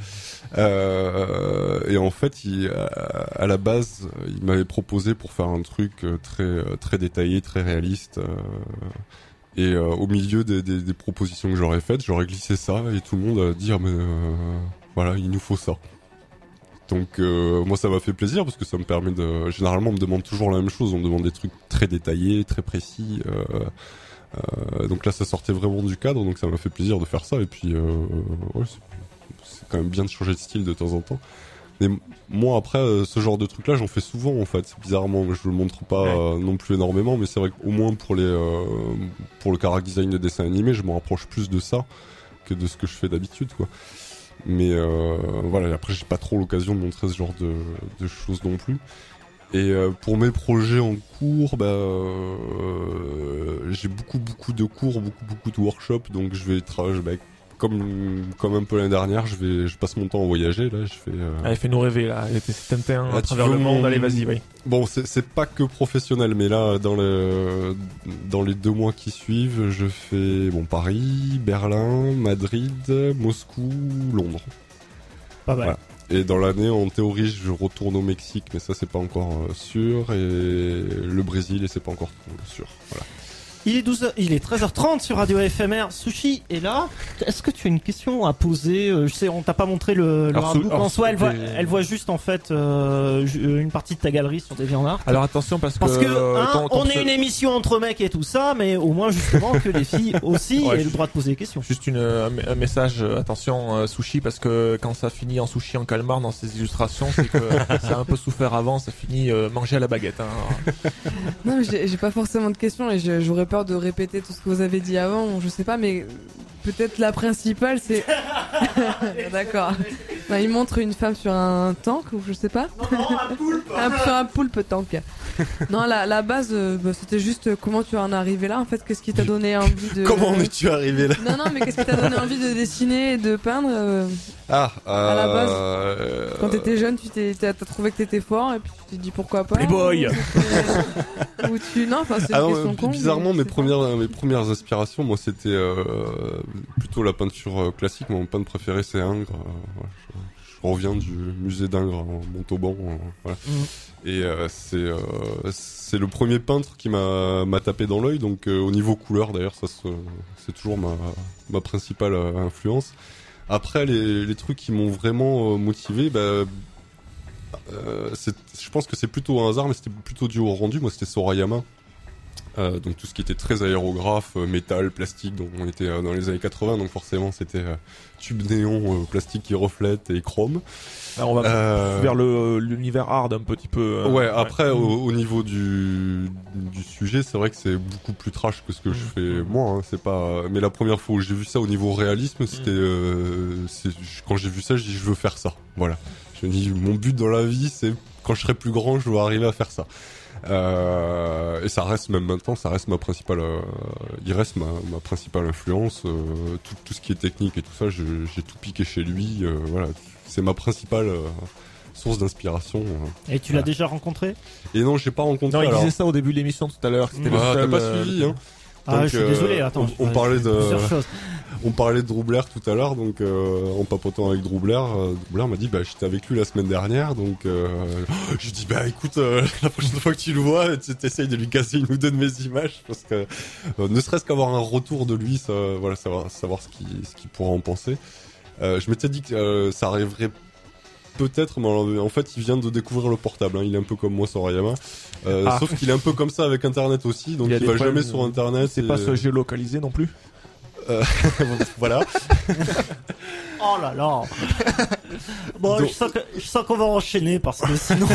Euh, et en fait, il, à, à la base, il m'avait proposé pour faire un truc très très détaillé, très réaliste. Euh, et euh, au milieu des, des, des propositions que j'aurais faites, j'aurais glissé ça et tout le monde a dit ah, mais euh, voilà, il nous faut ça. Donc euh, moi ça m'a fait plaisir parce que ça me permet de. Généralement on me demande toujours la même chose, on me demande des trucs très détaillés, très précis. Euh, Euh, donc là ça sortait vraiment du cadre, donc ça m'a fait plaisir de faire ça. Et puis euh, ouais, c'est, c'est quand même bien de changer de style de temps en temps. Mais moi après euh, ce genre de truc là j'en fais souvent en fait, bizarrement je le montre pas euh, non plus énormément, mais c'est vrai qu'au moins pour les euh, pour le charac design de dessin animé je me rapproche plus de ça que de ce que je fais d'habitude quoi. Mais euh, voilà, après j'ai pas trop l'occasion de montrer ce genre de, de choses non plus. Et euh, pour mes projets en cours, bah, euh, j'ai beaucoup beaucoup de cours, beaucoup beaucoup de workshops, donc je vais travailler, bah, comme comme un peu l'année dernière, je vais, je passe mon temps à voyager là, je fais. Euh... Allez, fais-nous rêver là, t'es Tintin Ah, à travers le monde, mon... allez vas-y, oui. Bon, c'est c'est pas que professionnel, mais là dans le dans les deux mois qui suivent, je fais bon Paris, Berlin, Madrid, Moscou, Londres. Pas mal. Voilà. Et dans l'année, en théorie, je retourne au Mexique, mais ça c'est pas encore euh, sûr, et le Brésil, et c'est pas encore sûr. Voilà. Il est douze heures, il est treize heures trente sur Radio F M R. Sushi est là. Est-ce que tu as une question à poser? Je sais, on t'a pas montré le, le artbook en soi. Elle voit, elle voit juste en fait euh, une partie de ta galerie sur des viandards. Alors attention parce que, parce que hein, ton, ton on est une émission entre mecs et tout ça, mais au moins justement que les filles aussi ouais, aient le droit de poser des questions. Juste une, un message, attention euh, sushi, parce que quand ça finit en sushi en calmar dans ces illustrations, c'est que ça a un peu souffert avant, ça finit euh, manger à la baguette. Hein. Non, mais j'ai, j'ai pas forcément de questions et je, j'aurais peur de répéter tout ce que vous avez dit avant, je sais pas, mais peut-être la principale c'est. D'accord. Bah, il montre une femme sur un tank ou je sais pas. Non, non, un poulpe. un, sur un poulpe tank. Non, la, la base, euh, bah, c'était juste comment tu en es arrivé là en fait, qu'est-ce qui t'a donné envie de. Comment en es-tu arrivé là? Non, non, mais qu'est-ce qui t'a donné envie de dessiner et de peindre euh, Ah, euh, à la base. Euh... Quand t'étais jeune, tu t'es, t'as, t'as trouvé que t'étais fort et puis tu t'es dit pourquoi pas. Playboy. Ou tu non, enfin c'est ah une non, question con. Bizarrement, mes pas. premières mes premières inspirations, moi c'était euh, plutôt la peinture euh, classique. Mon peintre préféré c'est Ingres. Euh, voilà, je, je reviens du musée d'Ingres en Montauban. Euh, voilà. Mmh. Et euh, c'est euh, c'est le premier peintre qui m'a m'a tapé dans l'œil. Donc euh, au niveau couleur d'ailleurs, ça se, c'est toujours ma ma principale euh, influence. Après les les trucs qui m'ont vraiment euh, motivé, bah euh, c'est, je pense que c'est plutôt un hasard, mais c'était plutôt dû au rendu. Moi, c'était Sorayama. Euh, donc tout ce qui était très aérographe, euh, métal, plastique, donc on était euh, dans les années quatre-vingts, donc forcément c'était euh, tube néon, euh, plastique qui reflète et chrome. Alors on va euh... vers le, l'univers hard un petit peu. Euh, ouais, après ouais. Au, au niveau du, du sujet, c'est vrai que c'est beaucoup plus trash que ce que mmh. je fais moi. Hein, c'est pas. Mais la première fois où j'ai vu ça au niveau réalisme, c'était mmh. euh, c'est... quand j'ai vu ça, je dis je veux faire ça. Voilà. Je me dis mon but dans la vie, c'est quand je serai plus grand, je dois arriver à faire ça. Euh, et ça reste même maintenant, ça reste ma principale, euh, il reste ma, ma principale influence. Euh, tout, tout ce qui est technique et tout ça, je, j'ai tout piqué chez lui. Euh, voilà, c'est ma principale euh, source d'inspiration. Euh, et tu voilà. l'as déjà rencontré? Et non, j'ai pas rencontré. Non, il alors... disait ça au début de l'émission tout à l'heure. C'était bah, le seul, t'as pas euh... suivi, hein. Ah, donc, je suis désolé, attends. On, on parlait de, on parlait de Drew Blair tout à l'heure, donc euh, en papotant avec Drew Blair, euh, Drew Blair m'a dit bah j'étais avec lui la semaine dernière, donc euh, je lui dis bah écoute euh, la prochaine fois que tu le vois, tu essayes de lui casser une ou deux de mes images, parce que euh, ne serait-ce qu'avoir un retour de lui, ça, voilà, savoir savoir ce qu'il ce qu'il pourra en penser. Euh, je m'étais dit que euh, ça arriverait peut-être, mais en fait il vient de découvrir le portable, hein. Il est un peu comme moi Sorayama, euh, ah. sauf qu'il est un peu comme ça avec internet aussi, donc il, il va jamais sur internet. C'est et... pas se géolocaliser non plus. Euh, voilà. Oh là là. Bon, donc... je, sens que, je sens qu'on va enchaîner parce que sinon.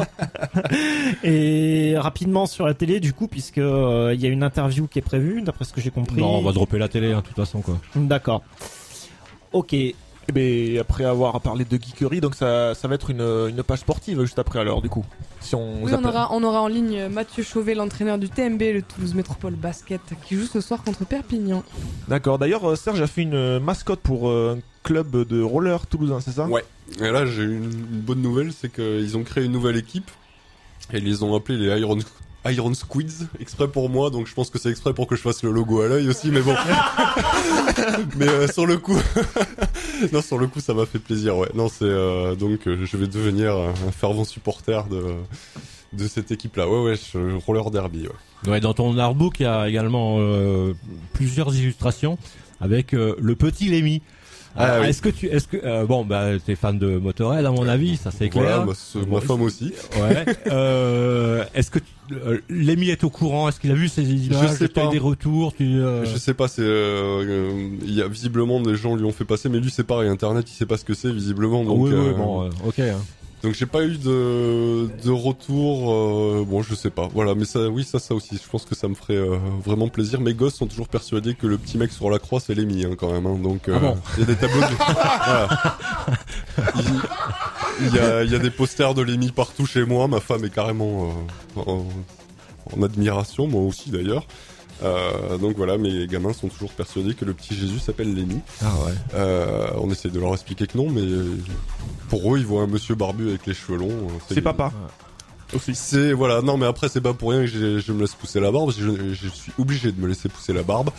Et rapidement sur la télé, du coup, puisque il euh, y a une interview qui est prévue, d'après ce que j'ai compris. Non, on va dropper la télé, hein, de toute façon, quoi. D'accord. Ok. Et ben après avoir parlé de geekery, donc ça, ça va être une, une page sportive juste après alors du coup. Si on Oui, zappe. on aura, on aura en ligne Mathieu Chauvet, l'entraîneur du T M B, le Toulouse Métropole Basket, qui joue ce soir contre Perpignan. D'accord. D'ailleurs, euh, Serge a fait une mascotte pour euh, un club de roller toulousain, c'est ça? Ouais. Et là, j'ai une, une bonne nouvelle, c'est qu'ils ont créé une nouvelle équipe et ils les ont appelés les Iron Iron Squids, exprès pour moi, donc je pense que c'est exprès pour que je fasse le logo à l'œil aussi, mais bon. mais euh, sur le coup, non, sur le coup, ça m'a fait plaisir, ouais. Non, c'est euh, donc euh, je vais devenir un fervent supporter de de cette équipe-là. Ouais, ouais, je, roller derby. Ouais. Ouais, dans ton artbook, il y a également euh, plusieurs illustrations avec euh, le petit Lémi. Ah, Alors, oui. Est-ce que tu, est-ce que, euh, bon, bah, t'es fan de Motorhead à mon avis, ça c'est clair. Voilà, bah, c'est- ma femme aussi. Ouais. euh, est-ce que tu- euh, Lémi est au courant? Est-ce qu'il a vu ces images? Je sais T'as eu pas. des retours? Tu, euh, Je sais pas, c'est euh, euh, il y a visiblement des gens lui ont fait passer, mais lui c'est pareil, Internet il sait pas ce que c'est visiblement, donc. oui, oui, euh, bon, euh, ok. Hein. Donc j'ai pas eu de de retour, euh, bon je sais pas, voilà, mais ça, oui ça ça aussi, je pense que ça me ferait euh, vraiment plaisir. Mes gosses sont toujours persuadés que le petit mec sur la croix c'est Lémi hein, quand même, hein, donc euh, Ah bon il y a des tableaux, de... voilà. il, il y a il y a des posters de Lémi partout chez moi, ma femme est carrément euh, en, en admiration, moi aussi d'ailleurs. Euh, donc voilà, mes gamins sont toujours persuadés que le petit Jésus s'appelle Lémi. Ah ouais. Euh, on essaie de leur expliquer que non, mais euh, pour eux, ils voient un monsieur barbu avec les cheveux longs. euh, C'est papa. Aussi. C'est voilà, non mais après c'est pas pour rien que j'ai- je me laisse pousser la barbe. Je, je suis obligé de me laisser pousser la barbe.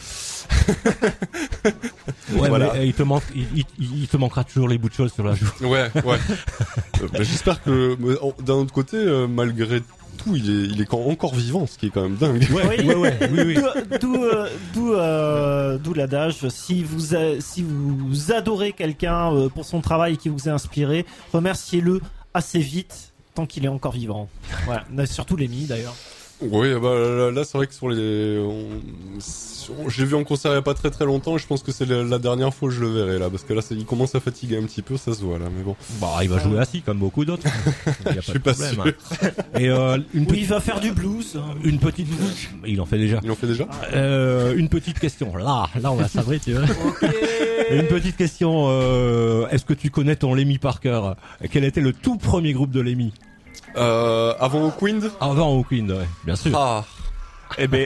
Ouais, Voilà. mais euh, il te manque, il, il- il te manquera toujours les bouts de choses sur la joue. Ouais, ouais. Euh, bah, j'espère que mais, en- d'un autre côté, euh, malgré tout, il est, il est quand- encore vivant, ce qui est quand même dingue. Ouais, ouais, ouais, oui, oui. D'où- D'où euh, d'où euh, d'où l'adage, si vous a- si vous adorez quelqu'un euh, pour son travail qui vous a inspiré, remerciez-le assez vite tant qu'il est encore vivant. Voilà, surtout Lémi d'ailleurs. Oui, bah là, là, c'est vrai que sur les, on- on- j'ai vu en concert il y a pas très très longtemps. Et je pense que c'est la, la dernière fois que je le verrai là, parce que là, c'est- il commence à fatiguer un petit peu, ça se voit là, mais bon. Bah, il va jouer assis comme beaucoup d'autres. Il y a Je pas suis de pas problème, sûr. hein. Et euh, une Oui, petite, il va faire du blues. une petite, il en fait déjà. Ils l'ont fait déjà. Euh, une petite question. Là, là, on va sabrer, tu vois. Une petite question. Euh, est-ce que tu connais ton Lémi Parker? Quel était le tout premier groupe de Lémi? Euh, avant Hawkwind. Avant Hawkwind, ouais, bien sûr. Ah. Eh ben,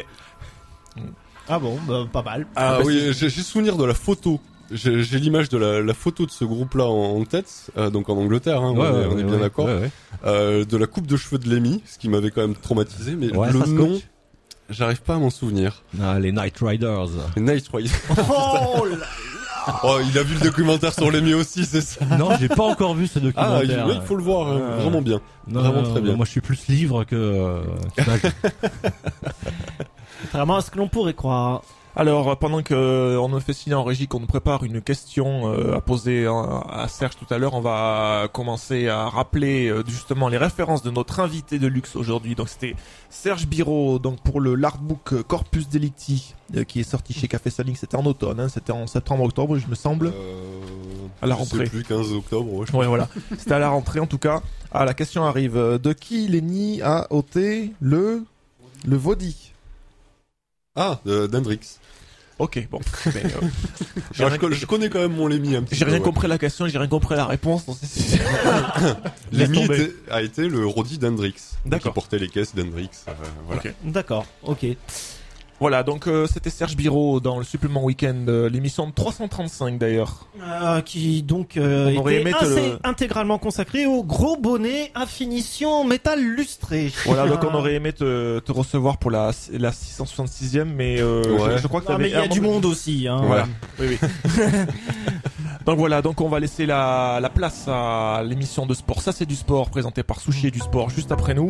Ah bon, bah, pas mal. Ah bah, oui, j'ai j'ai souvenir de la photo. J'ai j'ai l'image de la, la photo de ce groupe-là en, en tête, euh, donc en Angleterre, hein, Ouais, on, est, ouais, on est ouais, bien ouais, d'accord. ouais, ouais. Euh, de la coupe de cheveux de Lémi, ce qui m'avait quand même traumatisé, mais Ouais, le ça se nom, coach. j'arrive pas à m'en souvenir. Ah, les Night Riders. Les Night Riders. Oh là. Oh, il a vu le documentaire sur Lémi aussi, c'est ça. Non, j'ai pas encore vu ce Ah, documentaire. il, oui, il faut le voir, hein, Ah. vraiment bien. Non, vraiment non, très bien. Moi, je suis plus livre que. euh, qu'image. Contrairement à ce que l'on pourrait croire. alors pendant que euh, on me fait signer en régie qu'on nous prépare une question euh, à poser à, à Serge tout à l'heure, on va commencer à rappeler euh, justement les références de notre invité de luxe aujourd'hui. Donc c'était Serge Biro, donc pour le l'artbook euh, Corpus Delicti euh, qui est sorti chez Café Sonic. C'était en automne, hein, c'était en septembre-octobre, je me semble. Euh, À la je rentrée. sais plus, quinze octobre, ouais, je Ouais, voilà. C'était à la rentrée en tout cas. Ah, la question arrive. Euh, De qui Lenny a ôté le le Vaudi? Ah, de- d'Hendrix. Ok, bon. Mais, euh, j'ai Alors, rien, je, co- je connais quand même mon Lémi un petit j'ai peu. rien ouais. compris à la question, j'ai rien compris à la réponse. Donc c'est- c'est- Laisse Lémi tomber. était- a été le Roddy d'Hendrix. D'accord. Qui portait les caisses d'Hendrix. euh, voilà. Ok. D'accord, ok. Voilà, donc euh, c'était Serge Biro dans le supplément week-end, euh, l'émission trois cent trente-cinq d'ailleurs. Euh, qui donc euh, On aurait était aimé te assez le- intégralement consacré au gros bonnet à finition métal lustré. Voilà, donc on aurait aimé te, te recevoir pour la, la six cent soixante-sixième, mais euh, Ouais. je, je crois que Non, t'avais mais il y a Herman- du monde aussi. Hein. Voilà. Oui, oui. Donc voilà, donc on va laisser la, la place à l'émission de sport. Ça c'est du sport présenté par Sushi et du sport juste après nous.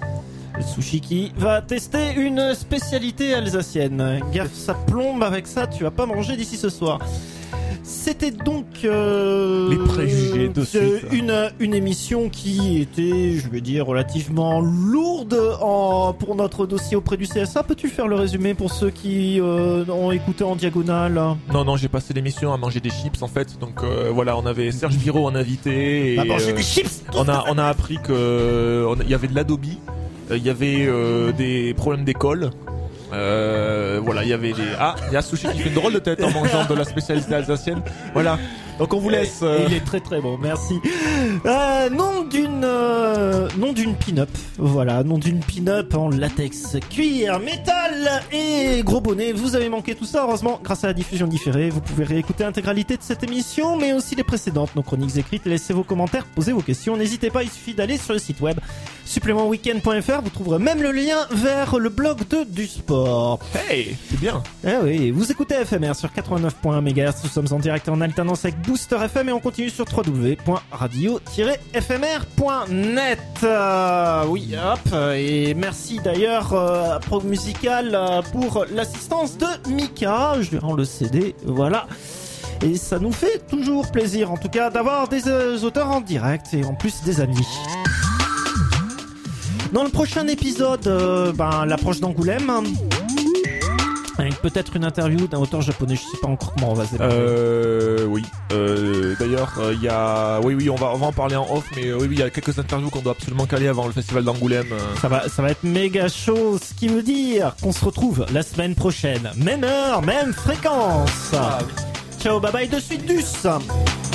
Sushi qui va tester une spécialité alsacienne. Gaffe, ça plombe avec ça, tu vas pas manger d'ici ce soir. C'était donc euh, Les préjugés de euh, suite. une une émission qui était, je vais dire, relativement lourde en pour notre dossier auprès du C S A. Peux-tu faire le résumé pour ceux qui euh, ont écouté en diagonale? Non, non, j'ai passé l'émission à manger des chips en fait. Donc euh, voilà, on avait Serge Biro en invité. Et, À manger euh, des chips. on a on a appris que on a- il y avait de l'Adobe, euh, il y avait euh, des problèmes d'école Euh, voilà, il y avait les... Ah, il y a Sushi qui fait une drôle de tête en mangeant de la spécialité alsacienne. Voilà. Donc on vous laisse... Euh... Il est très très bon, merci. Euh, nom d'une... Euh, nom d'une pin-up. Voilà, nom d'une pin-up en latex, cuir, métal et gros bonnet. Vous avez manqué tout ça, heureusement, grâce à la diffusion différée. Vous pouvez réécouter l'intégralité de cette émission, mais aussi les précédentes, nos chroniques écrites. Laissez vos commentaires, posez vos questions. N'hésitez pas, il suffit d'aller sur le site web supplément weekend point f r. Vous trouverez même le lien vers le blog de Du Sport. Hey, c'est bien. Eh oui, vous écoutez F M R sur quatre-vingt-neuf point un mégahertz. Nous sommes en direct et en alternance avec Booster F M et on continue sur w w w point radio tiret f m r point net. Euh, oui, hop. Et merci d'ailleurs euh, à Prog Musical euh, pour l'assistance de Mika. Je lui rends le C D. Voilà. Et ça nous fait toujours plaisir, en tout cas, d'avoir des euh, auteurs en direct et en plus des amis. Dans le prochain épisode, euh, ben, l'approche d'Angoulême. Avec peut-être une interview d'un auteur japonais, je sais pas encore comment on va se démarrer. Euh, oui. Euh, d'ailleurs, il euh, y a, oui, oui, on va, on va en parler en off, mais euh, oui, oui, il y a quelques interviews qu'on doit absolument caler avant le festival d'Angoulême. Euh. Ça va, ça va être méga chaud, ce qui veut dire qu'on se retrouve la semaine prochaine, même heure, même fréquence. Ah, oui. Ciao, bye bye de suite, dus.